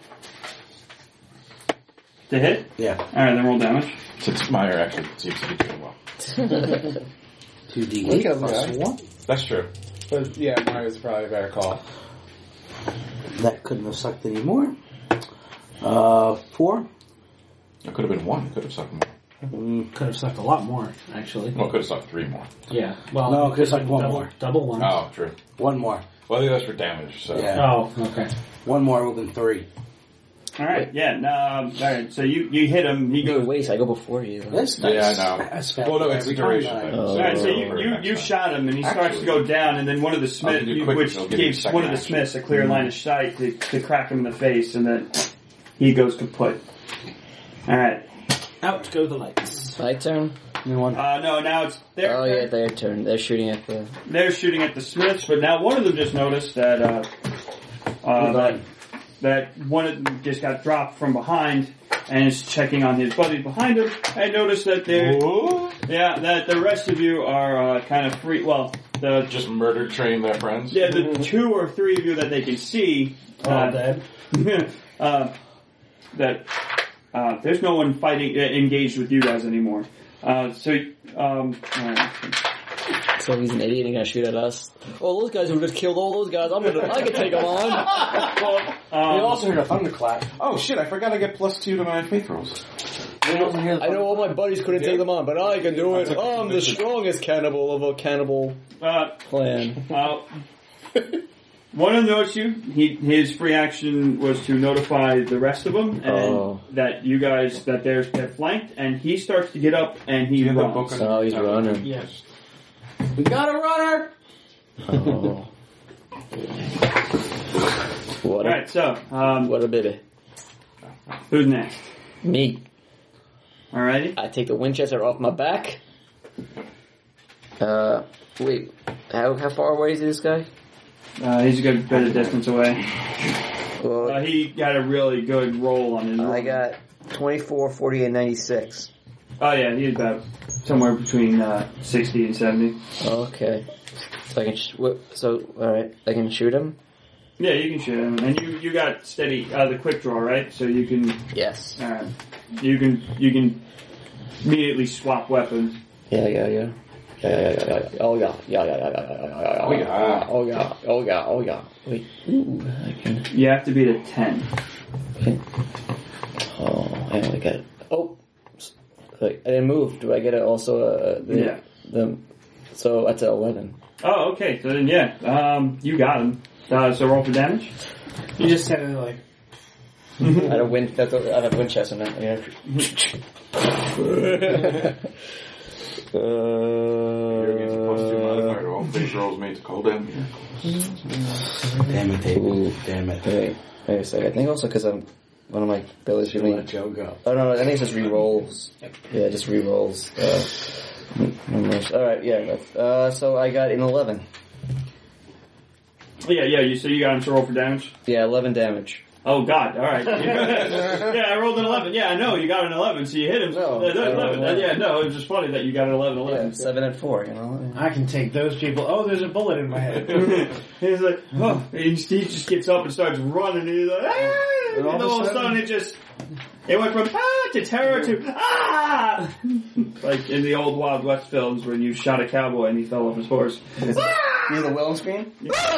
to hit. Yeah. Alright, then roll damage. Since Meyer actually seems to be doing well. two D Look eight at plus that. one. That's true. But yeah, Meyer's probably a better call. That couldn't have sucked anymore. Uh, four. It could have been one. It could have sucked more. Mm, Could have sucked a lot more, actually. Well, it could have sucked three more. Yeah. Well, No, it could have sucked one double, more. Double one. Oh, true. one more. Well, I think that's for damage, so. Yeah. Oh, okay. One more would have been three. Alright, yeah, no, um, alright, so you, you hit him, he You goes, wait, I go before you. That's Yeah, nice. I know. That's fast Well, no, it's every a duration time, thing. though. Oh. Alright, so for you, you, next you time. shot him and he starts to Actually, go down and then one of the I'll Smiths, give you you, quick- which I'll give you gives second one of the action. Smiths a clear line of sight to, to crack him in the face and then he goes kaput. Alright, Out go the lights. My turn. You want- uh, no, now it's their Oh turn. yeah, their turn. They're shooting at the. They're shooting at the Smiths, but now one of them just noticed that, uh, uh, that, that one of them just got dropped from behind and is checking on his buddies behind him. And notice that they're, yeah, that the rest of you are uh, kind of free. Well, the Just murder train their friends? yeah, the two or three of you that they can see, All uh, dead. uh, that uh, there's no one fighting uh, engaged with you guys anymore. Uh, so, um, uh, So he's an idiot and gonna shoot at us. Oh, those guys who just killed all those guys. I'm gonna, I can take them on. well, um, We also heard a thunderclap. Oh shit, I forgot I get plus two to my faith rolls. We also hear the I know all my buddies couldn't take them on, but I can do it. I'm the strongest cannibal of a cannibal uh, clan. well, one of them noticed you. He, his free action was to notify the rest of them, and Oh. that you guys that they're, they're flanked. And he starts to get up, and he have that runs. book? So he's running. Yes. We got a runner! Oh. What All a, right, so um, what a baby. who's next? Me. Alrighty. I take the Winchester off my back. Uh, wait. How how far away is this guy? Uh, he's a good bit of distance away. Well, Uh, he got a really good roll on his. I roll. got twenty-four, forty, and ninety-six. Oh yeah, he's about somewhere between uh, sixty and seventy. Okay. So I can sh- wh- so all right, I can shoot him. Yeah, you can shoot him, and you you got steady uh, the quick draw, right? So you can Yes. uh, you can you can immediately swap weapons. Yeah, yeah, yeah. Yeah, yeah, yeah, yeah, yeah. Oh yeah, yeah, yeah, yeah, yeah, yeah, yeah, yeah. Oh, yeah. Oh yeah, oh yeah, oh yeah. Wait, ooh, I can. You have to beat a ten. Okay. Oh, I only got it. Oh, wait, I didn't move. Do I get it also? Uh, the, Yeah. The, so that's an eleven. Oh, okay. So then, yeah, um, you got him. Uh, so roll for damage. You just said it like, I have win. That's a, I have Winchester now. Yeah. uh, You're against a plus two modifier to all faith rolls made to call down here. Damn it, David. Ooh. Damn it. Wait, wait a second. I think also because I'm one of my abilities give me. Let Joe go. Oh no, I think it's just re-rolls. Yeah, just re-rolls. Uh, numbers. All right, yeah. Uh, so I got an eleven. Yeah, yeah. You so you got him to roll for damage. Yeah, eleven damage. Oh God! All right. Yeah, I rolled an eleven. Yeah, I know you got an eleven, so you hit him. No, Uh, I rolled eleven. an Uh, yeah, no, it was just funny that you got an eleven. eleven. Yeah, seven and four. You know. I can take those people. Oh, there's a bullet in my head. He's like, oh, he just, he just gets up and starts running, and he's like, ah! And all, of a sudden, it just, it went from ah to terror to ah! Like in the old Wild West films when you shot a cowboy and he fell off his horse. Near the Wilhelm screen.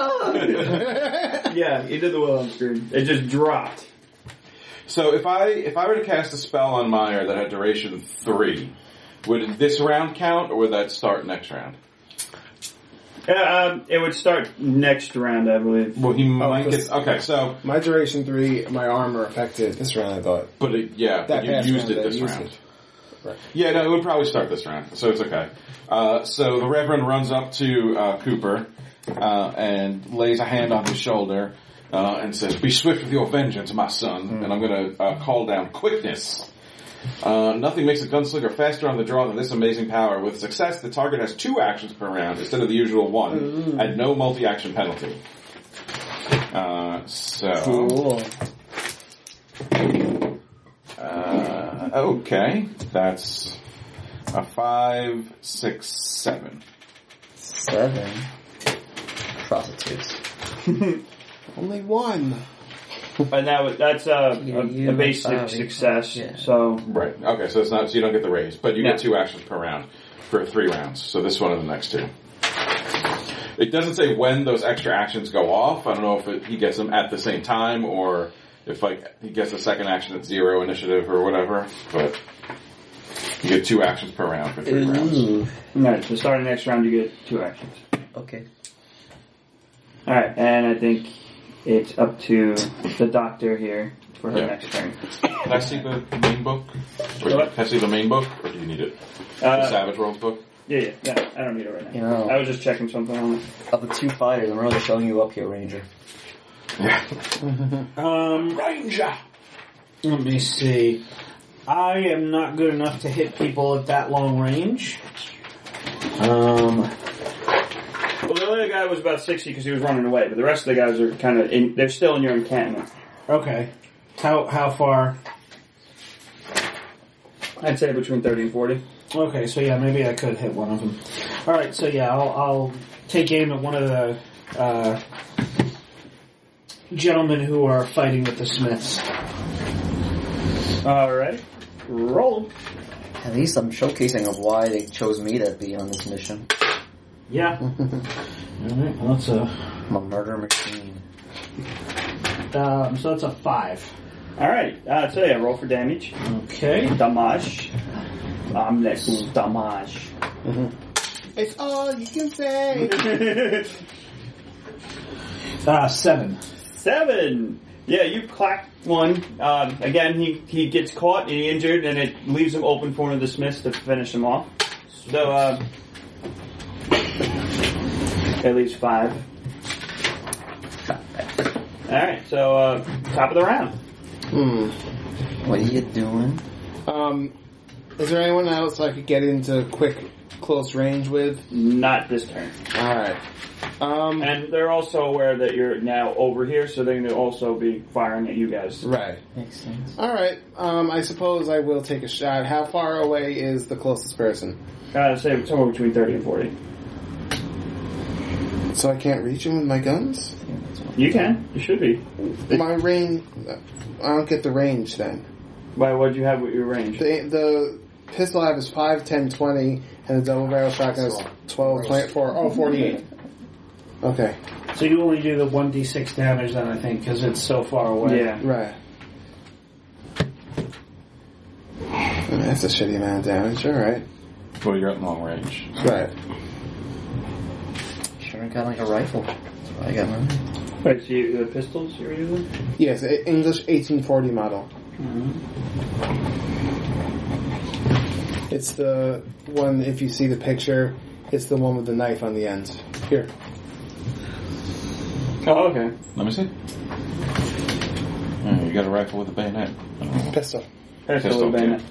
Yeah, he did the Wilhelm scream. It just dropped. So if I if I were to cast a spell on Meyer that had duration three, would this round count or would that start next round? Yeah, um, it would start next round, I believe. Well, he might this- get okay. So, My duration three, my armor effective this round, I thought. but it, yeah, That but you past used round, it I this used round. it. Right. Yeah, no, it would probably start this round, so it's okay. Uh, so the Reverend runs up to uh, Cooper uh, and lays a hand on his shoulder uh, and says, "Be swift with your vengeance, my son." Mm. And I'm going to uh, call down quickness. Uh, nothing makes a gunslinger faster on the draw than this amazing power. With success, the target has two actions per round instead of the usual one, mm. and no multi-action penalty. Uh, so, Cool. uh, okay, that's a five, six, seven. Seven. Prostitutes. Only one. And that was, that's a, Yeah, a, you a basic have- success. yeah. So Right. Okay, so it's not so you don't get the raise, but you Yeah. get two actions per round for three rounds. So this one and the next two. It doesn't say when those extra actions go off. I don't know if it, he gets them at the same time or if like he gets the second action at zero initiative or whatever. But you get two actions per round for three rounds. Ooh. Alright, so starting next round you get two actions. Okay. Alright, and I think it's up to the doctor here for her Yeah. next turn. Can I see the main book? Or do, What? can I see the main book, or do you need it? the Uh, Savage Rolls book? yeah, yeah, yeah, I don't need it right now. You know, I was just checking something on it. of the two fighters, I'm really showing you up here, Ranger. um, Ranger! let me see. I am not good enough to hit people at that long range. Um, Well, the only other guy was about sixty because he was running away, but the rest of the guys are kind of in. They're still in your encampment. Okay. How how far? I'd say between thirty and forty. Okay, so yeah, maybe I could hit one of them. All right, so yeah, I'll, I'll take aim at one of the uh, gentlemen who are fighting with the Smiths. All right, roll. At least I'm showcasing of why they chose me to be on this mission. Yeah. All right, well, that's a I'm a murder machine. um, so that's a five. All right, uh, so yeah, roll for damage. Okay. Damage. I'm next to damage. It's all you can say. Uh, seven. Seven. Yeah, you clack one. Um, again, he, he gets caught and he injured, and it leaves him open for one of the Smiths to finish him off. So, uh, at least five. Alright, so, uh, top of the round. Hmm. What are you doing? Um, is there anyone else I could get into quick, close range with? Not this turn. Alright. Um, And they're also aware that you're now over here, so they're going to also be firing at you guys. right. Makes sense. Alright, um, I suppose I will take a shot. How far away is the closest person? Uh, say somewhere between thirty and forty. So I can't reach him with my guns? You can. You should be. My range... I don't get the range then. Why, what do you have with your range? The, the pistol I have is five, ten, twenty, and the double barrel shotgun is twelve, twenty-four, oh, forty-eight. Okay. So you only do the one d six damage then, I think, because it's so far away. Yeah. Right. Oh, that's a shitty amount of damage, alright. Well, you're at long range. Right. Sure, I got like a rifle. That's why I got mine. Wait, so you, the pistols you're using? Yes, a- English eighteen forty model. It's the one, if you see the picture, it's the one with the knife on the end. Here. Oh, okay. Let me see. Yeah, you got a rifle with a bayonet. Pistol. Pistol Pistol, with bayonet.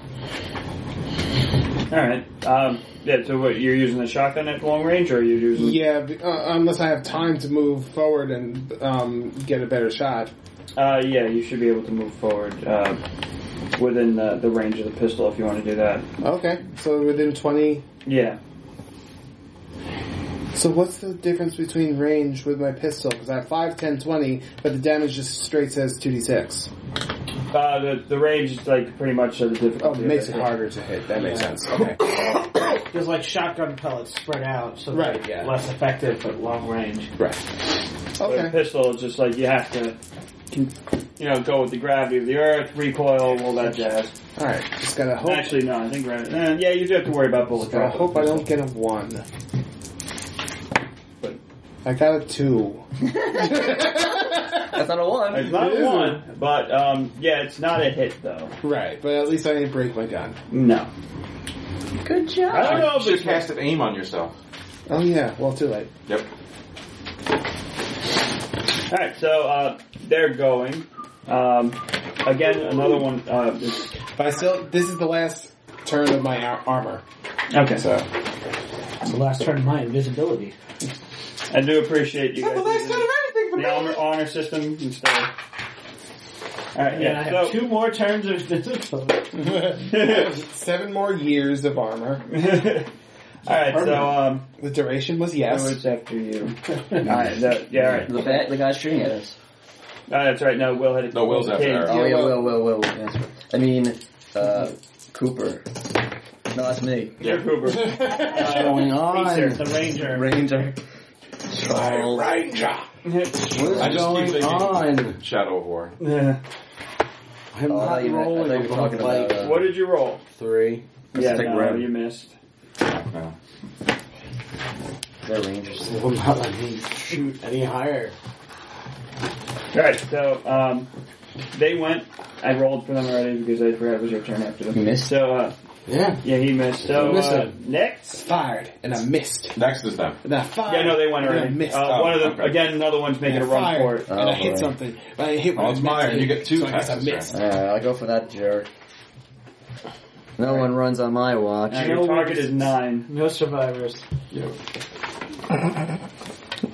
Alright. Um, yeah, so what, you're using the shotgun at long range, or are you using... Yeah, b- uh, unless I have time to move forward and um, get a better shot. Uh, yeah, you should be able to move forward uh, within the, the range of the pistol if you want to do that. Okay, so within twenty... Yeah. So what's the difference between range with my pistol? Because I have five, ten, twenty, but the damage just straight says two d six. Uh, the, the range is like pretty much uh, the difficulty. Oh, it makes of it harder to hit. That makes sense. Okay. There's like shotgun pellets spread out, so Right, they're yeah. less effective at long range. Right. But a Okay. pistol is just like you have to, you know, go with the gravity of the earth, recoil, all that jazz. Alright, just gotta hope. Actually, no, I think gravity. Eh, yeah, you do have to worry about bullet I drop. hope I don't get a one. But I got a two. That's not a one. it's not It a isn't. one, but um, yeah, it's not a hit though. Right, but at least I didn't break my gun. No. Good job. I don't know if You it's should cast an aim on yourself. Oh yeah, well too late. Yep. Alright, so uh, they're going. Um, again, another one. Uh, is, But I still, this is the last turn of my ar- armor. okay, So, It's the last turn of my invisibility. I do appreciate you guys. the last using turn of anything for the me. honor, honor system instead. Alright, Yeah, I yeah, have so. two more turns of invisibility. seven more years of armor. Alright, so, um, The duration was so yes. it's after you. Alright, that, yeah, alright. The bat, the guy's shooting at us. Oh, that's right, no, Will had it. No, Will's after King. Eric. Oh yeah, well- Will, Will, Will. Yes. I mean, uh, Cooper. No, that's me. You're Cooper. What's going on? Racer, the ranger. Ranger. Troll. Ranger. What is I just keep going thinking on? Shadow of War. Yeah. I'm Oh, I not thought you meant- I rolling thought you were above talking like about, uh, What did you roll? three. Yeah, take no, Red. you missed. No. They're Rangers. Will not let me shoot any higher. Alright, so, um, they went. I rolled for them already because I forgot it was your turn after them. You missed? So, uh, Yeah. yeah, he missed. So, You missed uh, him. next. Fired, and I missed. Next is them. And I fired. Yeah, no, they went and I already. missed. Uh, Oh, one of them, okay. again, another one's making and a I run fired, for it. and I Oh, hit boy. something. But I hit what Oh, I it's meant to Meyer. You hit, get two so I guess I passes, missed. right? Uh, I'll go for that jerk. No one runs on my watch. Now, your target is nine. No survivors.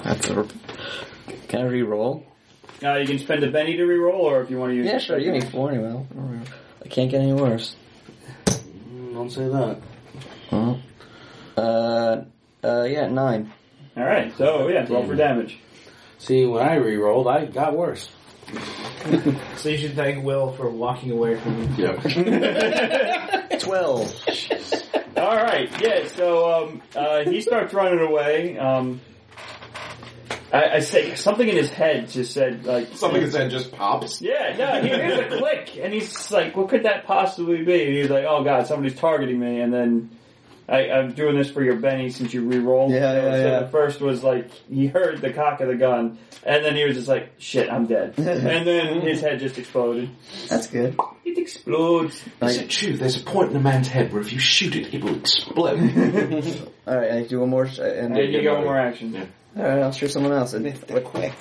That's a, can I re-roll? Uh, you can spend a Benny to reroll, or if you want to use. Yeah, sure. Give me four anyway. I can't get any worse. Don't say that. Uh, uh, uh, yeah, nine. All right. So yeah, roll for damage. See, when I re-rolled, I got worse. So you should thank Will for walking away from you. Yep. Twelve. All right. Yeah. So um, uh, he starts running away. Um, I, I say something in his head just said like Something that said just pops. Yeah, no, he hears a click, and he's like, what could that possibly be? And he's like, oh god, somebody's targeting me, and then I, I'm doing this for your Benny since you re-rolled. Yeah, so, yeah, so yeah. the first was like, he heard the cock of the gun, and then he was just like, shit, I'm dead. And then his head just exploded. That's good. It explodes. Is it true? There's a point in a man's head where if you shoot it, it will explode. Alright, I do one more, sh- and There you go, one more action. Yeah. alright, I'll shoot someone else. And, They're quick.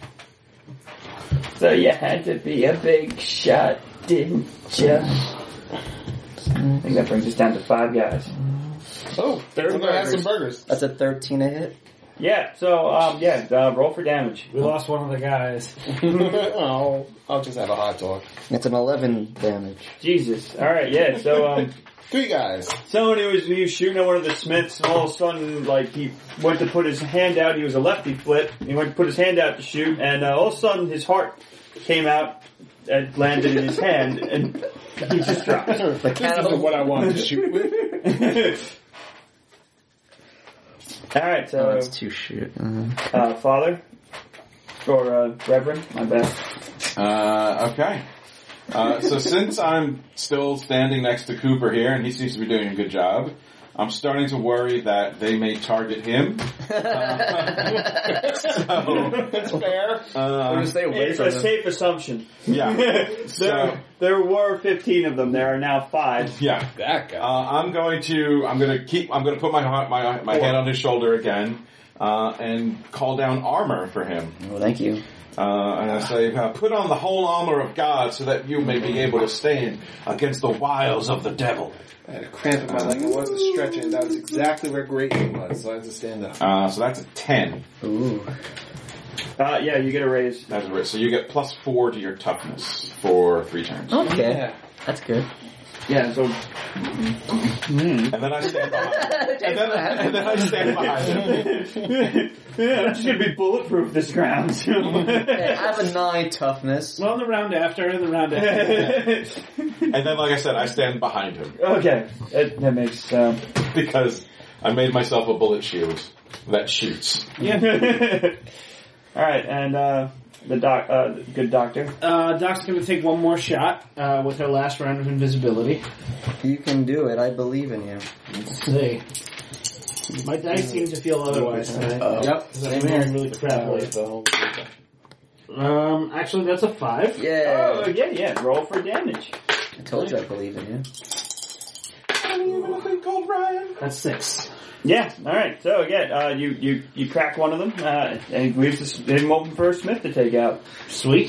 So you had to be a big shot, didn't you? I think that brings us down to five guys. Oh, Third I'm gonna have some burgers. burgers. That's a thirteen a hit. Yeah, so, um, yeah, uh, roll for damage. We lost one of the guys. Oh, I'll just have a hot dog. It's an eleven damage. Jesus. Alright, yeah, so, um, Three guys. so when he was, he was shooting at one of the Smiths, and all of a sudden, like, he went to put his hand out, he was a lefty flip, he went to put his hand out to shoot, and uh, all of a sudden his heart came out and landed in his hand, and he just dropped. This isn't what I wanted to shoot with. Alright, Oh, so, that's two shoot. Uh, uh, Father, or, uh, Reverend, my bad. Uh, okay. Uh, so since I'm still standing next to Cooper here, and he seems to be doing a good job, I'm starting to worry that they may target him. Uh, so, That's fair. uh, stay away It's from a them. safe assumption. yeah. there, So, there were fifteen of them, there are now five. yeah. That guy. Uh, I'm going to, I'm going to keep, I'm going to put my my my hand on his shoulder again, uh, and call down armor for him. Oh, thank you. Uh, and I say, uh, put on the whole armor of God so that you may be able to stand against the wiles of the devil. I had a cramp in my leg. I wanted to stretch it. That was exactly where Grayson was, so I had to stand up. Uh, so that's a ten. Ooh. Uh, yeah, you get a raise. That's a risk. So you get plus four to your toughness for three turns. Okay. Yeah. That's good. Yeah, so, And then I stand behind and then, and then I stand behind him. yeah, I'm just gonna be bulletproof this round. Hey, I have a nine toughness. Well, in the round after, in the round after. And then, like I said, I stand behind him Okay, that, that makes, um, because I made myself a bullet shield that shoots. alright, and, uh, the doc, uh, good doctor. Uh, Doc's going to take one more shot uh, with her last round of invisibility. You can do it. I believe in you. Let's see. My dice seem to feel otherwise tonight. Yep. Because I'm rolling really crappily. Um, actually, that's a five. Yeah. Oh, yeah, yeah, roll for damage. I told you I believe in you. That's six. Yeah, alright, so yeah, uh, you, you, you crack one of them, uh, and it leaves him open for Smith to take out. Sweet.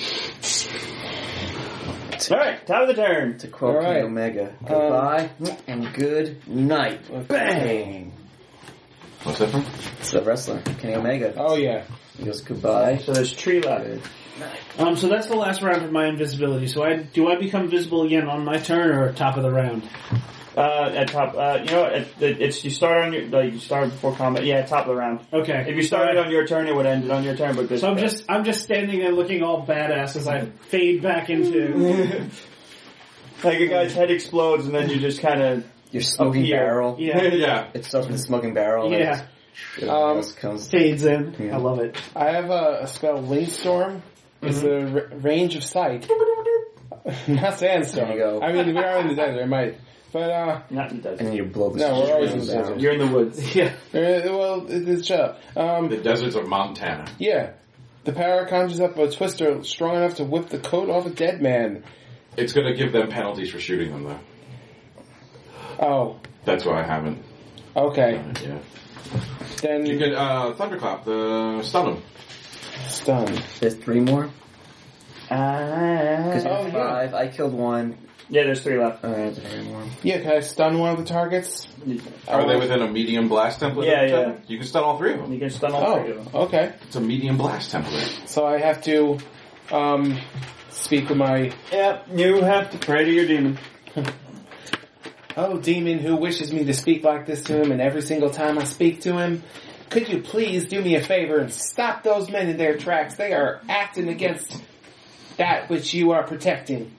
Alright, top of the turn. To quote All right. King Omega. Goodbye and good night. Bang! What's that from? It's the wrestler, Kenny Omega. Oh, yeah. He goes, goodbye. So there's tree left. Um, so that's the last round of my invisibility. So I do I become visible again on my turn or top of the round? Uh, at top, uh, you know, it, it, it's, you start on your, like, you start before combat, yeah, top of the round. Okay. If you started on your turn, it would end it on your turn, but this, So I'm just I'm just standing there looking all badass as I fade back into. like a guy's head explodes and then you just kind of, Your smoking here. barrel. Yeah. Yeah. It starts with the smoking barrel. and Yeah. it Um, just comes. Fades in. Yeah. I love it. I have a, a spell, Windstorm. It's a r- range of sight. Not Sandstorm. There you go. I mean, we are in the desert, it might. But, uh, not in the And desert. then you blow the No, we're always in the strings desert. out. You're in the woods. Yeah. uh, well, it, it's shut up. Um, The deserts of Montana. yeah. The power conjures up a twister strong enough to whip the coat off a dead man. It's going to give them penalties for shooting them, though. Oh, That's why I haven't. okay. Yeah. Then You could uh, thunderclap the stun them. stun. There's three more. Uh, Because you Oh, have yeah. five. I killed one. Yeah, there's three left. Alright, there more. Yeah, can I stun one of the targets? Are they within a medium blast template Yeah, of each yeah. other? You can stun all three of them. You can stun all three of Oh, them. okay. It's a medium blast template. So I have to um, speak with my... Yep, you have to pray to your demon. Oh, demon who wishes me to speak like this to him, and every single time I speak to him, could you please do me a favor and stop those men in their tracks? They are acting against that which you are protecting.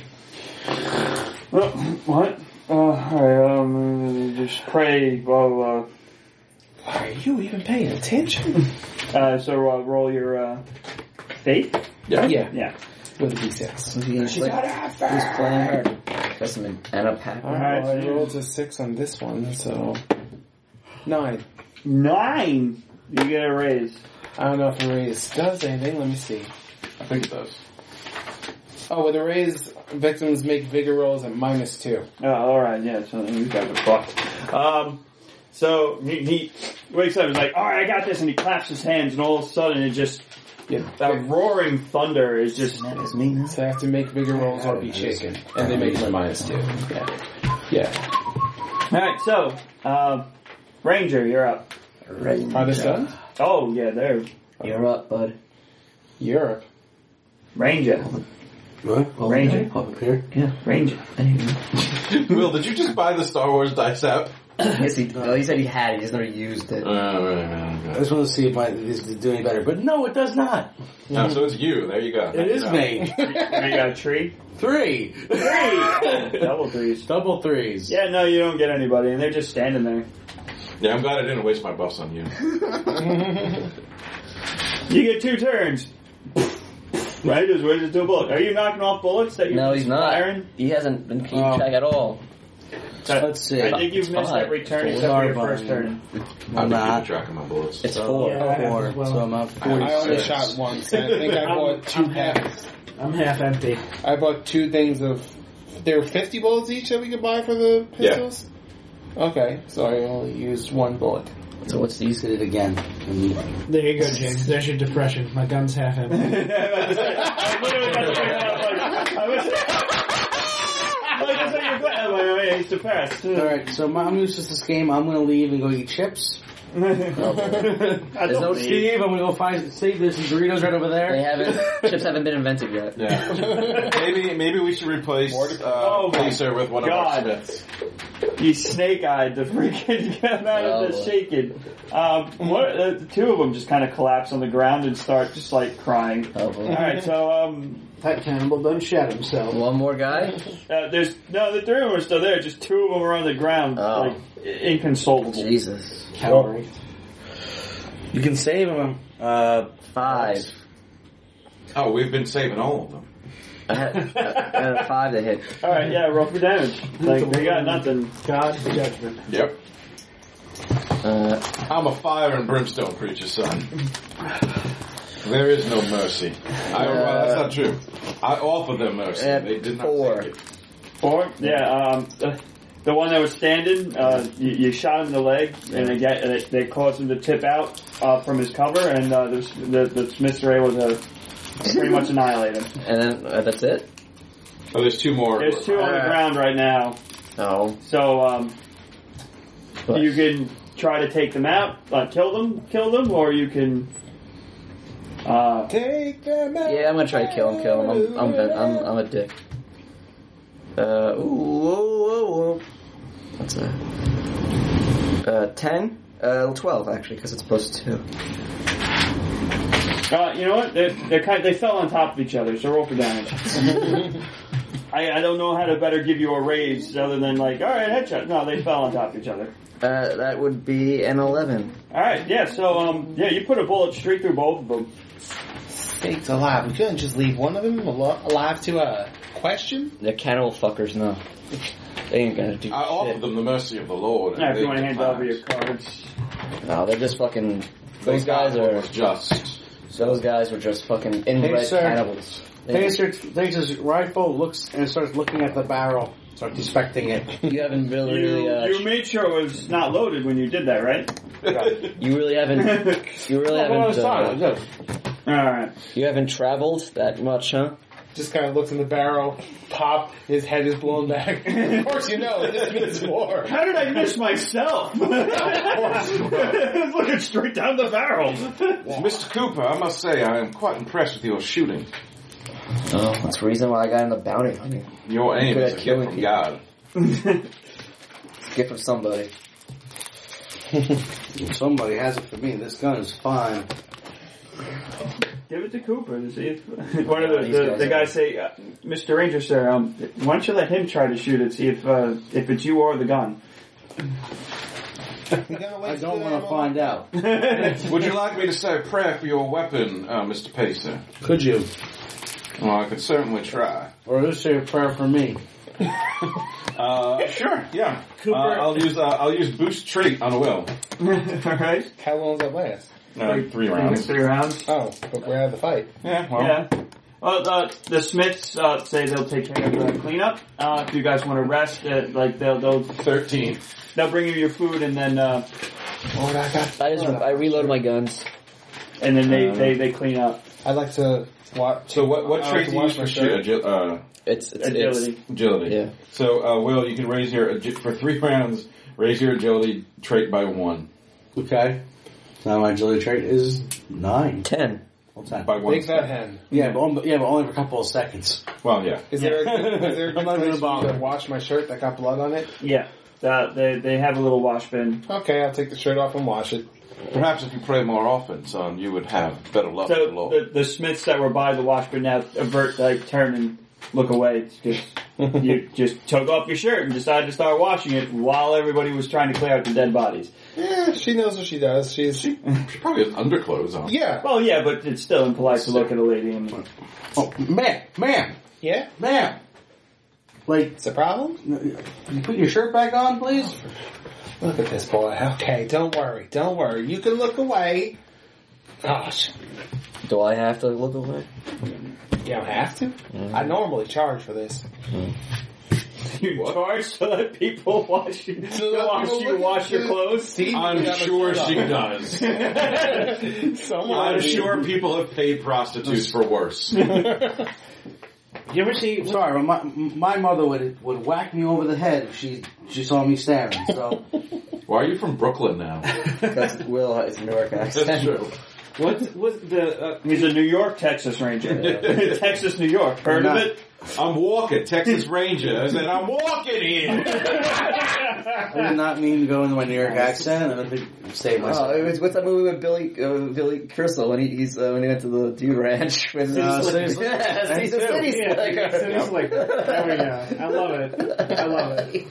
Oh, what? Uh, alright, um, just pray, blah, blah, Are you even paying attention? blah. Uh, so uh, roll your, uh, faith? Yeah. Yeah, Yeah. with a d six. Who's he gonna She play? got out Who's fast. playing hard? Got some Anna Pack. Alright, well, I Alright. rolled a six on this one, so... Nine. Nine! You get a raise. I don't know if a raise does anything, let me see. I think it does. Oh, with a raise, victims make vigor rolls at minus two. Oh, alright, yeah, so you guys are fucked. Um, so he, he wakes up and is like, alright, I got this, and he claps his hands, and all of a sudden it just, Yeah. that roaring thunder is just, That is me. So I have to make vigor rolls or be shaken. And they make my minus two. Yeah. Yeah. alright, so, uh, Ranger, you're up. Right. Are they stunned? Oh, yeah, there. You're up, bud. Europe. Ranger. What? Ranger. Up here? Yeah. Ranger. Will, did you just buy the Star Wars dice app? Yes, he, well, he said he had it, he just never used it. Uh, right, right, I right. just want to see if my, this is doing better. But no, it does not. No, so it's you. There you go. It is No. me. You got a tree? Three. Three! Double threes. Double threes. Yeah, no, you don't get anybody, and they're just standing there. Yeah, I'm glad I didn't waste my buffs on you. You get two turns. Right? Just wait to do a bullet. Are you knocking off bullets that you're No, he's not. firing? He hasn't been keeping Oh. track at all. Let's see. I think you've It's missed five. every turn Four. except for your Four. first turn. I'm I'm not not. keeping track of my bullets. It's So, four. Yeah. I have Four. as well. So I'm up I only forty-six. shot once. and I think I bought two I'm half. packs. I'm half empty. I bought two things of... There were fifty bullets each that we could buy for the pistols? Okay, so I only used one bullet. So what's these? Did it again. There you go, James. There's your depression. My gun's half empty. I literally got to figure out, like, I was... Like, that's what you're playing. I'm like, oh, yeah, he's depressed. Alright, so I'm useless this game. I'm going to leave and go eat chips. I There's don't no need- Steve, I'm going to go find... See, there's some Doritos right over there. They haven't, chips haven't been invented yet. Yeah. maybe maybe we should replace uh, Oh my Pacer with one God. of our Smiths. You snake-eyed to freaking get out of Oh, this boy. shaking. Um, what, uh, the two of them just kind of collapse on the ground and start just like crying. Oh, boy. Alright, so, um, That cannibal done shat himself. One more guy? uh, there's, no, the three of them are still there, just two of them are on the ground, Oh. like, inconsolable. Jesus. Calorie. You can save them. Uh, Five. Oh, we've been saving all of them. I had, I had a five to hit. Alright, yeah, roll for damage. Like, we got nothing. God's judgment. Yep. Uh, I'm a fire and brimstone preacher, son. There is no mercy. I, well, that's not true. I offer them mercy. Uh, They did not four. take it. Four? Yeah, um, the, the one that was standing, uh, you, you shot him in the leg, and they, get, they, they caused him to tip out uh, from his cover, and uh, the, the, the Smiths were able to pretty much annihilate him. and then, uh, that's it? Oh, there's two more. There's two on the ground right now, No. so um, But- you can try to take them out, uh, kill them, kill them, or you can... Uh, Take them out. Yeah, I'm gonna try to kill him, kill him. I'm, I'm, ven- I'm, I'm a dick. Uh, ooh, whoa, whoa, whoa. What's that? Uh, ten? Uh, twelve, actually, because it's plus two. uh, you know what? They're, they're kind they fell on top of each other, so roll for damage. I, I don't know how to better give you a raise other than like, alright, headshot. No, they fell on top of each other. Uh, that would be an eleven. Alright, yeah, so, um, yeah, you put a bullet straight through both of them. Stakes alive. We couldn't just leave one of them al- alive to a question? They're cannibal fuckers, no. They ain't gonna do I offer shit. them the mercy of the Lord. and Now, if they you want to hand declined. over your cards. No, they're just fucking... They Those guys got what are... was just. Those guys were just fucking inbred Hey, sir. cannibals. They- Pacer takes his rifle, looks, and starts looking at the barrel. Starts inspecting it. You haven't really, You, really, uh, you made sure it was not loaded when you did that, right? you really haven't, you really Well, haven't, it's fine, uh, good. Alright. you haven't traveled that much, huh? just kind of looks in the barrel, pop, his head is blown back. Of course you know, this means war. How did I miss myself? Looking straight down the barrel. Mister Cooper, I must say I am quite impressed with your shooting. Oh, that's the reason why I got in the bounty hunting. Your aim Good is at a gift killing from people. God. Gift from somebody. If somebody has it for me, this gun is fine. Give it to Cooper to see if one of the, These the, guys the are- guys say, uh, Mister Ranger, sir, um, why don't you let him try to shoot it, see if uh, if it's you or the gun. I don't want to find out. Would you like me to say a prayer for your weapon, uh, Mister Pacer? Could you? Well, I could certainly try. Or just say a prayer for me. Uh, sure, yeah. Cooper- Uh, I'll use uh, I'll use boost trait on Will. Alright? How long does that last? Uh, three rounds. Three rounds. Oh, but we're out of the fight. Yeah, well, Yeah. Well, uh, the Smiths uh, say they'll take care of the cleanup. Uh, if you guys want to rest, uh, like they'll they'll thirteen. they'll bring you your food and then uh, What I got? I just I reload my guns. and then they, Uh, they, they clean up. I'd like to watch. So what what I trait like do to you use watch for my shoot? shirt. Agi- uh, It's, it's Agility. agility. Yeah. So uh, Will, you can raise your agi- for three rounds. Raise your agility trait by one. Okay. Now my agility trait is nine. It's ten. What's that? By one. Big fat hen. Yeah, but only, yeah, but only for a couple of seconds. Well, yeah. Is there a, is there a I'm not good gonna place for me bother. to wash my shirt that got blood on it? Yeah. Uh, they they have a little wash bin. Okay, I'll take the shirt off and wash it. Perhaps if you pray more often, son, you would have better luck with the So Lord. the, the Smiths that were by the wash bin now avert, like turn and look away. It's just you just took off your shirt and decided to start washing it while everybody was trying to clear out the dead bodies. Yeah, she knows what she does. She's She probably has underclothes on. yeah, Well, yeah, but it's still impolite to look at a lady and Oh, ma'am, ma'am, yeah. ma'am. Like, It's a problem. can you put your shirt back on, please? Look at this boy. Okay, don't worry, don't worry. You can look away. Gosh, Do I have to look away? you don't have to. I normally charge for this. you charge to let people wash you, let to wash people you look wash at your the- clothes. See, I'm you got my sure shirt she on. does. Someone I'm sure people have paid prostitutes for worse. You ever see? Sorry, but my my mother would would whack me over the head if she she saw me staring. So Why are you from Brooklyn now? Because Will has a New York accent. That's true. What was the? Uh, He's a New York, Texas Ranger. Texas, New York. Heard of it? I'm walking, Texas Ranger. I said, I'm walking here. I did not mean to go into my New York accent. I don't think I saved Oh, myself. it was what's that movie with Billy uh, Billy Crystal when he, he's uh, when he went to the dude ranch with Uh, his City Slicker. yeah, That he's too. a city yeah, slicker. City Slicker. There we go. I love it. I love it.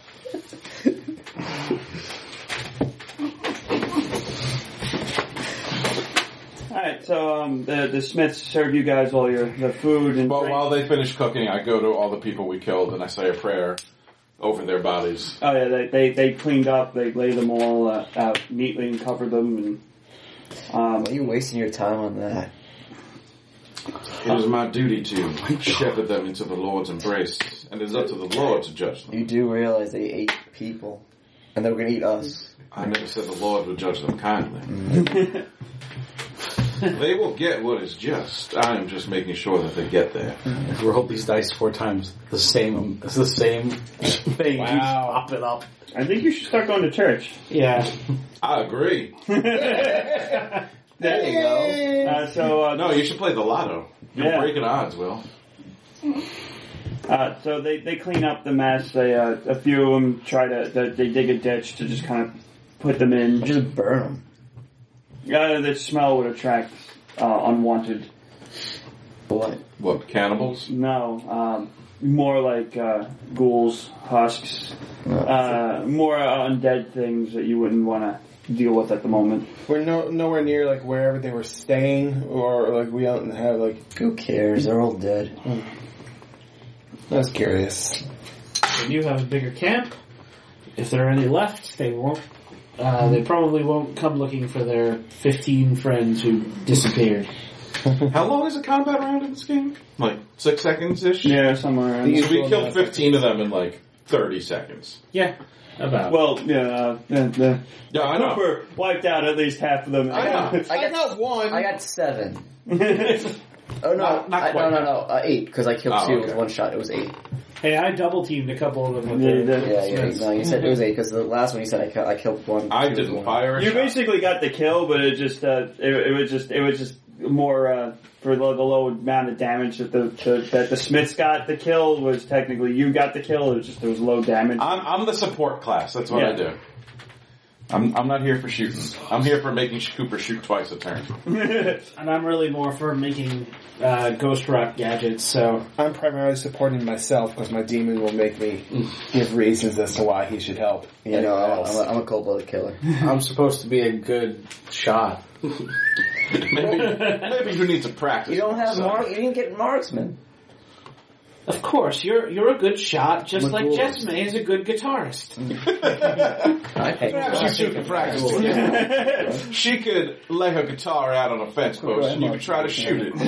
Alright, so um, the, the Smiths serve you guys all your the food and Well, drink. while they finish cooking, I go to all the people we killed and I say a prayer over their bodies. Oh yeah, they, they they cleaned up. They laid them all uh, out neatly and covered them. And um, Why are you wasting your time on that? It is my duty to shepherd them into the Lord's embrace, and it is up to the Lord to judge them. You do realize they ate people, and they were going to eat us. I never said the Lord would judge them kindly. They will get what is just. I am just making sure that they get there. Roll these dice four times. The same. It's the same thing. Wow. Keeps popping up. I think you should start going to church. Yeah. I agree. there you go. Uh, so uh, No, you should play the lotto. You're Yeah. breaking odds, Will. Uh, so they, they clean up the mess. They uh, a few of them try to they, they dig a ditch to just kind of put them in. Just burn them. Uh, the smell would attract uh, unwanted. What? What, cannibals? No, um, more like uh, ghouls, husks, uh, more undead things that you wouldn't want to deal with at the moment. We're no, nowhere near like wherever they were staying, or like we don't have like. Who cares? They're all dead. I was curious. When you have a bigger camp, if there are any left, they won't. Uh, they probably won't come looking for their fifteen friends who disappeared. How long is a combat round in this game? Like six seconds-ish? Yeah, somewhere around. These- So we killed fifteen of them in like thirty seconds. Yeah, about. Well, yeah, uh, the, the Yeah, I know. Cooper wiped out at least half of them. I know. I got, got one. I got seven. Oh no, Not- not I, quite. no, no, no, uh, eight because I killed Oh, two okay. with one shot. It was eight. Hey, I double teamed a couple of them with Yeah, the, you did. Yeah, yeah. No, you said it was eight because the last one you said I, ki- I killed one. I two with didn't one. fire a You shot. basically got the kill, but it just uh, it, it was just it was just more uh, for the, the low amount of damage that the, the that the Smiths got. The kill was technically you got the kill. It was just it was low damage. I'm, I'm the support class. That's what Yeah. I do. I'm, I'm not here for shooting. I'm here for making Cooper shoot twice a turn. and I'm really more for making uh, Ghost Rock gadgets. So I'm primarily supporting myself because my demon will make me give reasons as to why he should help. You know, anyone I'm, else. I'm a, I'm a cold-blooded killer. I'm supposed to be a good shot. maybe, maybe you need to practice. You don't have So- mark. You didn't get marksman. of course you're you're a good shot, just like Magools. Jessime is a good guitarist. I hate Perhaps you should practice. She could lay her guitar out on a fence post and you could try to shoot it.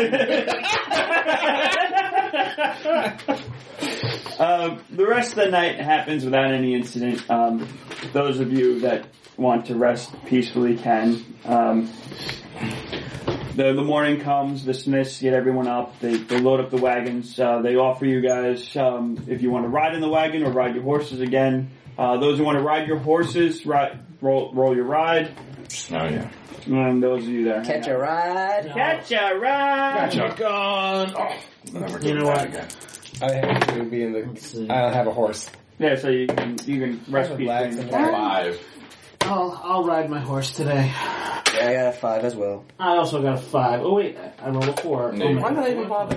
Uh, the rest of the night happens without any incident. Um, those of you that want to rest peacefully can. Um, the, the morning comes, the Smiths get everyone up, they, they load up the wagons, uh, they offer you guys, um, if you want to ride in the wagon or ride your horses again. Uh, those who want to ride your horses, ride, roll, roll your ride. Oh yeah. And those of you that Catch a ride. Catch a ride! Gotcha. Gone. Oh, never You doing know that what? again. I have to be in the. I don't have a horse. Yeah, so you can, you can rest Relax peacefully. and Five. I'll I'll ride my horse today. Yeah, I got a five as well. I also got a five. Oh wait, I rolled a four. No. Oh, Why did I even bother?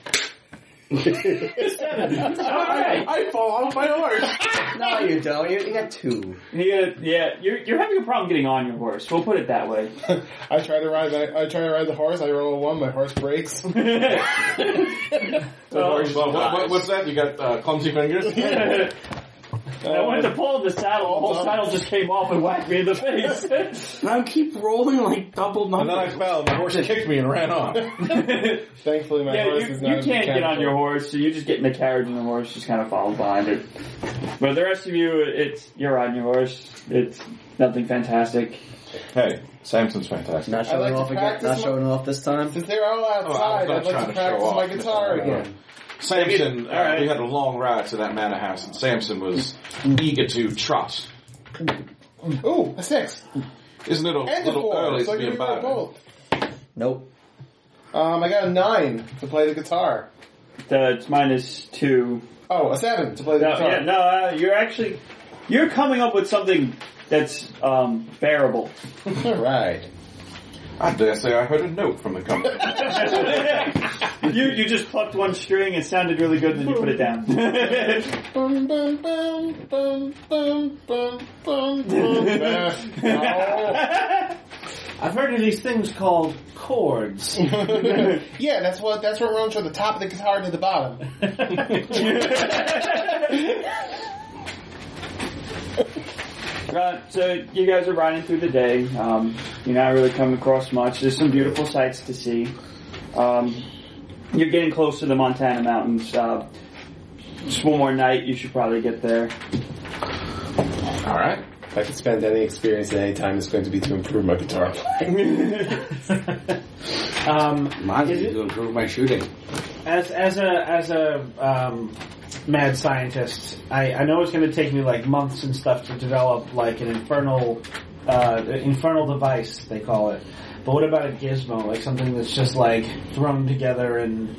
Alright. I fall off my horse. No, you don't. You, you got two. Yeah, yeah, you're you're having a problem getting on your horse. We'll put it that way. I try to ride. My, I try to ride the horse. I roll a one. My horse breaks. Well, what, what, what's that? You got uh, clumsy fingers? I went to pull the saddle, the whole saddle just came off and whacked me in the face. And I keep rolling like double And then I numbers. fell. My horse kicked me and ran off. Thankfully, my yeah, horse you, is you not. can't get on mechanical. your horse, so you just get in the carriage and the horse just kind of follows behind it. But the rest of you, it's you're riding your horse. It's nothing fantastic. Hey, Samson's fantastic. Not I showing like to off again. practice Not my- showing off this time. Since they're all Oh, I outside, was I'd not like trying to to show practice off. my guitar again. Samson, uh, Alright. we had a long ride to that manor house, and Samson was eager to trot. Ooh, a six Isn't it a and a little four. early So to I be can about reroll both. Nope. Um, I got a nine to play the guitar. Uh, it's minus two. Oh, a seven to play the No, guitar. yeah, no, uh, you're actually you're coming up with something that's um, bearable. All right. I dare say I heard a note from the company. you you just plucked one string, it sounded really good, and then you put it down. Bum, bum, bum, bum, bum, bum, bum, bum. No. I've heard of these things called chords. Yeah, that's what that's what runs from the top of the guitar to the bottom. Right, so you guys are riding through the day. Um, you're not really coming across much. There's some beautiful sights to see. Um, you're getting close to the Montana mountains. Uh, just one more night, you should probably get there. All right. If I could spend any experience at any time, it's going to be to improve my guitar playing. um, Mine's is it- to improve my shooting. as as a as a um, mad scientist, I, I know it's going to take me like months and stuff to develop like an infernal uh, infernal device they call it. But what about a gizmo, like something that's just like thrown together and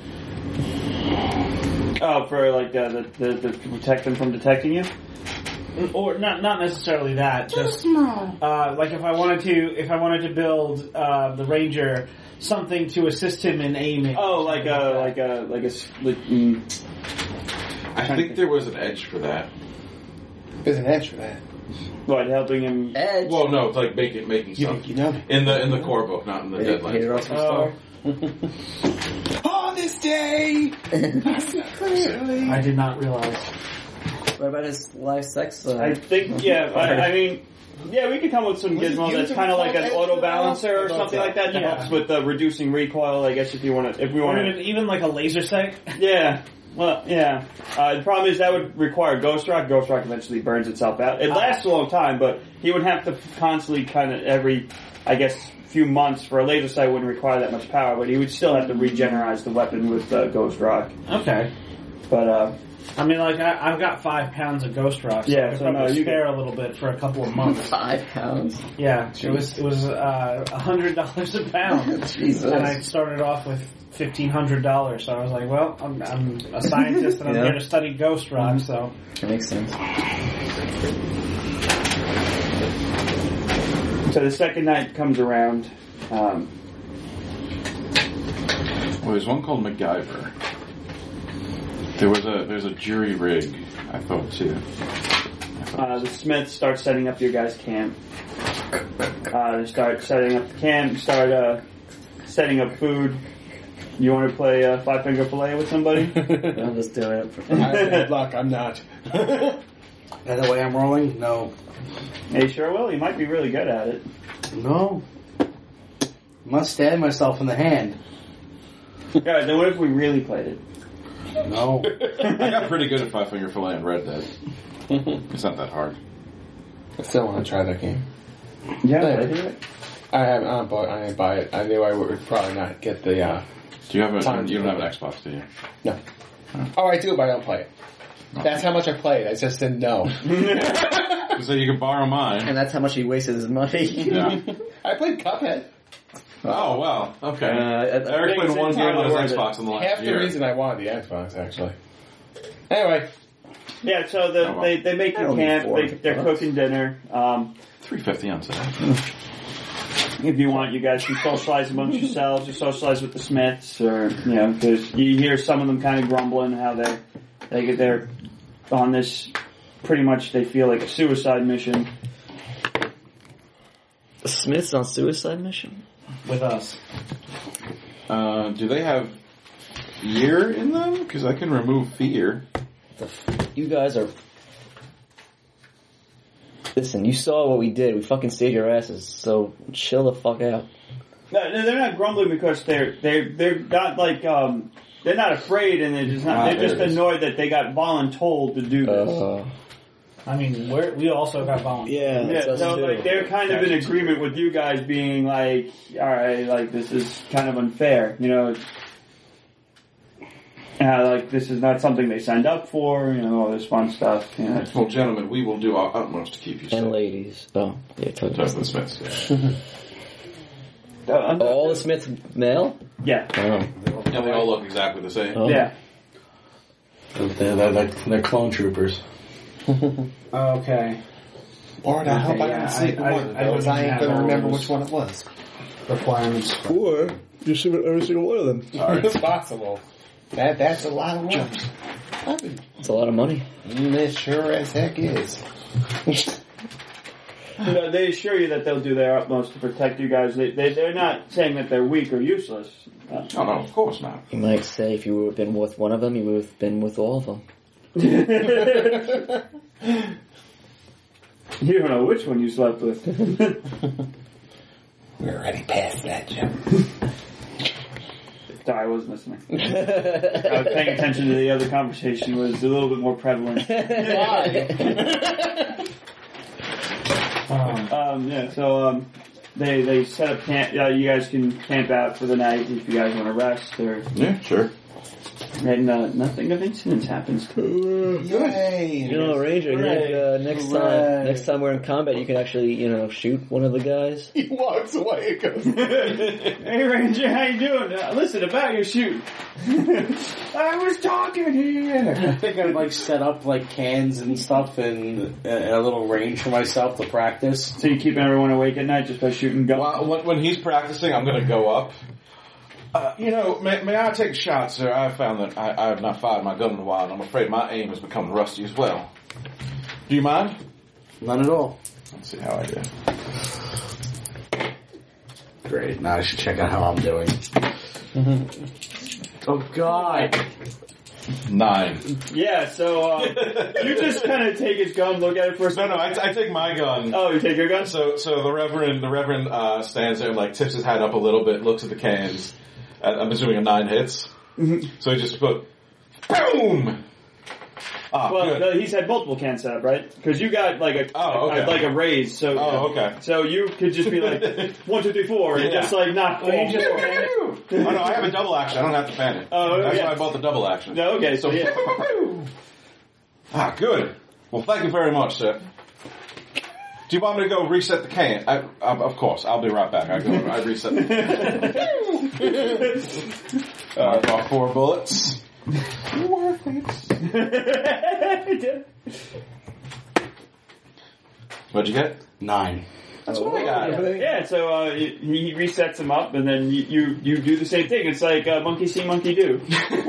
Oh, for like uh, the, the, the to protect them from detecting you? or not not necessarily that, just uh, like if I wanted to if I wanted to build uh, the ranger something to assist him in aiming. Oh, like a like a like a s- like, mm, I think there was an edge for that. There's an edge for that. what helping him? Edge. Well, no, it's like make it, making You, something. you know me. In the in the core book, not in the Hit it- hit it deadline. off some Oh. star. On this day, clearly. I did not realize. What about his live sex? Uh, I think yeah. I, I mean. Yeah, we could come with some Was it gizmo used that's to kind of be like an called auto edge balancer or develop? something like that. That Yeah. helps with uh, reducing recoil. I guess if you want to, if we Or want even, to, even like a laser sight. yeah. Well, yeah. Uh, the problem is that would require Ghost Rock. Ghost Rock eventually burns itself out. It lasts a long time, but he would have to constantly kind of every, I guess, few months for a laser sight wouldn't require that much power, but he would still have to regenerize the weapon with uh, Ghost Rock. Okay. But uh, I mean, like I, I've got five pounds of Ghost Rock, so Yeah, I could so probably no, you spare a little bit for a couple of months. Five pounds. Yeah, it was it was uh, a hundred dollars a pound, Jesus. and I started off with fifteen hundred dollars. So I was like, well, I'm, I'm a scientist and I'm Yeah. here to study Ghost Rock, so That makes sense. so the second night comes around. Um, Well, there's one called MacGyver. There was a there's a jury rig, I thought too. I thought uh, the Smiths start setting up your guys' camp. Uh, they start setting up the camp. Start uh, setting up food. You want to play uh, Five Finger Fillet with somebody? I'm just doing it for fun. I have bad luck. I'm not. By the way I'm rolling? No. Hey, sure will. You might be really good at it. No. Must stab myself in the hand. Alright, then what if we really played it? No. I got pretty good at Five Finger Fillet and Red Dead. It's not that hard. I still want to try that game. Yeah, Yeah. I do it. I have. I didn't buy, I didn't buy it. I knew I would probably not get the. Uh, Do you have a Time. you don't have an Xbox, do you? no. Oh, I do, but I don't play it. That's how much I played. I just didn't know. So you can borrow mine. And that's how much he wasted his money. Yeah. I played Cuphead. Oh wow. Okay. Uh, Eric played one game on his Xbox in the last Half the year. reason I wanted the Xbox, actually. Anyway, Yeah, so the, Oh, well. they, they make I your don't need camp. four They, they're bucks. cooking dinner. Um, Three fifty on sale. if you want, you guys can socialize amongst yourselves, or socialize with the Smiths, or you know, because you hear some of them kind of grumbling how they they get they're on this. Pretty much, they feel like a suicide mission. Smith's on suicide mission? with us. Uh, do they have fear in them? Because I can remove fear. The f- you guys are... Listen, you saw what we did. We fucking saved your asses, so chill the fuck out. No, no, they're not grumbling because they're they're they're not like um they're not afraid, and they're just not. Ah, They're just there it is. annoyed that they got voluntold to do this. Uh, I mean, we're, we also got volunteers. yeah, Yeah, that's so us too. like they're kind of in agreement with you guys being like, all right, like this is kind of unfair, you know. It's, uh, like this is not something they signed up for, you know, all this fun stuff. You know. Well, gentlemen, we will do our utmost to keep you And safe. ladies. Oh, yeah, totally. That's the Smiths. Uh, Oh, all the Smiths male? yeah, Oh. Yeah, they all look exactly the same. Oh. yeah. They're, they're, they're, they're clone troopers. Okay. Lord, I hope Okay, I yeah, can see I- I- one of I those. wouldn't I ain't have gonna all remember those. which one it was. Requirements. Or you should have every single one of them. It's possible. That that's a lot of work. It's a lot of money. Mm, it sure as heck is. No, they assure you that they'll do their utmost to protect you guys. They, they they're not saying that they're weak or useless. Uh, Oh no, of course not. You might say if you would have been with one of them, you would have been with all of them. you don't know which one you slept with. We're already past that, Jim. Sorry, I wasn't listening. I was paying attention to the other conversation. Was a little bit more prevalent. Um, Um, yeah, so um, they they set up camp. Uh, you guys can camp out for the night if you guys want to rest. Or Yeah, sure. and uh, nothing of incidents happens. Yay! You know, Ranger, I think, uh, next time, Hooray. next time we're in combat, you can actually, you know, shoot one of the guys. He walks away and goes, Hey Ranger, how you doing? Uh, listen, about your shoot. I was talking here. I think I'd like set up like cans and stuff in, in a little range for myself to practice. So you keeping everyone awake at night just by shooting guns? Well, when, when he's practicing, I'm going to go up. Uh, you know, may, may I take shots, sir? I found that I, I have not fired my gun in a while, and I'm afraid my aim has become rusty as well. Do you mind? None at all. Let's see how I do. Great. Now I should check out how I'm doing. Oh God! Nine. Yeah, so uh, you just kind of take his gun, look at it for a No, second. no, I, I take my gun. Oh, you take your gun? So, so the reverend, the reverend uh, stands there and like tips his head up a little bit, looks at the cans. And I'm assuming a nine hits. So he just put, boom. Ah, Well, good. no, he's had multiple cans set up, right? Because you got like a, Oh, okay. a- like a raise, so Oh, okay. so you could just be like one, two, three, four, and Yeah. just like knock Oh, you all just four. ran it? Oh no, I have a double action. I don't have to fan it. Oh, That's yeah. why I bought the double action. No, okay, so yeah. Ah, good. Well, thank you very much, sir. Do you want me to go reset the can? I, I, of course, I'll be right back. I go. I reset. The can. I bought four bullets. Worth it. What'd you get? Nine. That's what I got. Yeah, so uh, he he resets them up, and then you you, you do the same thing. It's like uh, monkey see, monkey do.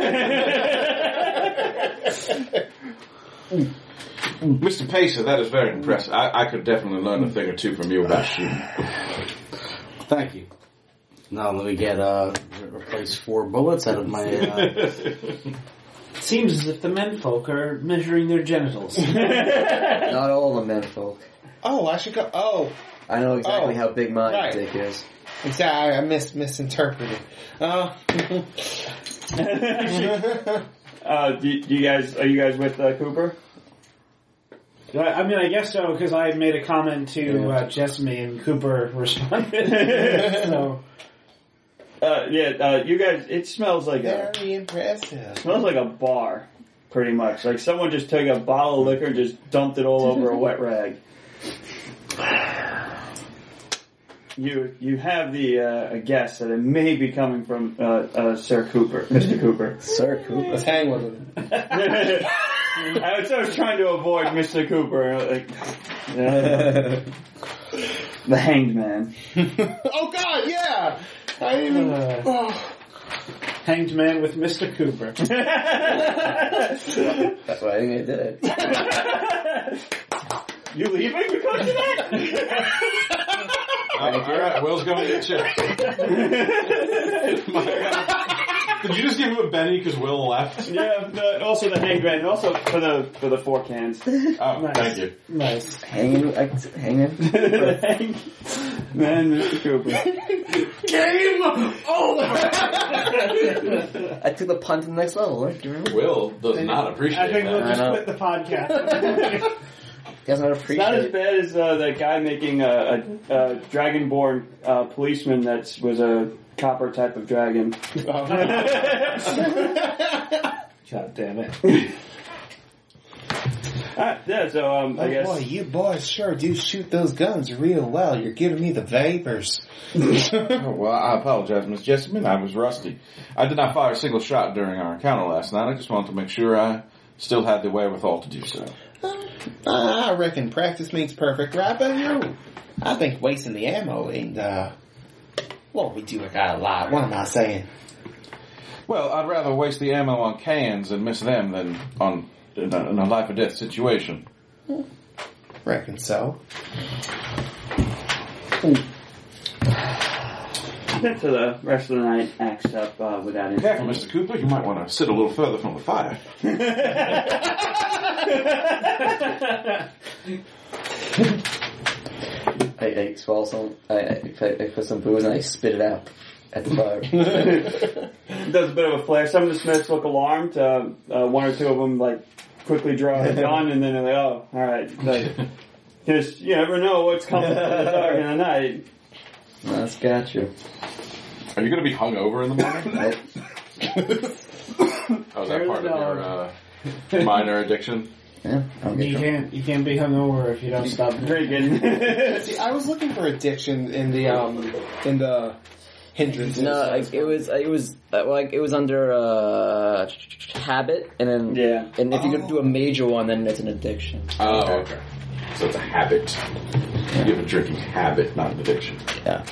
Mister Pacer, that is very impressive. I, I could definitely learn a thing or two from you about shooting. Thank you. Now let me get uh replace four bullets out of my. Uh, Seems as if the menfolk are measuring their genitals. Not all the men folk. Oh, I should go. Oh, I know exactly Oh, how big my right. dick is. exactly. I mis misinterpreted. Uh, uh, do, do you guys are you guys with uh, Cooper? I I mean, I guess so, because I made a comment to Yeah. uh, Jessamy and Cooper responded. so, Uh, yeah, uh, you guys. It smells like a very impressive. smells like a bar, pretty much. Like someone just took a bottle of liquor and just dumped it all over a wet rag. You you have the uh, a guess that it may be coming from uh, uh, Sir Cooper, Mister Cooper. Sir Cooper. Let's hang with him. I was, I was trying to avoid Mister Cooper, like uh, the Hanged Man. Oh God, yeah. I didn't even. Uh, Oh. hanged man with Mister Cooper. That's why I think I did it. You leaving because of that? All right, Will's going to get chips. Did you just give him a Benny because Will left? Yeah, the, also the Hanged Man, and also for the for the four cans. Oh, Nice. thank you. Nice. Hanging, I, hanging. The Hanged Man, Mister Cooper. Game over. I took the punt to the next level. Right? Do you remember? Will does not appreciate I think we'll that. just I know. quit the podcast. He doesn't It's appreciate not as it. bad as uh, that guy making a, a, a dragonborn uh, policeman that was a copper type of dragon. Oh. God damn it. Ah, yeah, so um, I Oh guess boy, you boys sure do shoot those guns real well. You're giving me the vapors. Oh, well, I apologize, Miss Jessamine. I was rusty. I did not fire a single shot during our encounter last night. I just wanted to make sure I still had the wherewithal to do so. I reckon practice makes perfect, right? But you, I think wasting the ammo ain't. Uh, well, we do got a lot. What am I saying? Well, I'd rather waste the ammo on cans and miss them than on in a, in a life or death situation. Reckon so. so the rest of the night acts up uh, without Careful, incident. Mister Cooper. You might want to sit a little further from the fire. I, I swallow some. I, I, I put some booze and I spit it out at the fire. Does a bit of a flare. Some of the Smiths look alarmed. Uh, uh, one or two of them like quickly draw a gun, and then they're like, "Oh, all right." Like, just you never know what's coming from the dark in the night. That's got you. Are you going to be hungover in the morning? Nope. Oh, is that part of your uh, minor addiction? Yeah, I'll get You drunk. can't, you can't be hungover if you don't stop drinking. Drinking. See, I was looking for addiction in the um in the hindrances. No, like, it was it was uh, like it was under uh, habit, and then Yeah. and if you could do a major one, then it's an addiction. Oh, okay. So it's a habit. You have a drinking habit, not an addiction. Yeah.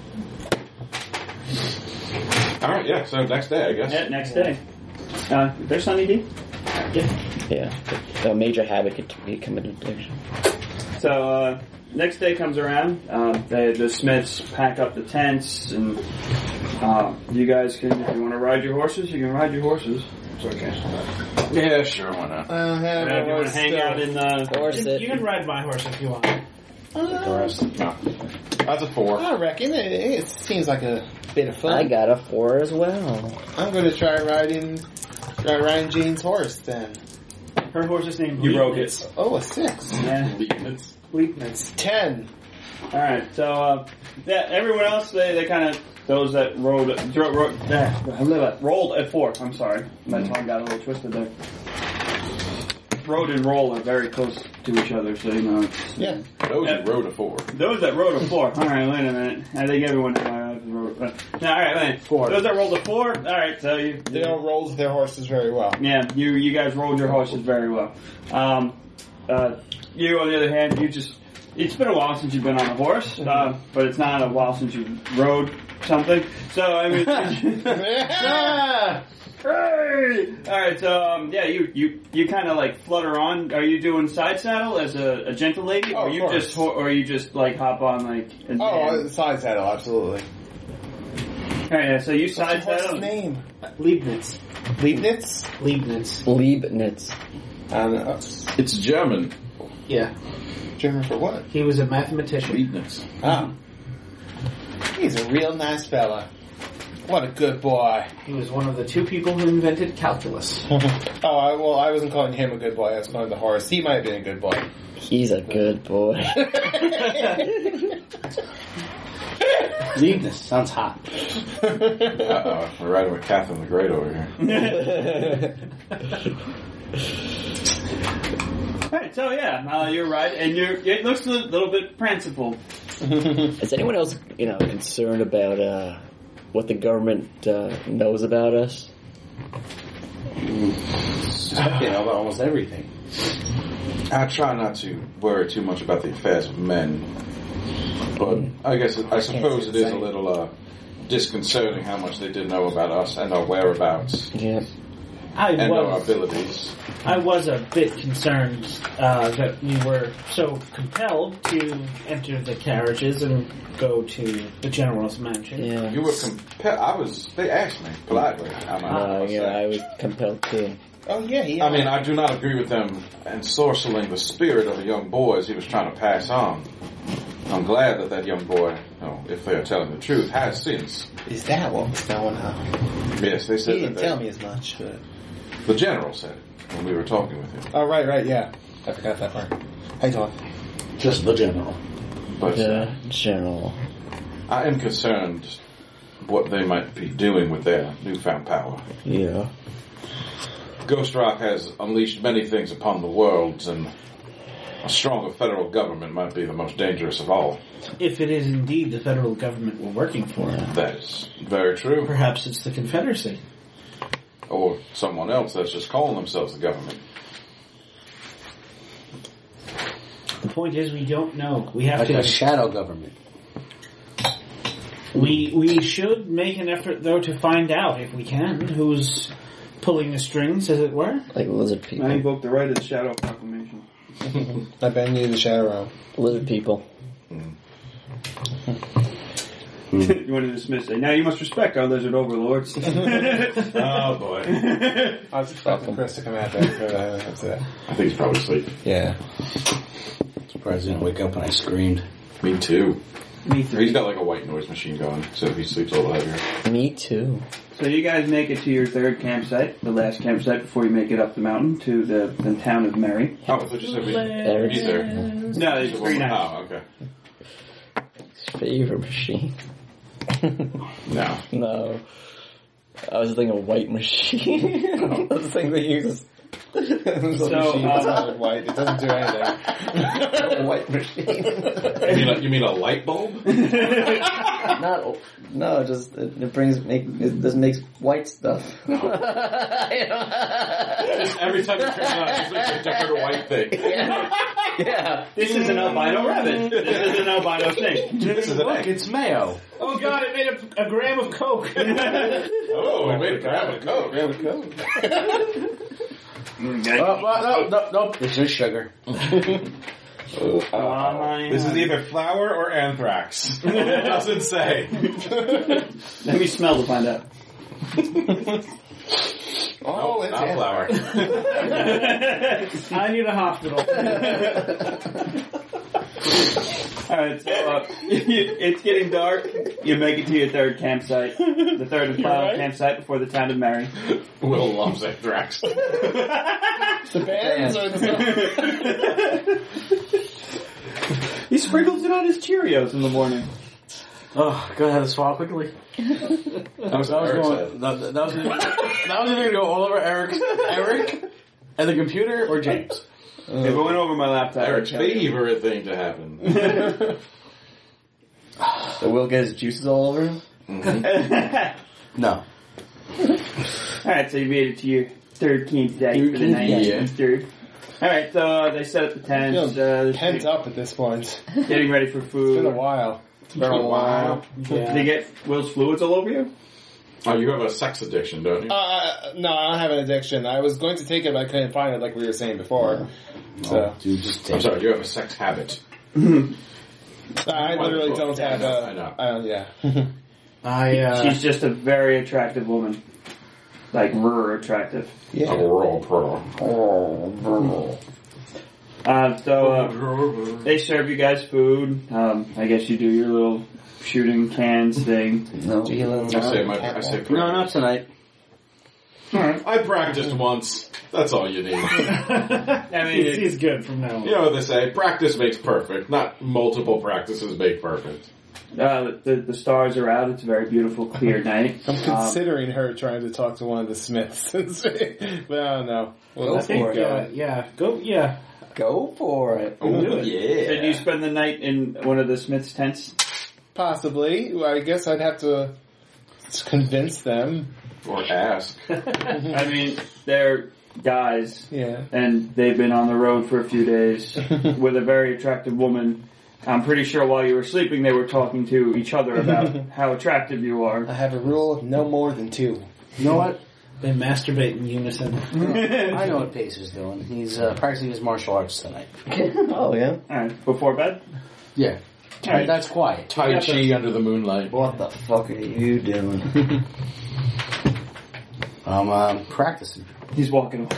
All right, yeah. So next day, I guess. Yeah, next day. Uh, there's Sunny D. Yeah. Yeah, a major habit could become an addiction. So uh, next day comes around. Uh, they, the Smiths pack up the tents, and uh, you guys can, if you want to ride your horses, you can ride your horses. It's okay. Yeah, sure. Why not? I have Uh, if you want to hang out in the Horse You, it. you can ride my horse if you want. No. That's a four. I reckon it, it seems like a bit of fun. I got a four as well. I'm going to try riding, try riding Gene's horse then. Her horse is named You broke Leibniz. it. Oh, a six. Yeah. Leibniz. Leibniz. Ten. All right. So uh, yeah, everyone else they, they kind of those that rode dro- rode uh, rolled at four. I'm sorry, my tongue got a little twisted there. Road and roll are very close to each other, so you know. It's, Yeah. Those Yeah. who rode a four. Those that rode a four. All right, wait a minute. I think everyone. Uh, rode, uh, no, all right, wait. Four. Those that rolled a four. All right, so you. They don't roll their horses very well. Yeah, you you guys rolled your horses very well. Um, uh, you, on the other hand, you just. It's been a while since you've been on a horse, uh, but it's not a while since you rode something. So, I mean... Hey! Alright, so, um, yeah, you, you, you kind of, like, flutter on. Are you doing side saddle as a, a gentle lady? Oh, or of you course. just, ho- or you just, like, hop on, like... And, Oh, side saddle, absolutely. Alright, yeah, so you What's side your horse's saddle. name? Leibniz. Leibniz? Leibniz. Leibniz. I don't know. It's German. Yeah. German for what? He was a mathematician. Leibniz. Ah. He's a real nice fella. What a good boy. He was one of the two people who invented calculus. Oh, I, well, I wasn't calling him a good boy. I was calling the horse. He might have been a good boy. He's a good boy. Leibniz sounds hot. Uh-oh. We're riding with Catherine the Great over here. Alright, so yeah, uh, you're right, and you're, it looks a little bit pranciful. Is anyone else, you know, concerned about uh, what the government uh, knows about us? Suspect they know about almost everything. I try not to worry too much about the affairs of men, but I guess I suppose it is a little uh, disconcerting how much they did know about us and our whereabouts Yeah. I and our was, abilities. I was a bit concerned uh, that we were so compelled to enter the carriages and go to the general's mansion. Yeah. You were compelled. I was. They asked me politely. I'm not Uh, gonna yeah, say. I was compelled to. Oh, yeah, he... I mean, I do not agree with them ensorceling the spirit of a young boy as he was trying to pass on. I'm glad that that young boy, you know, if they are telling the truth, has since. Is that what was going on? Yes, they He said didn't that tell they, me as much, but... the general said it when we were talking with him. Oh, right, right, yeah. I forgot that part. How you doing? Just the general. But The general. I am concerned what they might be doing with their newfound power. Yeah. Ghost Rock has unleashed many things upon the world, and a stronger federal government might be the most dangerous of all. If it is indeed the federal government we're working for, That is very true. perhaps it's the Confederacy. Or someone else that's just calling themselves the government. The point is, we don't know. We have Like to. a shadow government. We we should make an effort, though, to find out if we can who's pulling the strings, as it were. Like lizard people. I invoke the right of the Shadow Proclamation. I bend you the shadow realm. Lizard people. You want to dismiss it. Now you must respect our lizard overlords. Oh boy. I was expecting Chris to come out there for that. That's it. I think he's probably asleep. Yeah. Surprised I didn't wake up when I screamed. Me too. Me He's got like a white noise machine going, so he sleeps a little heavier. Me too. So you guys make it to your third campsite, the last campsite before you make it up the mountain to the, the town of Merry. Oh, I thought you said we'd Eric's be there. No, it's three nights. Oh, okay. favorite machine. No. No. I was thinking of white machine. That's the thing they use. So, um, um, white. It doesn't do anything. White machine. You mean a, you mean a light bulb? Not, no, it just it, it brings make it just makes white stuff. Every time you turn it on, it's like a different white thing. Yeah. Yeah. This is an albino rabbit. This is an albino thing. This is an Look, egg. it's mayo. Oh god, it made a, a gram of coke. Oh, we made a grab of coke. Grab a coke. Oh, no, no, no, it's just sugar. Uh, This is either flour or anthrax. It doesn't say. Let me smell to find out. Oh, it's Not flour. I need a hospital. Alright, so uh, it's getting dark. You make it to your third campsite. The third and final right. campsite before the town of Mary. Will loves Anthrax. The bands or the He sprinkles it on his Cheerios in the morning. Oh, go ahead and swallow quickly. That was That was Eric's going. head. That, that was gonna, that was going to go all over Eric, Eric, and the computer, or James. If it went over my laptop, Eric's I'd tell you. favorite thing to happen. So Will get his juices all over him? No. Alright, so you made it to your third campsite for the night. Yeah. Third. Alright, so uh, they set up the tents. Uh, they're pent up at this point. getting ready for It's been a food. while. It's been a while. Did they get Will's fluids all over you? Oh, you have a sex addiction, don't you? Uh, no, I don't have an addiction. I was going to take it, but I couldn't find it, like we were saying before. So Oh, dude, just I'm take sorry, you have a sex habit. I literally don't have a. I know. I don't, yeah. I, uh, She's just a very attractive woman. Like, rrr attractive. A raw pro. Uh, so, uh, they serve you guys food. Um, I guess you do your little shooting cans thing. No. I say my, I say no, not tonight. I practiced once. That's all you need. I mean, He's, it- he's good from now on. You know what they say, practice makes perfect. Not multiple practices make perfect. uh, the, the stars are out. It's a very beautiful, clear night. I'm Um, considering her trying to talk to one of the Smiths. But I don't know. Well, Go let's for keep it. Yeah, going. yeah. Go, yeah. Go for it. Oh, Did you spend the night in one of the Smith's tents? Possibly. Well, I guess I'd have to convince them. Or ask. I mean, they're guys, Yeah. and they've been on the road for a few days with a very attractive woman. I'm pretty sure while you were sleeping, they were talking to each other about how attractive you are. I have a rule of no more than two. You know what? They masturbate in unison. I know what Pacer's doing. He's uh, practicing his martial arts tonight. Oh, yeah? Alright, before bed? Yeah. Alright. That's quiet. Tai Chi under the moonlight. What the fuck are you doing? I'm uh, practicing. He's walking away.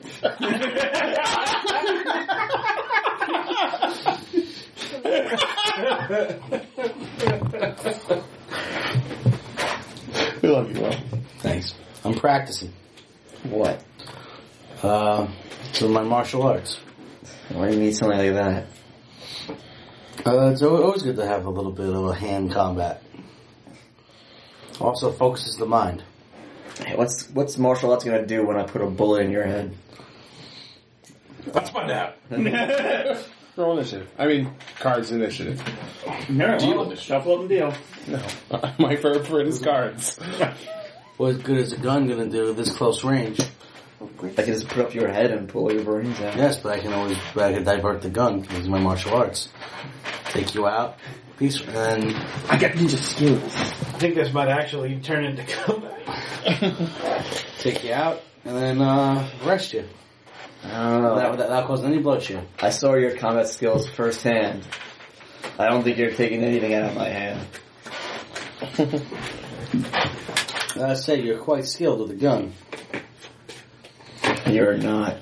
We love you, Will. Thanks. I'm practicing. What? Uh, to my martial arts. Why do you need something like that? Uh, it's al- always good to have a little bit of a hand combat. Also focuses the mind. Hey, what's what's martial arts gonna do when I put a bullet in your head? Let's find out. Roll initiative. I mean, cards initiative. Alright, Deal well, it. shuffle up and deal. No. My favorite is cards. What good is a gun gonna do at this close range? I can just put up your head and pull your brains out. Yes, but I can always but I can divert the gun using my martial arts. Take you out, peace, and I got ninja skills. I think this might actually turn into combat. take you out, and then uh, arrest you. I don't know. That without that causing any bloodshed. I saw your combat skills firsthand. I don't think you're taking anything out of my hand. I say you're quite skilled with a gun. You're not.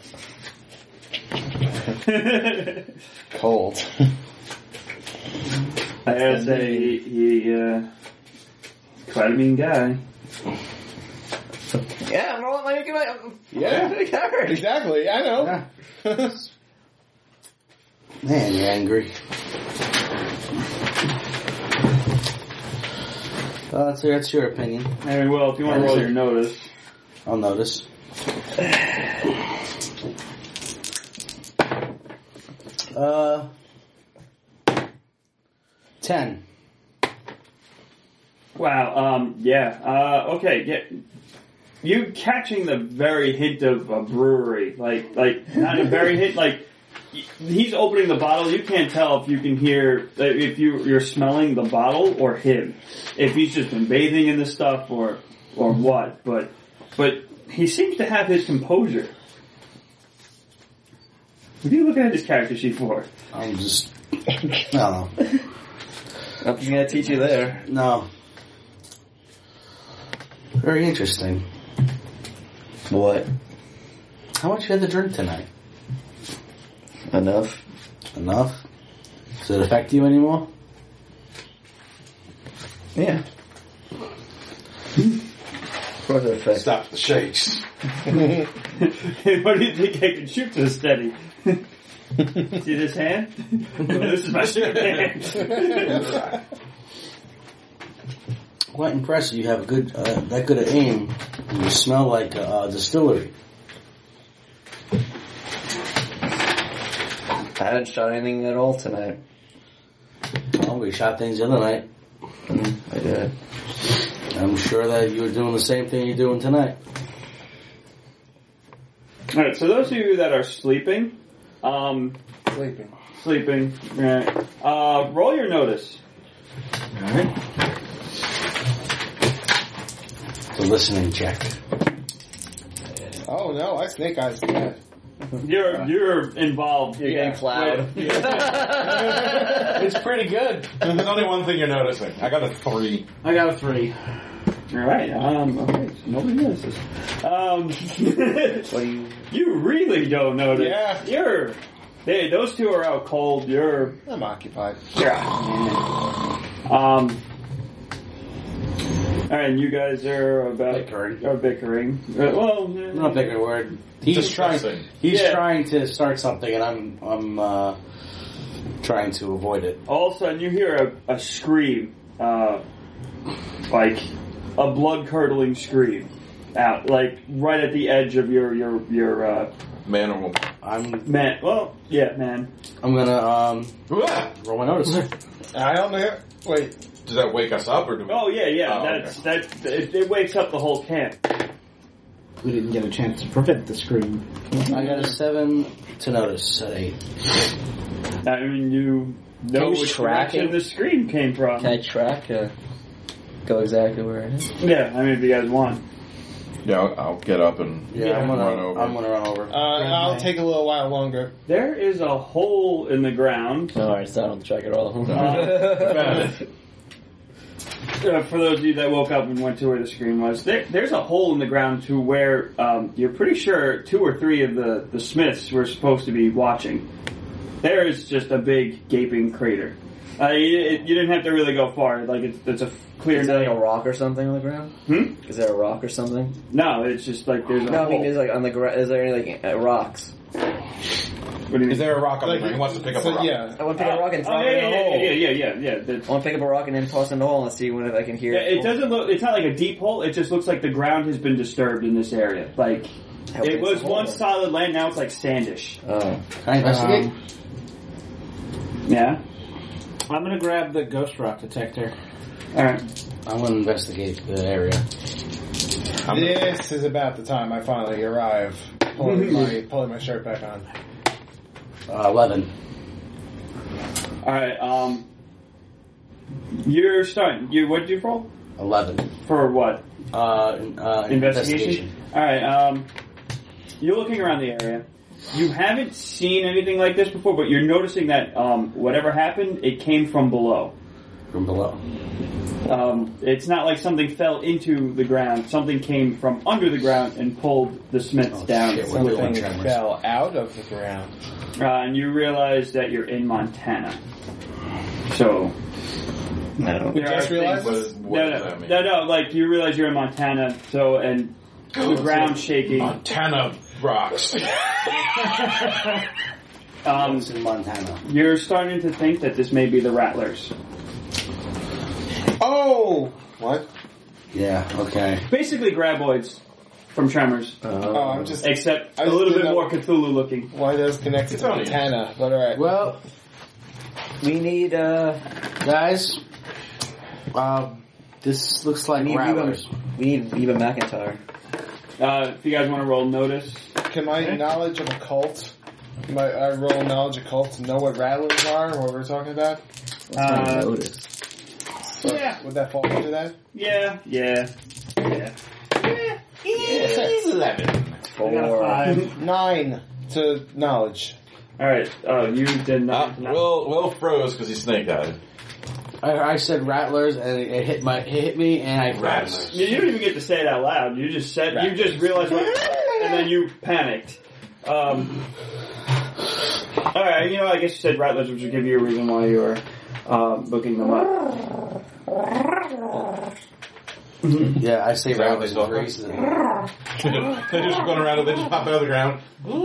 Cold. I gotta say, he, he uh, quite a mean guy. Yeah, I'm rolling like a Yeah. card. Exactly. I know. Man, you're angry. Uh, that's, that's your opinion. I mean, well, if you want to roll your notice. I'll notice. Uh, ten. Wow, um, yeah, uh, okay, yeah. You catching the very hint of a brewery, like, like, not a very hint, like, he's opening the bottle, you can't tell if you can hear, if you, you're smelling the bottle or him. If he's just been bathing in the stuff or, or what, but, but he seems to have his composure. What are you looking at this character sheet for? I'm just. No. Nothing's gonna teach you there. No. Very interesting. What? How much you had to drink tonight? Enough? Enough? Does it affect you anymore? Yeah. Of course it affects. Stop the shakes. What do you think I can shoot to steady? See this hand? This is my stupid hand. Quite impressive. You have a good, uh, that good of aim. And you smell like a uh, distillery. I haven't shot anything at all tonight. Well, we shot things the other night. Mm, I did. I'm sure that you were doing the same thing you're doing tonight. Alright, so those of you that are sleeping, um, Sleeping. sleeping, right, uh, roll your notice. Alright. The listening check. Oh no, I snake eyes dead. You're, you're involved. You're getting cloud. It's pretty good. There's only one thing you're noticing. I got a three. I got a three. Alright, um, okay, so nobody notices. Um, What do you... you really don't notice. Yeah. You're, they, those two are out cold. You're, I'm occupied. um, alright, and you guys are about, Bickering. are bickering. Uh, well, I'm not picking a word. He's trying. Discussing. He's Yeah. trying to start something, and I'm I'm uh, trying to avoid it. all of a sudden you hear a, a scream, uh, like a blood-curdling scream, out, like right at the edge of your your your uh, Man or woman? I'm man. Well, yeah, man. I'm gonna um Ah! roll my notice. I don't know. Wait. Does that wake us up or do we? Oh yeah, yeah. Oh, that's that. It, it wakes up the whole camp. We didn't get a chance to prevent the scream. I got a seven to notice at eight. I mean, you know Can you which track direction it? the scream came from. Can I track? Uh, go exactly where it is? Yeah, I mean, if you guys want. Yeah, I'll, I'll get up and Yeah, I'm gonna run over. I'm gonna run over. Uh, I'll take a little while longer. There is a hole in the ground. No, alright, so I don't track at all. Uh, Uh, for those of you that woke up and went to where the screen was, there, there's a hole in the ground to where um, you're pretty sure two or three of the, the Smiths were supposed to be watching. There is just a big gaping crater. Uh, you, it, you didn't have to really go far. Like it's, it's a clear Is there like night. a rock or something on the ground? Hmm? Is there a rock or something? No, it's just like there's a No, I hole. mean, is like on the ground. Is there any like uh, rocks? What do you Is mean? there a rock on Like, the ground? He wants to pick up so, a rock. Yeah. I want to pick up a rock and Oh, toss yeah, it in yeah, the yeah, hole. yeah, yeah, yeah, yeah. That's- I want to pick up a rock and then toss it in the hole and see when if I can hear Yeah, it. it doesn't look. It's not like a deep hole. It just looks like the ground has been disturbed in this area. Like How it big's was the hole? once solid land. Now it's like sandish. Oh. Can I investigate? Um, Yeah. I'm gonna grab the ghost rock detector. All right. I'm gonna investigate the area. This is about the time I finally arrive. Pulling my pulling my shirt back on. Uh, Eleven. All right. Um, you're starting. You what did you roll Eleven. for? What Uh, uh, investigation? All right. Um, you're looking around the area. You haven't seen anything like this before, but you're noticing that um, whatever happened, it came from below. From below. Um, it's not like something fell into the ground. Something came from under the ground and pulled the Smiths Oh, down. shit, we're doing Something tremors. fell out of the ground. Uh, and you realize that you're in Montana. So No. We there just are realized What, this? is, what no, does no, that mean? no, no, like you realize you're in Montana. So and the ground shaking. Montana rocks. Um, It's in Montana. you're starting to think that this may be the Rattlers. Oh! What? Yeah. Okay. Basically, graboids from Tremors, Oh, I'm just. except I a just little bit didn't know- more Cthulhu looking. Why does connect to It's only- Montana? But alright. Well, We need, uh, guys, um, this looks like we need Reba, rattlers. we need Reba McIntyre. Uh, if you guys want to roll notice, Can my knowledge of occult, my I roll knowledge of occult to know what rattlers are and what we're talking about? uh, notice. So Yeah. Would that fall into that? yeah, yeah, yeah. Eleven. I got a Four. five. Nine to knowledge. All right, uh, you did Uh, not. not- Will Will froze because he's snake eyed. I, I said rattlers, and it, it hit my it hit me, and I Rattlers. froze. You you don't even get to say it out loud. You just said you just realized what, and then you panicked. Um, Alright, you know, I guess you said Rattlers, which would give you a reason why you were uh, looking them up. Yeah, I say Is that how they Rattlers talk? and Grace. and- They're just going around and they just pop out of the ground.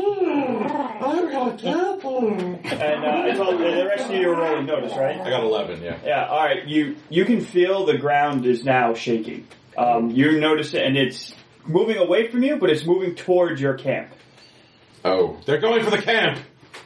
And uh, it's all, the rest of you are rolling notice, right? I got eleven, yeah. Yeah, alright, you, you can feel the ground is now shaking. Um, you notice it, and it's moving away from you, but it's moving towards your camp. Oh, they're going for the camp!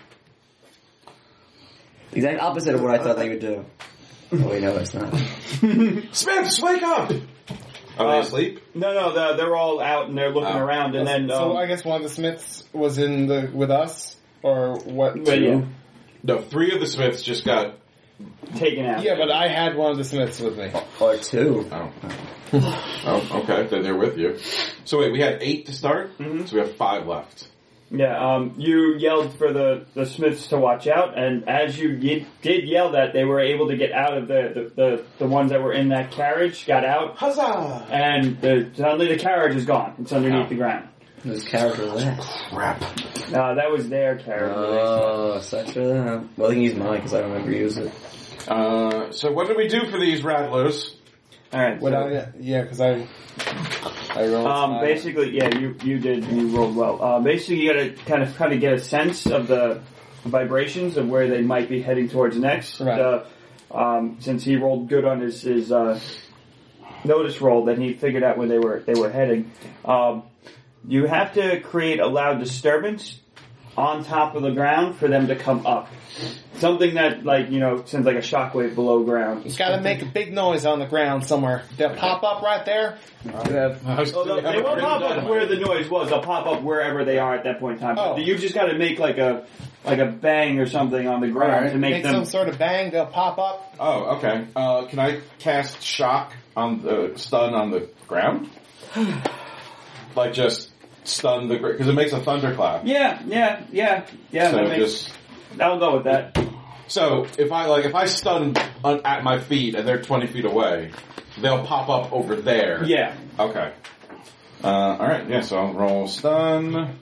Exact opposite of what I thought they would do. Oh wait, no, it's not. Smiths, wake up! Are they Uh, asleep? No, no, the, they're all out and they're looking Oh. around, and then... so Um, I guess one of the Smiths was in the with us, or what? but yeah, No, three of the Smiths just got... taken out. Yeah, but I had one of the Smiths with me. Or two. Oh. Oh, okay, then they're with you. So wait, we had eight to start? Mhm. So we have five left. Yeah, um, you yelled for the, the Smiths to watch out, and as you ye- did yell that, they were able to get out of the, the, the, the ones that were in that carriage, got out, Huzzah! and the, suddenly the carriage is gone. It's underneath Oh. the ground. Whose character was that? Crap. Uh, that was their carriage. Oh, such a... Well, I can use mine because I remember using it. Uh, so what do we do for these rattlers? Alright, What so, I, yeah, because I, I rolled. um, five. basically, yeah, you, you did, you rolled well. Uh, basically, you gotta kind of, kind of get a sense of the vibrations of where they might be heading towards next. Right. Uh, um, since he rolled good on his, his, uh, notice roll, then he figured out where they were, they were heading. Um, you have to create a loud disturbance on top of the ground for them to come up. Something that, like, you know, sends like a shockwave below ground. You gotta make a big noise on the ground somewhere. They'll pop up right there. Yeah. Oh, no, they won't pop up where the noise was. They'll pop up wherever they are at that point in time. Oh. You've just got to make like a like a bang or something on the ground Alright, to make, make them. some sort of bang. They'll pop up. Oh, okay. Uh, can I cast shock on the stun on the ground? Like just stun the because it makes a thunderclap. Yeah, yeah, yeah, yeah. So that makes, just I'll go with that. so if I like if I stun on, at my feet and they're twenty feet away, they'll pop up over there. Yeah. Okay. Uh, all right. Yeah. So I'll roll stun.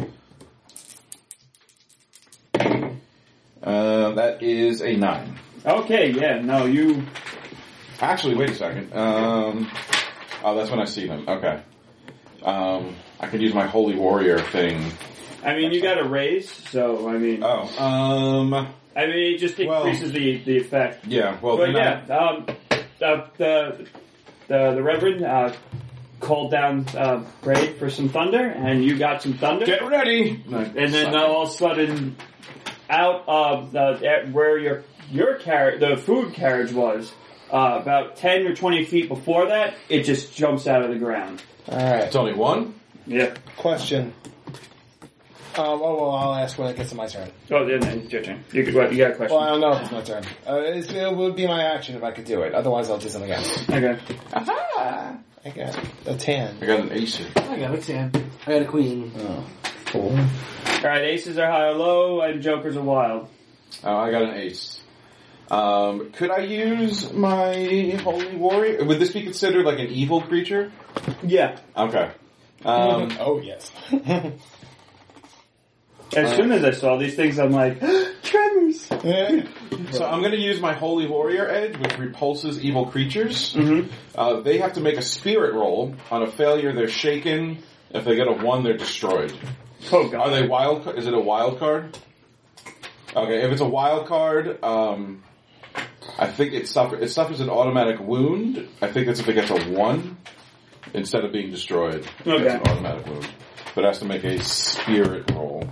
Uh, that is a nine. Okay. Yeah. No, you. Actually, wait a second. Um, oh, that's when I see them. Okay. Um, I could use my Holy Warrior thing. I mean, you got a raise, so I mean, Oh, um, I mean, it just Well- increases the the effect. yeah. Well, But then yeah, um, the the the, the Reverend uh, called down uh, prayed for some thunder, and you got some thunder. I, get ready. And then all of a sudden, out of the at where your your car the food carriage was, uh, about ten or twenty feet before that, it just jumps out of the ground. All right. It's only one. Yep. Question. Um, oh well, I'll ask when it gets to my turn. Oh, then it's your turn. You, could, what, you got a question? Well, I don't know if it's my turn. Uh, it's, it would be my action if I could do it. Otherwise, I'll do something else. Okay. Aha! I got a ten. I got an ace. I got a ten. I got a queen. Oh, cool. All right. Aces are high or low, and jokers are wild. Oh, I got an ace. Um, could I use my Holy Warrior? Would this be considered like an evil creature? Yeah. Okay. Um, Oh yes. As soon as I saw these things, I'm like, tremors. so I'm going to use my Holy Warrior Edge, which repulses evil creatures. Mm-hmm. Uh, they have to make a spirit roll. On a failure, they're shaken. If they get a one, they're destroyed. Oh god. Are they wild? ca- Is it a wild card? Okay, if it's a wild card, um, I think it suffers. It suffers an automatic wound. I think that's if it gets a one instead of being destroyed. It Okay. gets an automatic wound, but it has to make a spirit roll.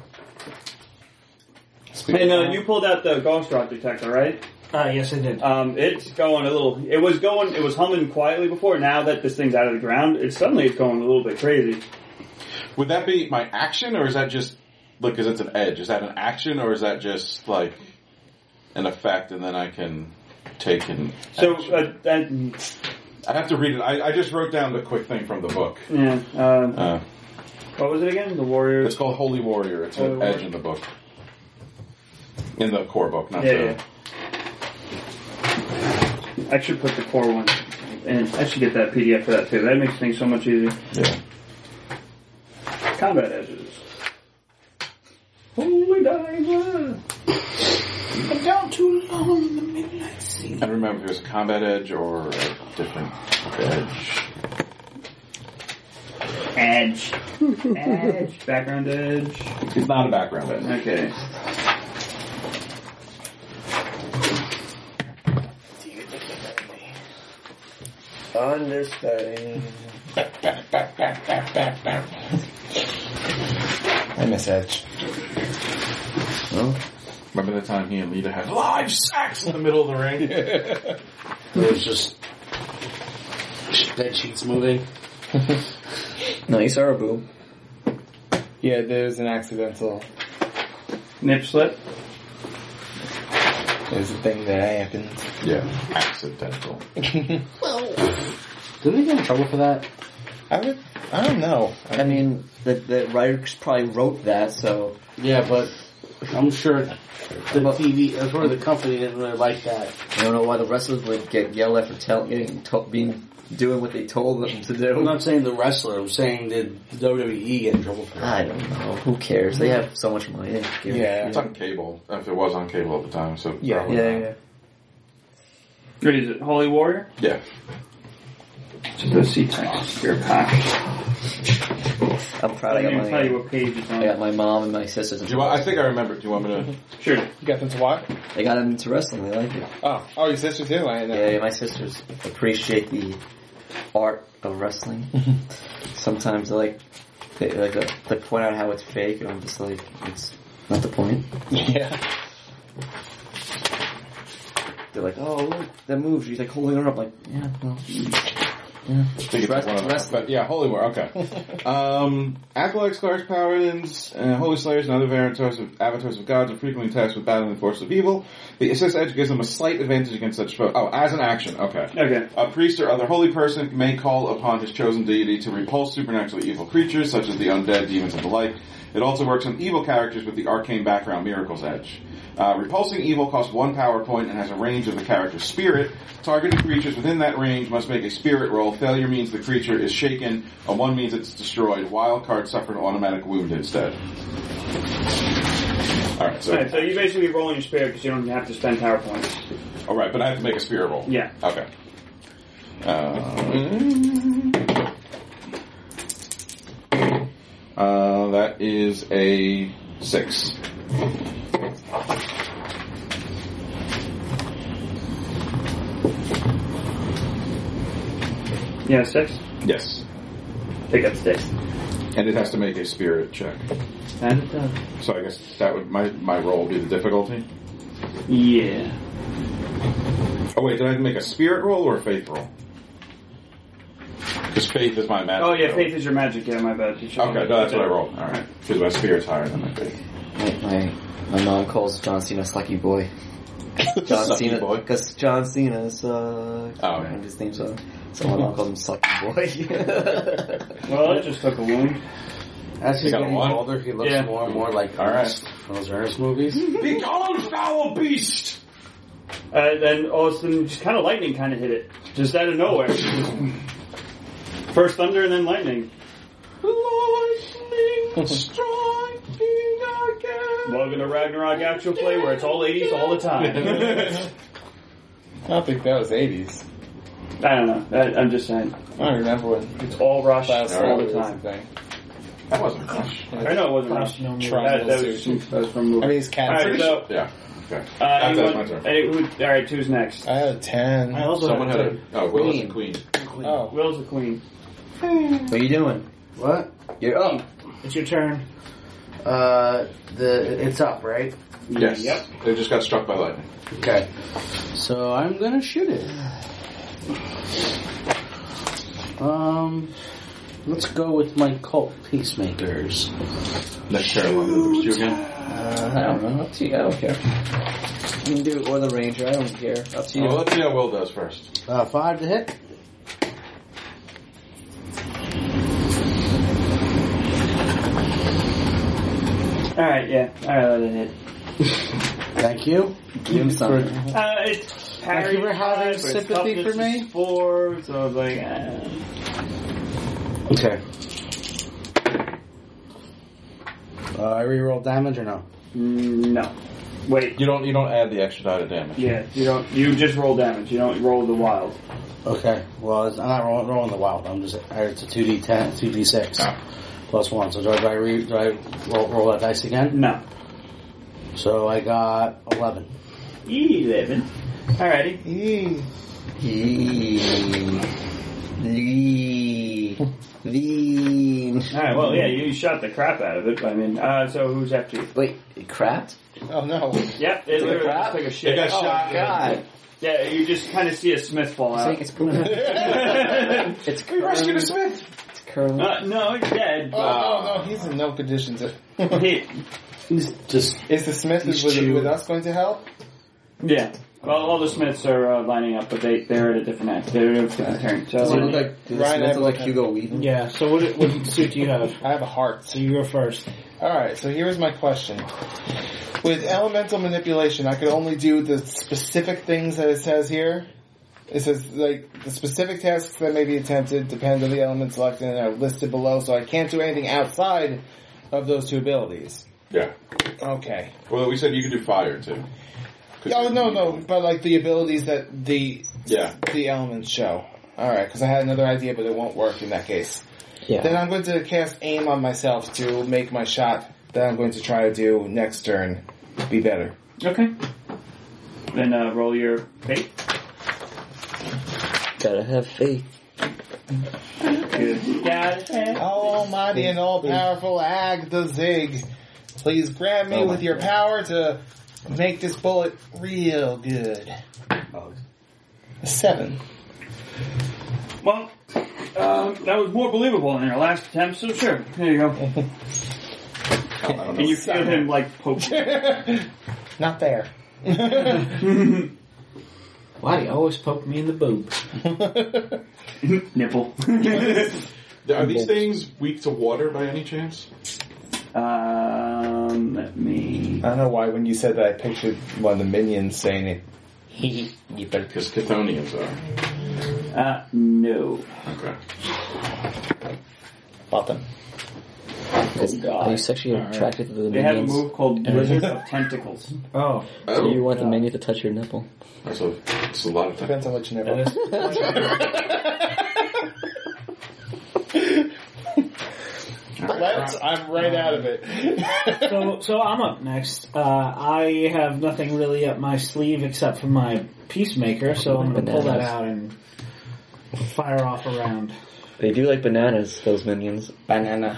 And uh, you pulled out the ghost rock detector, right? Uh, yes, I did. Um, it's going a little. It was going. It was humming quietly before. Now that this thing's out of the ground, it's suddenly it's going a little bit crazy. Would that be my action, or is that just like because it's an edge? Is that an action, or is that just like an effect, and then I can take an So, action? uh, that, I have to read it. I, I just wrote down the quick thing from the book. yeah. Uh, Uh, what was it again? The Warriors. it's called Holy Warrior. It's an Holy edge in the book, in the core book, not Yeah, the. yeah. I should put the core one, and I should get that P D F for that too. That makes things so much easier. Yeah. Combat edges. Holy diver. But down too long in the midnight sea. I don't remember if it was a combat edge or a different edge. Edge. Edge. Background edge. It's not a background edge. Okay. Understudy. I miss Edge. Well, Remember the time he and Lita had live sex in the middle of the ring? It was just bed sheets moving. no, you saw a boob. Yeah, there's an accidental. Nip slip. There's a thing that happened. Yeah, accidental. Didn't he get in trouble for that? I would. I don't know. I mean, the, the writers probably wrote that, so... Yeah, but I'm sure the T V, I'm sure the company didn't really like that. I don't know why the wrestlers would get yelled at for tell, getting to, being doing what they told them to do. I'm not saying the wrestler. I'm saying did W W E get in trouble for that? I don't know. Who cares? They have so much money. They don't give a Yeah. It's on cable, if it was on cable at the time, so Yeah. probably Yeah, not. yeah. What is it? Holy Warrior? Yeah. Just a C-text. Your pack. I'm proud I I got can even tell you my, what page it's on. I got my mom and my sisters. Do you want, I think I remember. Do you want me to? Sure. You got them to what? They got into wrestling. They like it. Oh, oh, your sister too. I know. Yeah, yeah, my sisters appreciate the art of wrestling. Sometimes they like they like uh, they point out how it's fake, and I'm just like, it's not the point. Yeah. They're like, oh, look, that move. She's like holding her up, like, yeah, well, yeah. I think it's Rest- one of them. rest- But yeah, Holy War, okay. um, Acolytes, Clerics, Paladins, and Holy Slayers and other avatars of, avatars of gods are frequently tasked with battling the force of evil. The assist edge gives them a slight advantage against such foes. Oh, as an action, okay. Okay. A priest or other holy person may call upon his chosen deity to repulse supernaturally evil creatures, such as the undead, demons, and the like. It also works on evil characters with the arcane background Miracles Edge. Uh, repulsing evil costs one power point and has a range of the character's spirit. Targeted creatures within that range must make a spirit roll. Failure means the creature is shaken. A one means it's destroyed. Wild card suffer an automatic wound instead. Alright, so... Alright, so you basically rolling your spirit because you don't have to spend power points. Alright, but I have to make a spirit roll. Yeah. Okay. Um, uh, that is a six. Yeah, six? Yes. Pick up six. And it has to make a spirit check. And it does. So I guess that would, my, my roll would be the difficulty. Yeah. Oh wait, did I make a spirit roll or a faith roll? Because faith is my magic. Oh yeah, roll. faith is your magic. Yeah, my bad. You should- Okay, no, that's what I rolled. Alright. Because my spirit's higher than my faith. My, my my mom calls John Cena Sucky Boy. John Sucky Cena, boy? because John Cena is uh, Oh, yeah. his name's on. So my mom calls him Sucky Boy. Well, it just took a wound. As he's You got getting one? older, he looks Yeah. more and more like All right. Ernest from those Ernest movies. Be gone, foul beast! Uh, then all of a sudden, just kind of lightning kind of hit it, just out of nowhere. First thunder and then lightning. Lightning striking again. Welcome to Ragnarok Actual Play, where it's all eighties all the time. I don't think that was eighties. I don't know. I, I'm just saying. I don't remember when It's all Rush Klaus all the was a time. thing. That wasn't Rush. I know it wasn't Rush. No more. That, that, was, that was from a movie. I mean, it's cat. Alright, so, Yeah. Okay. uh, That's, anyone, that's my turn. any, who, alright, who's next? I had a ten. I also Someone had had a... Oh, Will is the queen. Oh, Will's the queen. What are you doing? What? You're up. It's your turn. Uh, the it's up, right? Yes. Yep. They just got struck by lightning. Okay. So I'm gonna shoot it. Um, let's go with my cult peacemakers. Next Carolina boost you again. Uh, I don't know. Up to you. I don't care. You can do it or the ranger. I don't care. Up to you. Well, let's see how Will does first. Uh, five to hit. Alright, yeah. Alright, let it hit. Thank you. Give him something. Uh, it's Thank you for having parry, but sympathy toughness for me. is Four, so it's like, uh, Okay. Uh, I reroll damage or no? mm, no. Wait. You don't you don't add the extra die of damage. Yeah, you don't. You just roll damage. You don't roll the wild. Okay. Well, it's- I'm not rolling, rolling the wild. I'm just it's a two d ten, two d six plus one. So do I, do I, re, do I roll, roll that dice again? No. So I got eleven. Eleven. Alrighty. Eee. Lean. Alright. Well, yeah, you shot the crap out of it. I mean, uh, so who's after you? Wait, it cracked? Oh no. Yep. It literally crap? just took a shit. It got Oh, shot. God. Yeah, you just kind of see a Smith fall I out. think it's poop. It's We rescued a curling. Smith. It's curling. Uh, no, he's dead. Oh But no, no, he's in no condition to. he, He's just Is the Smith He's with, chewed. with us going to help? yeah. Well, all the Smiths are uh, lining up, but they they're at a different act. They're at a different turn. Does it So look like, does Ryan, it I look like have- Hugo Weaving? Yeah, so what, what suit do you have? I have a heart. So you go first. Alright, so here's my question. With elemental manipulation, I could only do the specific things that it says here. It says, like, the specific tasks that may be attempted depend on the element selected and are listed below, so I can't do anything outside of those two abilities. Yeah. Okay. Well, we said you could do fire too. 'Cause Oh, you- no, no, but like the abilities that the Yeah. the elements show. Alright, because I had another idea, but it won't work in that case. Yeah. Then I'm going to cast aim on myself to make my shot that I'm going to try to do next turn be better. okay. Then uh, roll your fate. Gotta have faith. Good. Got it. Almighty and all-powerful Ag the Zig, please grant me Oh my with your God. power to make this bullet real good. A seven. Well, um, that was more believable than your last attempt, so sure. There you go. And you feel him like poke. Not there. Why do you always poke me in the boob? Nipple. Are these things weak to water by any chance? um, let me. I don't know why when you said that I pictured one of the minions saying it. Because Chthonians are. Uh, no. Okay. Bottom. Is- God. Are you sexually attracted to the They have a minions? move called Blizzard of Tentacles. Oh. So you want the God. minion to touch your nipple? That's a, that's a lot of time. Depends on what you know. Let's, I'm right out of it. So, so I'm up next. Uh, I have nothing really up my sleeve except for my Peacemaker, so I'm going to pull that Bananas. out and fire off a round. They do like bananas, those minions. Banana.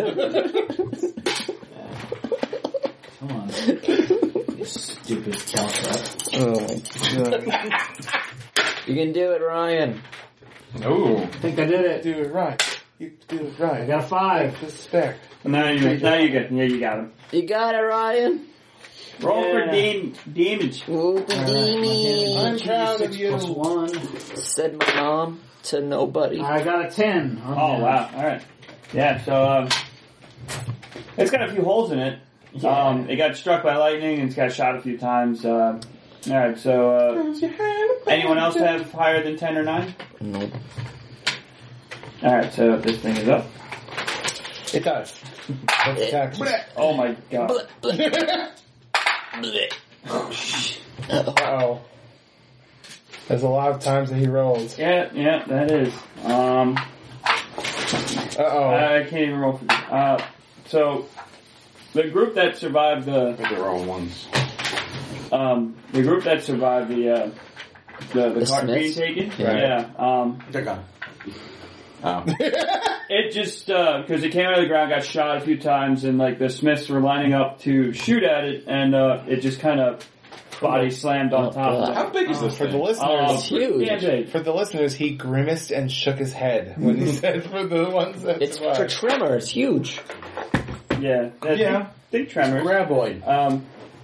Come on. You stupid caltrop. Oh my god. You can do it, Ryan. Oh. I think I did it. Do it right. You do it right. I got a five. Respect. Now you, now you get, yeah, you got him. You got it, Ryan. Roll for Yeah. dam- damage. Whoopie I'm proud of you. Plus one. Said my mom to nobody. I got a ten. on Oh that. wow! All right. Yeah. So um, it's got a few holes in it. Um, it got struck by lightning and it's got shot a few times. Uh, all right. So uh, anyone else have higher than ten or nine? Nope. All right. So this thing is up. It does. Let's attack. Oh my god! Uh-oh. There's a lot of times that he rolls. Yeah, yeah, that is. Um, Uh-oh. I can't even roll for this. Uh, so the group that survived the I think they're all ones. um, the group that survived the uh, the, the, The cart being Smiths? taken. Yeah. Yeah. Um, they're gone. Oh. It just, because it came out of the ground, got shot a few times, and like the Smiths were lining up to shoot at it, and uh, it just kind of body slammed on Oh, top of God. it. How big is this For the thing? listeners, Uh, It's huge. Yeah, big. for the listeners, he grimaced and shook his head when he said for the ones that It's for survived. Tremor. It's huge. Yeah, that Yeah. Big, big tremors. Graboid. Um,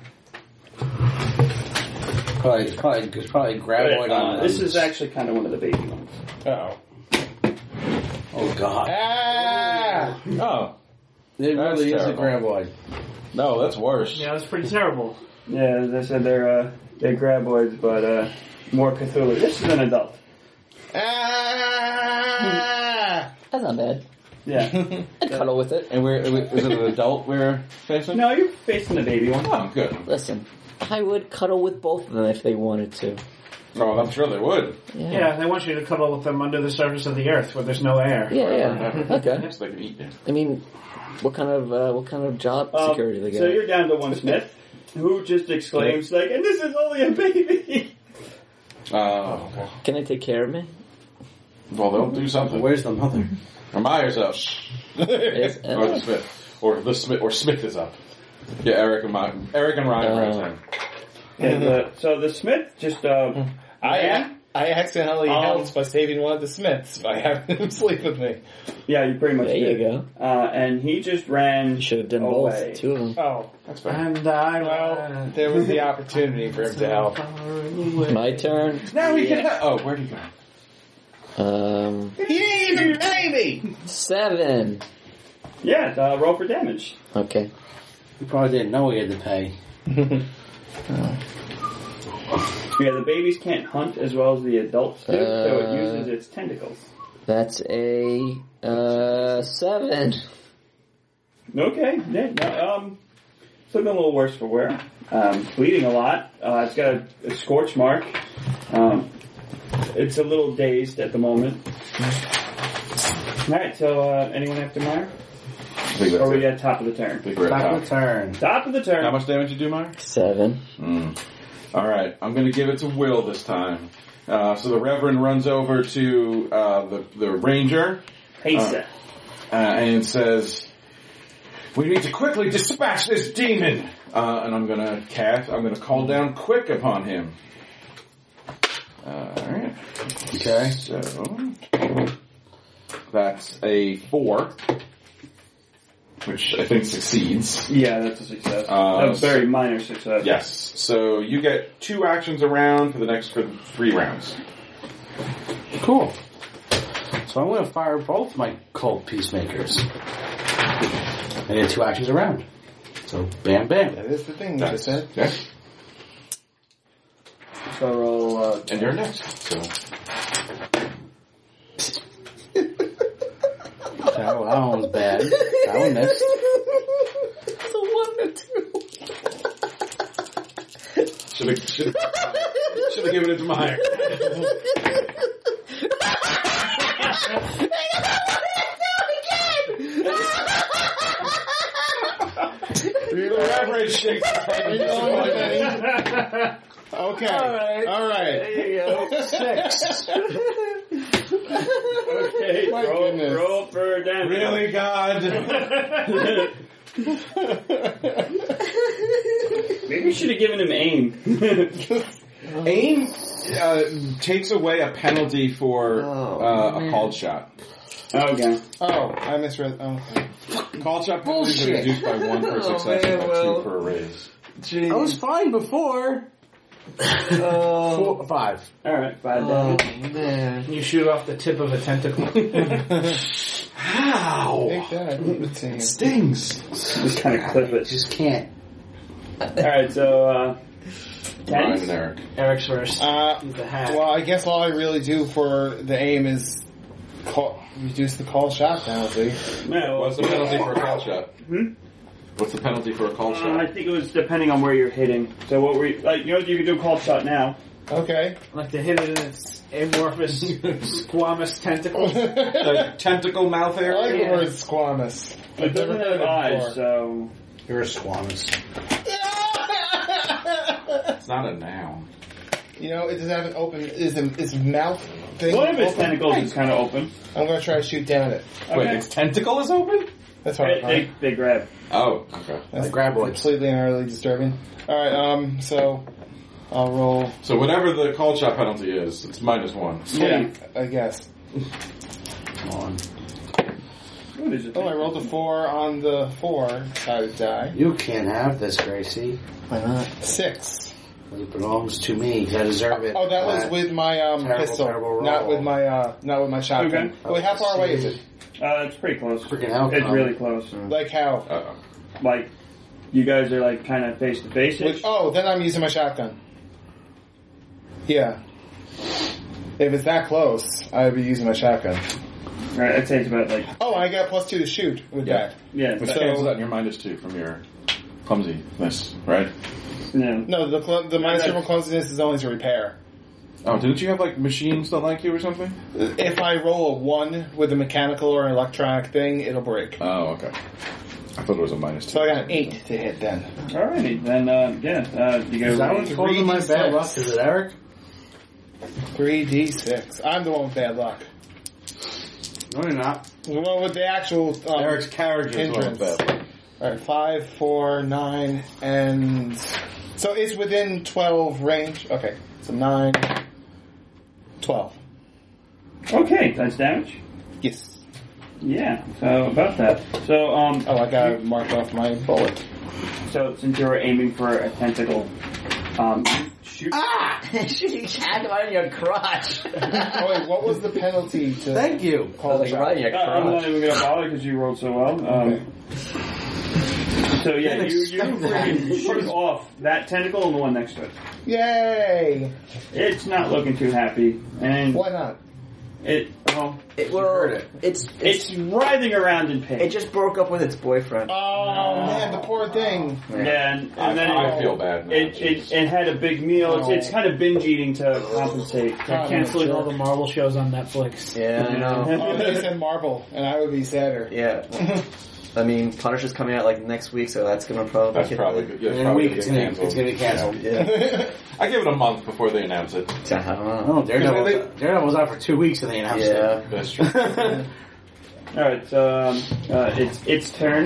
Probably, it's probably, it's probably Graboid uh, on this is actually kind of one of the baby ones. Uh-oh. Oh god. Ah! Oh. It That's really is a terrible. Graboid. No, that's worse. Yeah, that's pretty terrible. Yeah, as I said, they're uh, they're graboids, but uh, more Cthulhu. This is an adult. Ah! That's not bad. Yeah. I'd cuddle with it. And we're, is it an adult we're facing? No, you're facing the baby one. Oh, good. Listen, I would cuddle with both of them if they wanted to. Oh, I'm sure they would. Yeah. Yeah, they want you to cuddle with them under the surface of the earth where there's no air. Yeah, yeah. Okay. So they can eat you. I mean, what kind of uh, what kind of job Um, security they so got? you're down to one Smith, who just exclaims like, "And this is only a baby." Oh, okay. Can they take care of me? Well, they'll do something. Where's the mother? Or Myers up. Yes. or the Smith. Or the Smith. Or Smith is up. Yeah, Eric and My, Eric and Ryan are Uh, right And the, so the Smith just uh, I ran. I accidentally Um, helped by saving one of the Smiths by having him sleep with me. Yeah, you pretty much There you did. go. Uh, and he just ran. You should have done away. both. Two of them. Oh, That's fair. And I well, there was the opportunity for him to help. My turn. Now we can. Ha- oh, where'd he go? Um, He didn't even pay me! seven. Yeah, uh, roll for damage. Okay. You probably didn't know he had to pay. Yeah, the babies can't hunt as well as the adults do, so it Uh, uses its tentacles. That's a uh, seven. Okay, yeah, no, um, it's looking a little worse for wear. Um, bleeding a lot. Uh, it's got a, a scorch mark. Um, it's a little dazed at the moment. Alright, so uh, anyone after Meyer? I think that's Or are we it. at top of the turn? I think we're at Top top. of the turn. Top of the turn. How much damage you do, Myers? Seven. Mm. All right, I'm going to give it to Will this time. Uh, so the Reverend runs over to uh, the the Ranger Pesa. uh, and says, "We need to quickly dispatch this demon." Uh, and I'm going to cast. I'm going to call down Quick upon him. All right. Okay. So that's a four, which I think succeeds. Yeah, that's a success. Uh, a very minor success. Yes. So you get two actions around for the next for three rounds. Cool. So I'm going to fire both my cult peacemakers. I get two actions around. So bam, bam. That is the thing you just said. Yeah. So roll. Uh, And you're next. So That one, that one was bad. That one missed. It's a one or two. should have should should have given it to Meyer. The Reverend shakes his head. Okay. All right. All right. There you go. Six. okay, My roll, goodness. roll for damage. Really, God? Maybe you should have given him aim. Aim uh, takes away a penalty for Oh, uh, a man. called shot. okay. Oh, I misread. Oh, okay. Called shot penalties are Bullshit. reduced by one per Oh, success man, and by well. two per raise. I was fine before. Oh, Four, five. Alright, five oh damage. man. You shoot off the tip of a tentacle. How? Take that. Let's see. Stings. Just kind of clip it. Just can't. Alright, so, uh, Ryan and ten. Eric. Eric's first. Uh, He's the hat. well, I guess all I really do for the aim is call, reduce the call shot penalty. No, What's the penalty for a call shot? Hmm? What's the penalty for a call Uh, I shot? think it was depending on where you're hitting. So what were you, like, you know, you could do a call shot now. Okay. Like to hit it in its amorphous, squamous tentacles. The tentacle mouth I like area? the Yeah. word squamous. It I've never doesn't heard have it eyes, before. so... You're a squamous. It's not a noun. You know, it doesn't have an open. Is the its mouth thing? One of its open? tentacles is kind of open. I'm gonna try to shoot down it. Wait, Okay. its tentacle is open? That's They, horrifying. they, they grab. Oh, okay. That's Like graboids. completely and utterly disturbing. All right. Um. So I'll roll. So whatever the call shot penalty is, it's minus one. Yeah. I guess. Come on. What is it? Oh, I rolled a four on the four-sided die. You can't have this, Gracie. Why not? Six. It belongs to me because I deserve it. Oh, that was Uh, with my um, terrible, pistol, terrible not roll. with my uh, not with my shotgun. Okay. Wait, how far away is it? Uh, it's pretty close. Freaking outcome. It's really close. Like how? Uh-oh. Like, you guys are like kind of face to face. Which, oh, then I'm using my shotgun. Yeah. If it's that close, I would be using my shotgun. Right, I'd say it's about like Oh, I got plus two to shoot with Yeah. that. yeah, Which So- cancels out your minus two from your clumsiness, right? yeah. No, the cl- the minus two from clumsiness is only to repair. Oh, didn't you have like machines that like you or something? If I roll a one with a mechanical or an electronic thing, it'll break. Oh, okay. I thought it was a minus two. So I got an eight to hit then. Alrighty, then uh, yeah, uh, you Is that go. what's causing my bad luck? Is it Eric? three d six. I'm the one with bad luck. No, you're not. The one with the actual um, Eric's character is one hindrance. bad. Alright, five, four, nine, and so it's within twelve range. Okay, so nine, twelve. Okay, that's damage. Yes. Yeah, so about that. So um, Oh, I gotta mark off my bullet. so since you were aiming for a tentacle, um, shoot. Ah! Shooting cat right in your crotch. Oh wait, what was the penalty to? Thank you. Call Like right in your Uh, I'm not crotch. even gonna bother because you rolled so well. Um, So yeah, you you freaking shoot off that tentacle and the one next to it. Yay! It's not looking too happy, and Why not? it well, It, well, it's, it's it's writhing around in pain. it just broke up with its boyfriend. Oh man, the poor thing. Yeah, and, and I, then I it, feel bad now. it, it it had a big meal. It's, it's kind of binge eating to compensate. They're canceling all the Marvel shows on Netflix. Yeah, I know. Oh, they said Marvel, and I would be sadder. Yeah. I mean, Punisher's coming out like next week, so that's gonna probably That's get- probably good. Yeah, it's In a probably week, gonna it's get gonna, canceled. it's gonna be canceled. Yeah. I give it a month before they announce it. I don't know. Oh, Daredevil, They- was, Daredevil was out for two weeks and they announced Yeah. it. That's true. All right, so um, uh, it's its turn.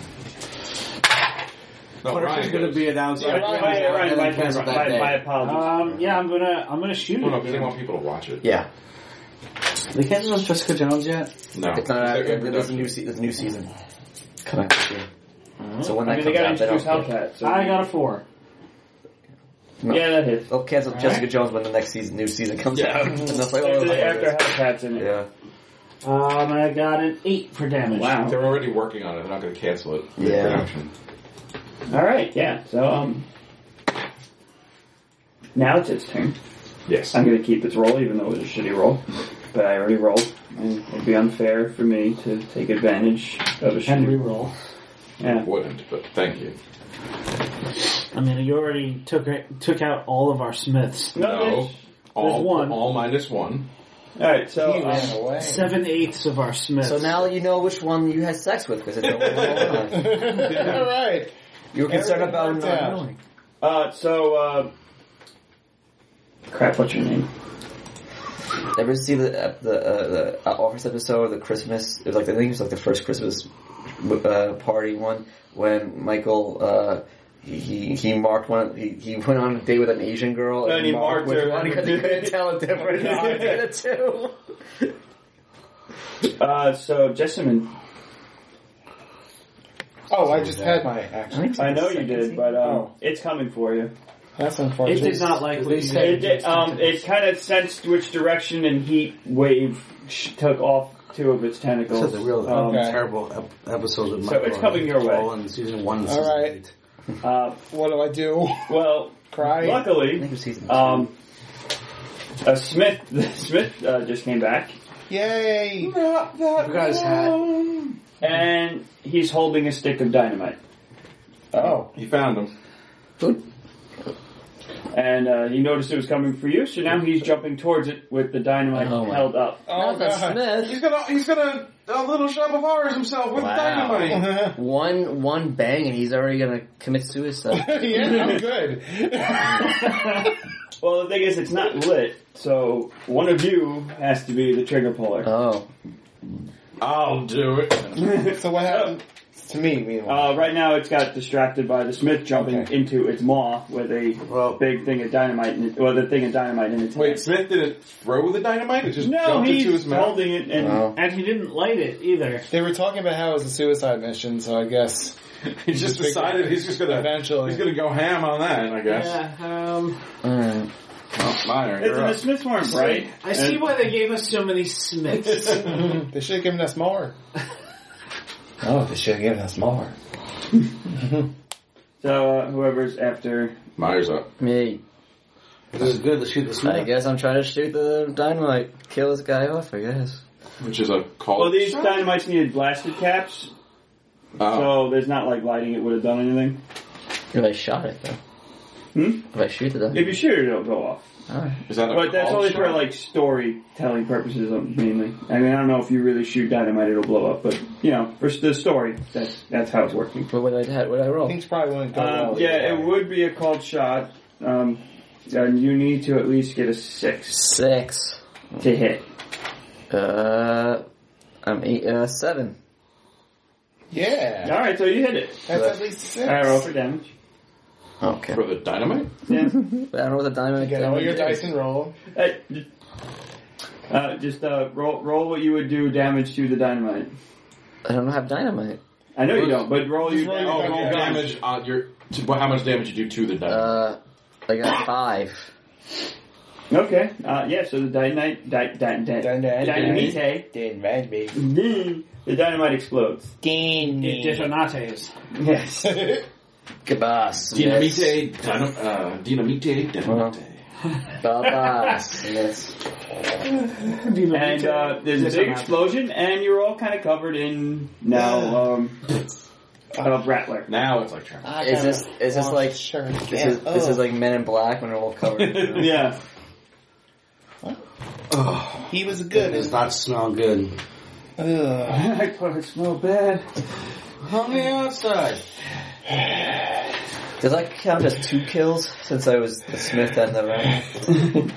No, Punisher's Ryan going to goes. be announced. Yeah, right Ryan- now, Right, and right, then right, canceled right, that my, day. my apologies. Um, yeah, I'm gonna I'm gonna shoot Well, no, it. because they want people to watch it. Yeah. They canceled Jessica Jones yet? No. It's not. They're in There's a production. new se- there's a new season coming out this year. So when I that mean, they comes got to out, they introduce don't. Hellcat. So I got a four. No. yeah, that hits. They'll cancel All Jessica right. Jones when the next season, new season comes Yeah. out. And they'll say, oh, After, that's after what it Hellcat's in is. it. Yeah. Um, I got an eight for damage. Wow. They're already working on it. They're not going to cancel it. in Yeah. Production. All right, yeah. So um, now it's its turn. Yes. I'm going to keep its roll, even though it was a shitty roll. But I already rolled, and it'd be unfair for me to take advantage of a And shitty reroll. Yeah. Wouldn't, but thank you. I mean, you already took it, took out all of our Smiths. No, No. there's- All, one. all minus one. All right, so He um, ran away. Seven eighths of our Smiths. So now you know which one you had sex with because it's the one. All right. You were concerned Everything about worked not out. knowing. uh, so uh, crap. What's your name? Ever see the uh, the uh, the uh, Office episode, the Christmas? It was like I think it was like the first Christmas uh, party one when Michael uh, he he he marked one. He, he went on a date with an Asian girl And he marked which her. one because he couldn't tell the difference between the two. Uh, so Jessamine. Oh, I just had my action. I know you did, but um, Oh. it's coming for you. That's it unfortunate. did not like what you It, said. did, um, it kind of sensed which direction, and heat wave sh- took off two of its tentacles. This is a real Um, Okay. terrible ep- episode with So Michael it's coming your way. Control in season one. and All season right. eight. Uh, What do I do? well, Cry? I luckily, think it was season two. um, uh, Smith Smith uh, just came back, Yay! Not that. You guys had. and he's holding a stick of dynamite. Oh. He found him. And uh, he noticed it was coming for you, so now he's jumping towards it with the dynamite Oh, my- held up. Oh, Not the God. Smith. He's got a, he's got a, a little shop of horrors himself with Wow. dynamite. One one bang and he's already gonna commit suicide. Yeah, I'm good. Well, the thing is, it's not lit, so one of you has to be the trigger puller. Oh. I'll do it. So what happened to me, meanwhile? Uh, right now, it's got distracted by the Smith jumping Okay. into its maw with a Well, big thing of dynamite, in it, or the thing of dynamite in its Wait, hand. Smith didn't throw the dynamite? It just No, jumped into his he's mouth? holding it, and Oh. And he didn't light it either. They were talking about how it was a suicide mission, so I guess He just decided he's just gonna, eventually. he's gonna go ham on that, I guess. Yeah, um, Alright. Oh, Meyer, it's, you're the up. Smiths weren't bright. I see and- why they gave us so many Smiths. They should have given us more. Oh, they should have given us more. So uh, whoever's after, Meyer's up. Me. this is good to shoot the I Smith. guess I'm trying to shoot the dynamite. Kill this guy off, I guess. which is a call. Well, these dynamites needed blasted caps, Oh. so there's not like lighting it would have done anything. If I shot it though. Hmm? If I shoot it though. If you shoot it, it'll go off. Alright. Is that a But that's called only for shot? like storytelling purposes um, mainly. I mean, I don't know if you really shoot dynamite, it'll blow up. But you know, for the story, that's that's how it's working. What would I what would I roll? Things probably wouldn't go Um, well. yeah, it would be a called shot. Um, and you need to at least get a six Six. to hit. Uh, I'm eight. Uh, seven. Yeah. All right, so you hit it. That's at least six. All right, roll for damage. Okay. For the dynamite? Yeah. I don't know what the dynamite. Get all your dice and roll. Hey, uh, just uh, roll roll what you would do damage to the dynamite. I don't have dynamite. I know you don't, but roll your roll your damage. Oh, your damage on your. To, well, how much damage you do to the dynamite? Uh, I got five. Okay, uh, yeah. So the dynamite, di, di, di, Dynamite. dynamite, Dynamite, baby. the dynamite explodes. Dynamite. Detonates. Yes. Kabas. Dynamite, dynam- uh, dynamite, dynamite. Babas. Yes. And uh, there's a big explosion, and you're all kind of covered in now um, uh, Rattler. Now it's like Trevor. Is this is this like Sure. this is this is like Men in Black when they're all covered? in- Yeah. Oh, He was it good. does not smell good. Ugh. I thought it smelled bad. On the outside. Does that count as two kills since I was the smith and the round?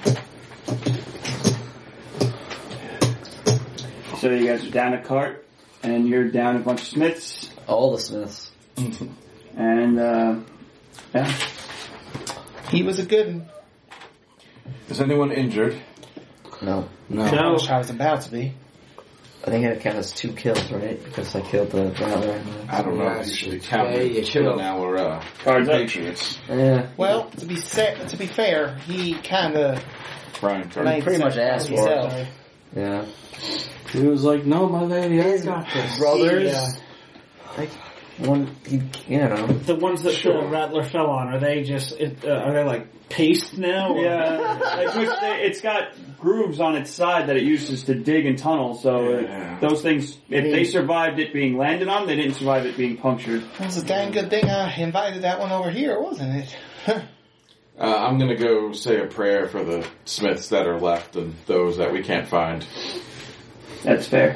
So you guys are down a cart, and you're down a bunch of smiths, All the smiths. and uh, yeah. He was a good one. Is anyone injured? No. No. I No. wish I was about to be. I think it counts as two kills, right? Because I killed the rattler. I don't know. Yes. Usually count Yeah, you killing kill. our uh, Cards up. Patriots. Yeah. Well, to be sa- to be fair, he kind of Brian, sorry. made pretty much sense asked for himself. it. Yeah. He was like, no, my lady, I got this. Brothers. Yeah. Like one, you, you know. The ones that the Rattler fell on, are they just, it, uh, are they like paste now? Or? Yeah, like, which they, it's got grooves on its side that it uses to dig and tunnel. So Yeah. it, those things, if they survived it being landed on, they didn't survive it being punctured. It was a dang good thing I invited that one over here, wasn't it? Uh, I'm gonna go say a prayer for the Smiths that are left and those that we can't find. That's fair.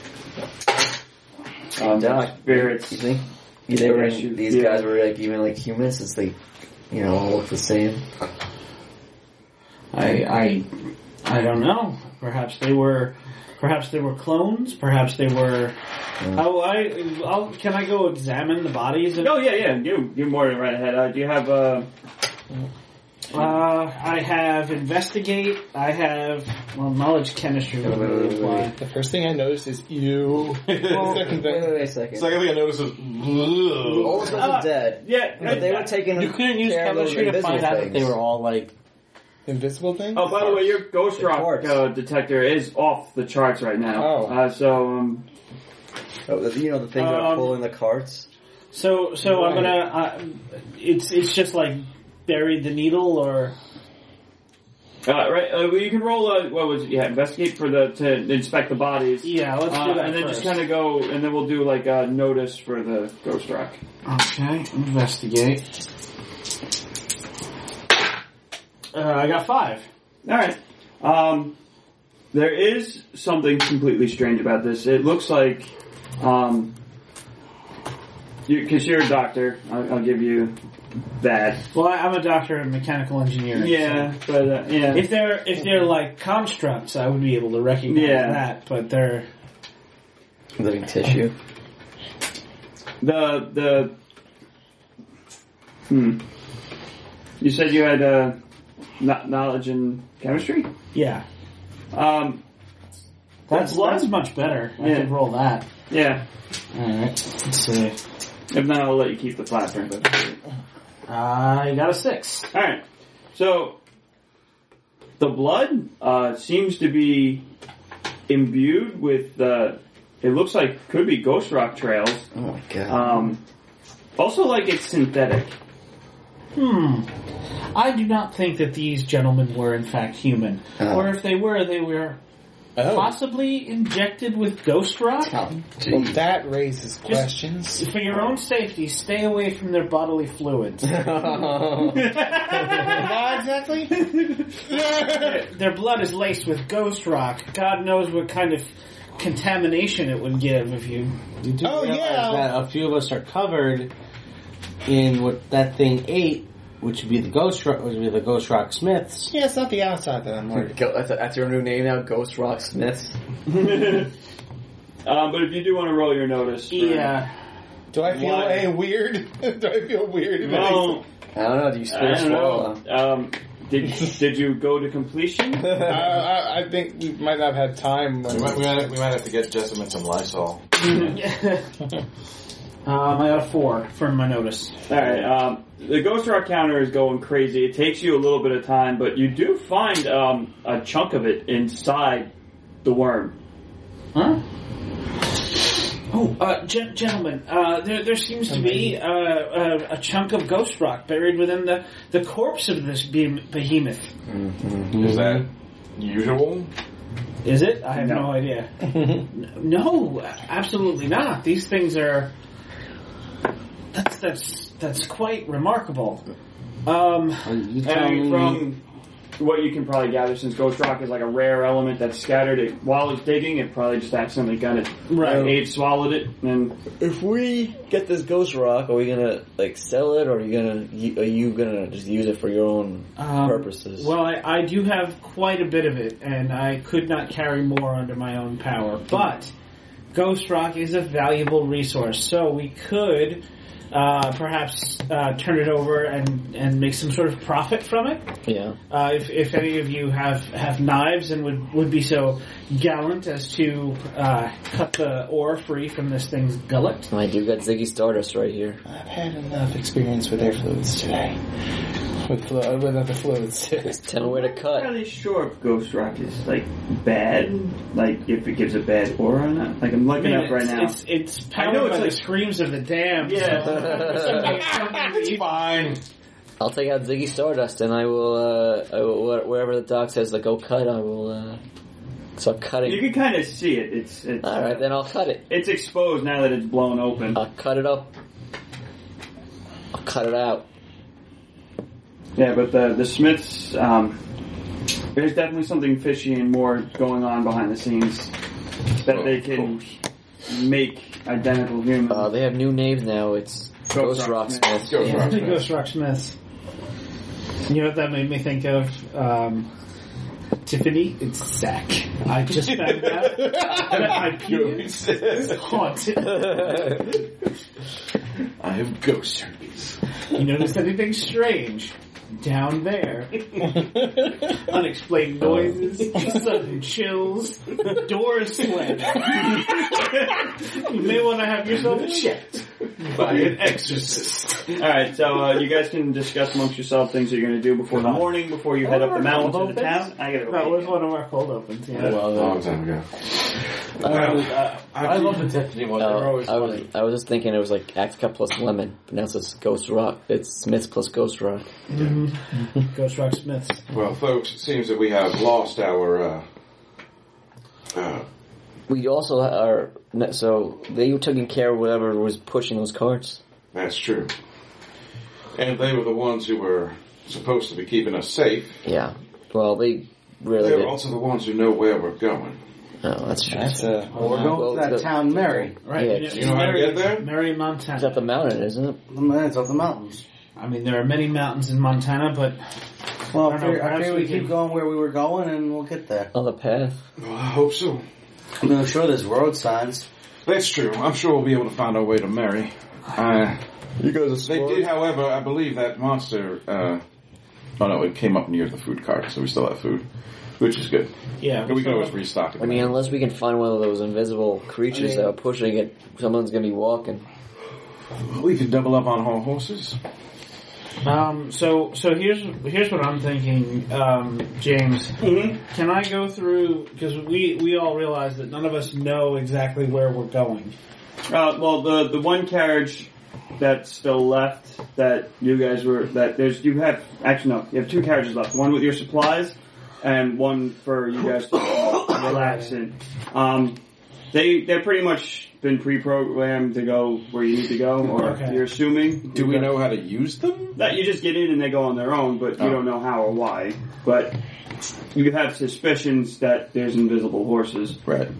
Um, Doc, spirits. You think they were Spirits, these yeah. guys were like even like humans since they, you know, all look the same. I, I, I don't know. Perhaps they were, perhaps they were clones. Perhaps they were. Oh, I, I'll, can I go examine the bodies? And, Oh yeah, yeah. You, you're more than right ahead. Uh, do you have uh? Uh, I have investigate. I have well, knowledge chemistry would really apply. The first thing I noticed is you. Well, Second wait, thing. wait, wait a second. Second thing I noticed is, All the smiths Uh, are dead. Yeah. But they were taking You couldn't use care of those chemistry to find invisible out that they things. were all like. Invisible thing? Oh, by the way, your ghost The rock quartz. uh, detector is off the charts right now. Oh. Uh, so um, Oh, the- you know the thing that are Um, pulling the carts. So, so I'm gonna. Uh, it's it's just like bury the needle or. uh, right. Uh, well, you can roll. Uh, what was it? Yeah, investigate for the to inspect the bodies. Yeah, let's Uh, do that and then first. just kind of go, and then we'll do like a notice for the ghost rock. Okay, investigate. Uh, I got five. All right. Um, there is something completely strange about this. It looks like, um, because you, you're a doctor, I'll, I'll give you that. Well, I, I'm a doctor in mechanical engineering. Yeah, but uh, yeah. so if they're if they're like constructs, I would be able to recognize Yeah. that. But they're Living tissue. The the hmm. You said you had uh, kno- knowledge in chemistry. yeah, Um, that's blood? that's much better. I Yeah. could roll that. yeah. All right, let's see. If not, I'll let you keep the flapper. But I got a six. all right. So the blood uh, seems to be imbued with. Uh, it looks like could be ghost rock trails. Oh my god. Um, also, like it's synthetic. Hmm. I do not think that these gentlemen were in fact human, Oh. or if they were, they were Oh. possibly injected with ghost rock. Well, that raises questions. For your own safety, stay away from their bodily fluids. Not exactly. their, their blood is laced with ghost rock. God knows what kind of contamination it would give if you... You do Oh, realize yeah. that a few of us are covered in what that thing ate, which would be the ghost rock, which would be the ghost rock smiths. Yeah, it's not the outside that I'm worried. Go- That's, that's your new name now, Ghost Rock Smiths. um, but if you do want to roll your notice, Yeah. Do I feel Why? a weird? Do I feel weird? if well, I don't know, do you spit I or don't swallow? know. Um, did did you go to completion? I, I, I think we might not have had time. When We might, we, might, we might have to get Jessamine some Lysol. um, I got a four for my notice. All right. Um, the ghost rock counter is going crazy. It takes you a little bit of time, but you do find um, a chunk of it inside the worm. Huh? Oh, uh, gen- gentlemen, uh, there, there seems to be uh, a, a chunk of ghost rock buried within the, the corpse of this be- behemoth. Is that usual? Is it? I have no, No. idea. N- no, absolutely not. These things are... That's that's that's quite remarkable. Um, You tell And me- from what you can probably gather, since ghost rock is like a rare element that's scattered, it, while it's digging, it probably just accidentally got it. Right. Abe swallowed it, and If we get this Ghost Rock, are we gonna, like, sell it, or are you gonna, are you gonna just use it for your own um, purposes? Well, I, I do have quite a bit of it, and I could not carry more under my own power. But ghost rock is a valuable resource, so we could uh, perhaps uh, turn it over and, and make some sort of profit from it. Yeah. Uh, if, if any of you have, have knives and would, would be so gallant as to uh, cut the ore free from this thing's gullet. I do got Ziggy Stardust right here. I've had enough experience with air fluids today. With flu- with other fluids. Tell me where to I'm not cut. really sure if ghost rock is like bad, like if it gives a bad aura or not. Like I'm I looking mean, up right it's, now. it's, it's I powered know it's by like- the screams of the damned. Yeah. So, something- something that you- Fine. I'll take out Ziggy Stardust, and I will, uh, I will, wherever the doc says to go cut, I will, uh, start cutting. You can kind of see it. It's it's Alright, then I'll cut it. it's exposed now that it's blown open. I'll cut it up. I'll cut it out. Yeah, but the the Smiths, um, there's definitely something fishy and more going on behind the scenes that Oh, they of can course. make identical humans. Uh, they have new names now. It's Ghost, Rock Rock Smith. Smith. Ghost Yeah, Rock the Smith. Ghost Rock Smiths. You know what that made me think of? Um, Tiffany, it's Zach. I just found out that my penis is haunted. I have ghost herpes. You notice anything strange? Down there. Unexplained noises, sudden chills, doors slamming. You may want to have yourself checked by an exorcist. Alright, so uh, you guys can discuss amongst yourself things that you're going to do before the morning, before you head up the mountain to the town. I gotta That was wait. one of our cold opens, yeah. A long time ago. Uh, I love the Tiffany ones. They're Oh, always I was, funny. I was just thinking it was like Axca plus lemon, but now it says Ghost Rock. It's Smith plus Ghost Rock. Ghost Rock Smiths. Well, folks, it seems that we have lost our, uh, uh, We also are, so they were taking care of whatever was pushing those carts. that's true. And they were the ones who were supposed to be keeping us safe. Yeah. Well, they really They were did. also the ones who know where we're going. Oh, that's true. That's a. Well, we're going Well, to that the- town, Mary. Right. Yeah, it's do you know how to Mary- get there? Mary, It's Montana. up the mountain, isn't it? It's up the mountains. I mean, there are many mountains in Montana, but Well, I I don't know, figure, I perhaps figure we we keep can- going where we were going, and we'll get there. On the path. Well, I hope so. I mean, I'm sure there's road signs. That's true. I'm sure we'll be able to find our way to Mary. Uh, You guys they did, however, I believe that monster, uh, oh no, it came up near the food cart, so we still have food, which is good. yeah. And we can always restock it. I mean, unless we can find one of those invisible creatures I mean- that are pushing it, someone's gonna be walking. We can double up on our horses. Um, so, so here's here's what I'm thinking, um, James. Can I go through, because we, we all realize that none of us know exactly where we're going. Uh, well, the the one carriage that's still left that you guys were that there's you have actually no you have two carriages left. One with your supplies and one for you guys to relaxing. Um, they they're pretty much been pre-programmed to go where you need to go, or Okay. you're assuming. Do we know how to use them? That you just get in and they go on their own, but you Oh. don't know how or why. But you have suspicions that there's invisible horses. Right.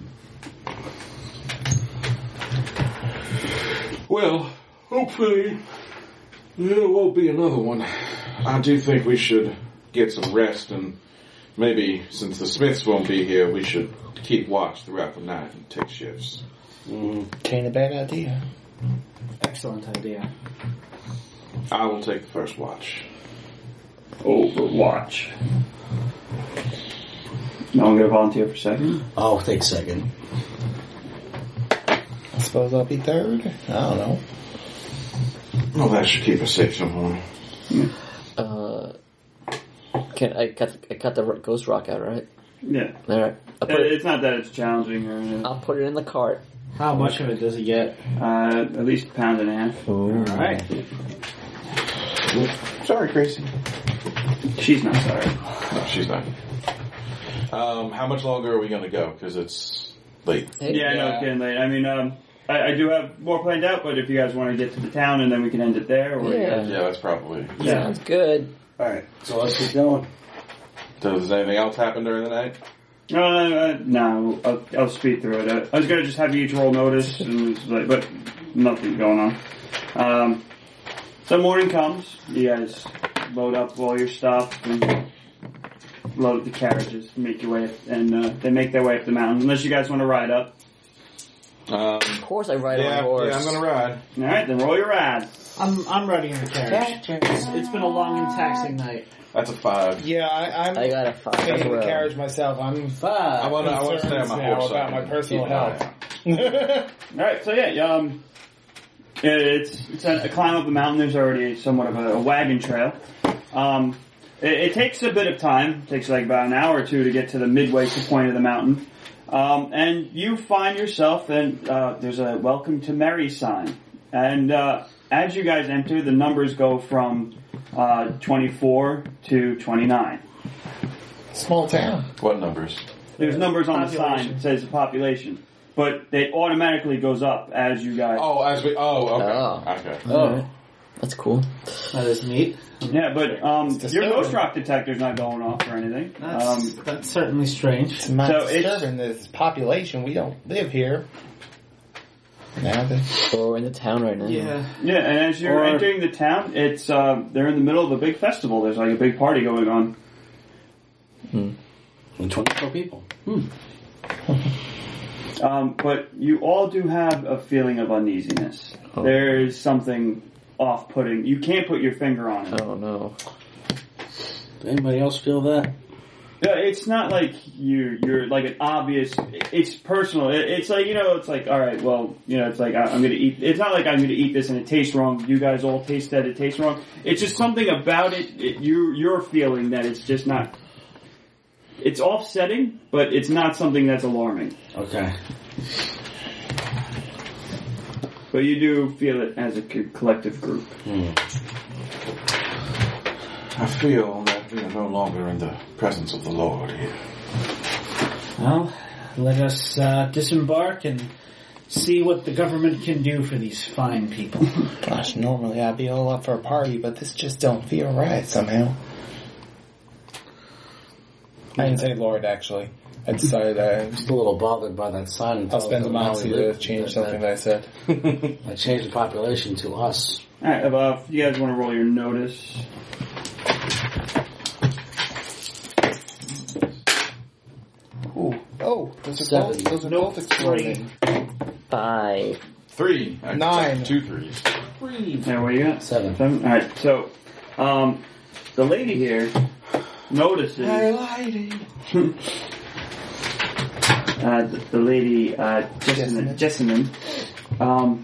Well, hopefully there won't be another one. I do think we should get some rest, and maybe since the Smiths won't be here, we should keep watch throughout the night and take shifts. Ain't a bad idea. Excellent idea. I will take the first watch. Overwatch. No one gonna volunteer for second? I'll take second. I suppose I'll be third. I don't know. Well, that should keep us safe somehow. Uh, can I got I got the ghost rock out, right? Yeah. All right. I'll put It- it. It's not that it's challenging or anything. I'll put it in the cart. How much of it does he get? Uh, at least a pound and a half. Alright. Sorry, Gracie. She's not sorry. No, she's not. Um, how much longer are we going to go? Because it's late. Hey, Yeah, I know it's getting late. I mean, um, I, I do have more planned out, but if you guys want to get to the town and then we can end it there, or Yeah. Yeah, that's probably. Yeah. Sounds good. Alright, so let's keep going. Does anything else happen during the night? No, no, no, no I'll, I'll speed through it. I, I was gonna just have you each roll notice, and it's like, but nothing going on. Um, so morning comes, you guys load up all your stuff and load up the carriages, make your way, up, and uh, they make their way up the mountain. Unless you guys want to ride up. Um, Of course, I ride yeah, on a horse. yeah, I'm going to ride. All right, then roll your ride. I'm I'm riding in the carriage. It's, it's been a long and taxing night. That's a five. Yeah, I, I'm I got a five as taking the well. carriage myself. I'm Five. I want to. I want to stay on my now horse so I about my can personal keep an eye health. out. All right, so yeah, um, it's it's a, a climb up the mountain. There's already somewhat of a, a wagon trail. Um, it, it takes a bit of time. It takes like about an hour or two to get to the midway point of the mountain, um, and you find yourself and uh, there's a "Welcome to Merry" sign, and uh, as you guys enter, the numbers go from uh, twenty-four to twenty-nine. Small town. What numbers? There's numbers on the sign Population. that says the population, but it automatically goes up as you guys. Oh, as we. Oh, okay. Oh. Okay. Oh, that's cool. That is neat. Yeah, but um, It's your disturbing. ghost rock detector's not going off or anything. That's, Um, that's certainly strange. It's not So it's- disturbing this population. We don't live here. Now they Oh, we're in the town right now. Yeah. yeah, and as you're Or- entering the town, it's uh, they're in the middle of a big festival. There's like a big party going on. And twenty-four people. Um, but you all do have a feeling of uneasiness. Oh. There is something off-putting. You can't put your finger on it. Oh no. Does anybody else feel that? Yeah, it's not like you you're like an obvious. It's personal. It, it's like you know. It's like all right. Well, you know. It's like I, I'm going to eat. It's not like I'm going to eat this and it tastes wrong. You guys all taste that it tastes wrong. It's just something about it. it you you're feeling that it's just not. It's offsetting, but it's not something that's alarming. Okay. But you do feel it as a co- collective group. Hmm. I feel that we are no longer in the presence of the Lord here. Well, let us uh, disembark and see what the government can do for these fine people. Gosh, normally I'd be all up for a party, but this just don't feel right somehow. I didn't say Lord, actually. I decided I, Just a little bothered by that sign. I'll spend the moxie to change something that I said. I changed the population to us. All right, uh, if you guys want to roll your notice. Ooh. Oh, those are Seven. both, those are both exploding. Five. Three. I Nine. Two threes. Now, what do you got? Seven. Seven? All right, so um, the lady here notices. lady. uh, the, the lady uh, Jessamine. Jessamine. Um,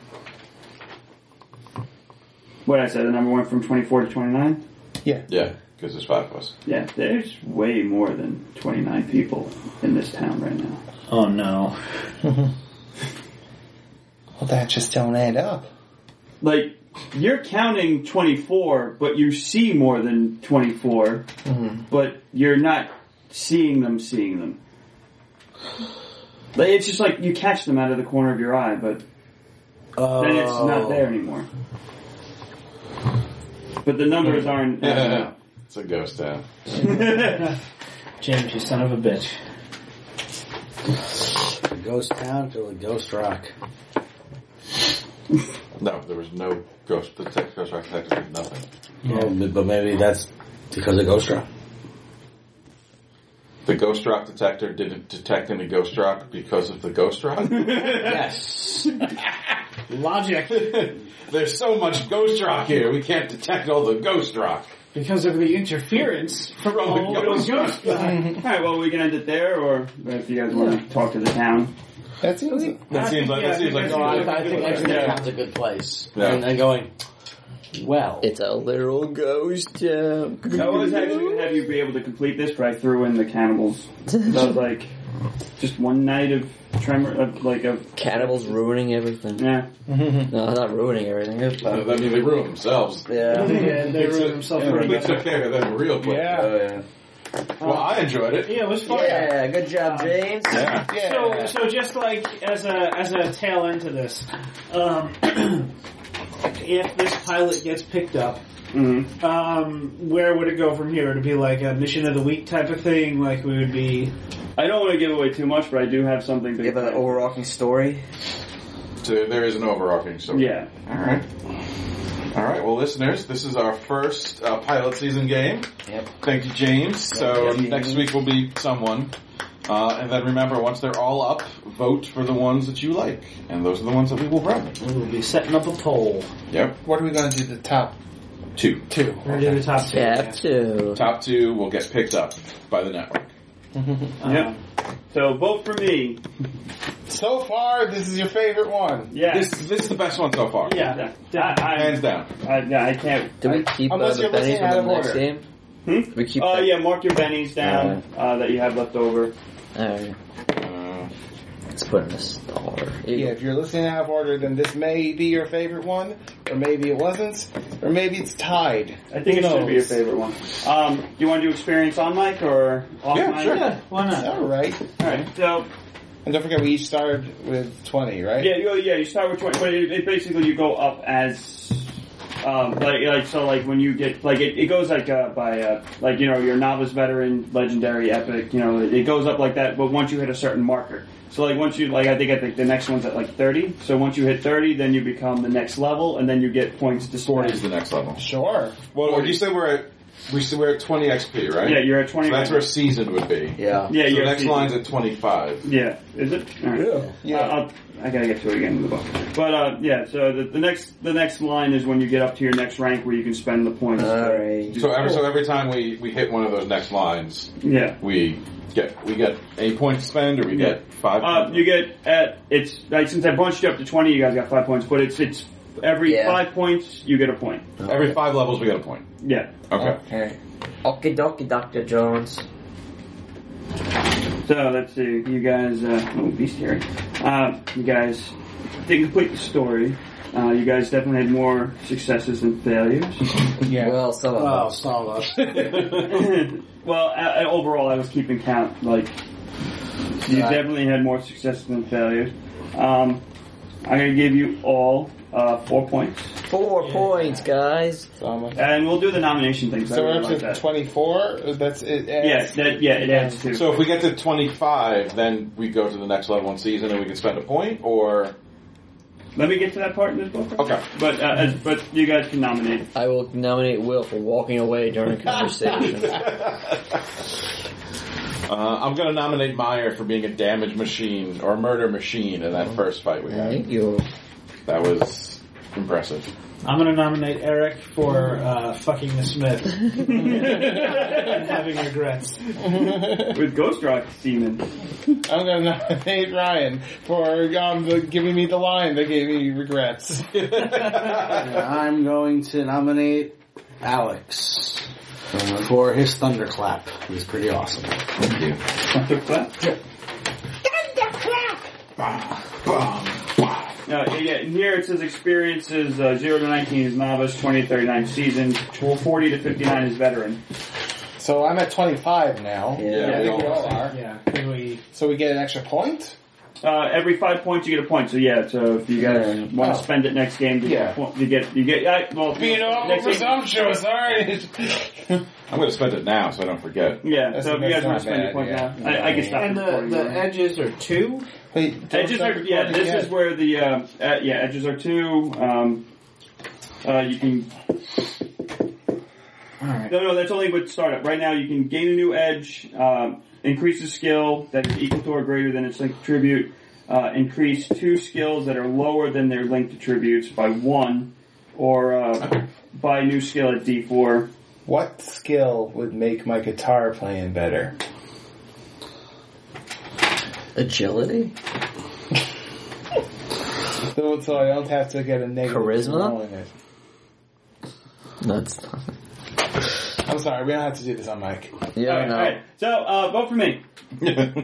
what did I say? The number went from twenty-four to twenty-nine. Yeah, because there's five of us. Yeah, there's way more than twenty-nine people in this town right now. Oh no. Well, that just don't add up. Like you're counting twenty-four, but you see more than twenty-four, Mm-hmm. but you're not seeing them. Seeing them. But it's just like you catch them out of the corner of your eye, but Oh. then it's not there anymore. But the numbers aren't. Yeah. It's a ghost town. James, you son of a bitch. Ghost town to a ghost rock. No, there was no ghost. The tech ghost rock detective did nothing. Oh, but but maybe that's because of ghost rock. The ghost rock detector didn't detect any ghost rock because of the ghost rock. Yes. Logic. There's so much ghost rock here, we can't detect all the ghost rock. Because of the interference from all the those ghost ghost guys. Alright, well, we can end it there, or if you guys want to talk to the town. That seems. That seems like that seems like. No, I, I think I think that's a good place. Yeah. And, and going, well. It's a literal ghost town. I was actually going to have you be able to complete this, but I threw in the cannibals. So I was like, just one night of tremor, of like a Cannibals ruining everything. yeah. No, not ruining everything. I mean, they ruin themselves. Yeah. Yeah, they ruined themselves. We took care of them real quick. Yeah. Oh, yeah. Well, I enjoyed it. Yeah, it was fun. Yeah, good job, James. Yeah. Yeah. So, so just like as a as a tail end to this, um, if this pilot gets picked up, Mm-hmm. um, where would it go from here? Would it be like a mission of the week type of thing? Like we would be. I don't want to give away too much, but I do have something to Give an overarching story. So there is an overarching story. Yeah. All right. All right. Well, listeners, this is our first uh, pilot season game. Yep. Thank you, James. So Thank you. next week will be someone. Uh, and then remember, once they're all up, vote for the ones that you like. And those are the ones that we will run. We will be setting up a poll. Yep. What are we going to do? The top Two. two. We're gonna do the top two. Step two. Top two will get picked up by the network. Um, Yep. So vote for me. So far, this is your favorite one. Yeah. This, this is the best one so far. Yeah. I, I, Hands down. I, yeah, I can't. Do we keep uh, Unless the you're listening bennies out from the of next order. game? Hmm? Do we keep Oh, that? yeah, mark your bennies down uh, that you have left over. Alright. Uh, Let's put in a star. Yeah, if you're listening out of order, then this may be your favorite one, or maybe it wasn't, or maybe it's tied. I think Who it should be your knows? favorite one. Um, do you want to do experience on mic or off Yeah, mic? sure. Yeah, why not? All right. Alright, so, And don't forget, we each started with twenty, right? yeah, you, yeah, you start with twenty, but it, it basically you go up as, um, like, like, so like when you get, like, it, it goes like, uh, by, uh, like, you know, your novice, veteran, legendary, epic, you know, it, it goes up like that, but once you hit a certain marker. So like once you, like I think I think the next one's at like thirty, so once you hit thirty, then you become the next level, and then you get points to forty spend. is the next level. Sure. Well, you said we're at we said we're at twenty X P, right? Yeah, you're at twenty. So that's where season would be. Yeah. Yeah, So the you're next at- line's at twenty-five. Yeah, is it? All right. Yeah. Uh, I'll, I gotta get to it again in the book. But uh, yeah, so the, the next the next line is when you get up to your next rank where you can spend the points. Alright. So every so every time we, we hit one of those next lines, Yeah. we get we get a point to spend, or we get five. Uh, you get at it's like since I bunched you up to twenty, you guys got five points. But it's it's every Yeah. five points you get a point. every five levels we get a point. Yeah. Okay. Okay. Okie dokie, Doctor Jones. So let's see, you guys. Uh, oh, bestiary. Uh, you guys didn't complete the story. Uh, you guys definitely had more successes than failures. Yeah. Well, some of Oh, us. some of us. Well, uh, overall, I was keeping count. Like, you Right. definitely had more successes than failures. Um, I'm going to give you all uh, four points, Four points, guys. So, I'm like- and we'll do the nomination thing. so I we're really up like to that. twenty-four. That's it. Yeah, that, yeah, it adds to. So if we get to twenty-five, then we go to the next level in season, and we can spend a point, or Let me get to that part in this book. okay. But uh, as, but you guys can nominate. I will nominate Will for walking away during a conversation. Uh, I'm going to nominate Meyer for being a damage machine or a murder machine in that first fight we had. Thank you. That was impressive. I'm going to nominate Eric for uh, fucking the Smith and having regrets. With Ghost Rock Seaman. I'm going to nominate Ryan for um, the, giving me the line that gave me regrets. And I'm going to nominate Alex for his thunderclap. He's pretty awesome. Thank you. Uh, yeah, and here it says experiences uh, zero to nineteen is novice, twenty to thirty-nine seasoned, forty to fifty-nine is veteran. So I'm at twenty-five now. Yeah. Yeah, we we all all are. Yeah, because we. So we get an extra point? Uh, every five points you get a point. So yeah, so if you guys Yeah. want Oh. to spend it next game, to Yeah. get a point, you get you get yeah, well You know, I'm next game, presumptuous, alright. I'm going to spend it now so I don't forget. yeah. That's- so if you guys that's want to not spend your bad, points yeah. now, I, I can stop And the the, recording. the already. edges are two. Wait, don't Edges start are yeah. recording This yet. is where the uh, uh, yeah edges are two. Um, uh, you can Alright. no no that's only with startup. Right now you can gain a new edge, um, increase a skill that is equal to or greater than its linked attribute, uh, increase two skills that are lower than their linked attributes by one, or uh, buy a new skill at D four. What skill would make my guitar playing better? Agility? So, so I don't have to get a negative Charisma? roll in it. That's I'm sorry, we don't have to do this on mic. yeah, Alright, no. alright. So uh, vote for me.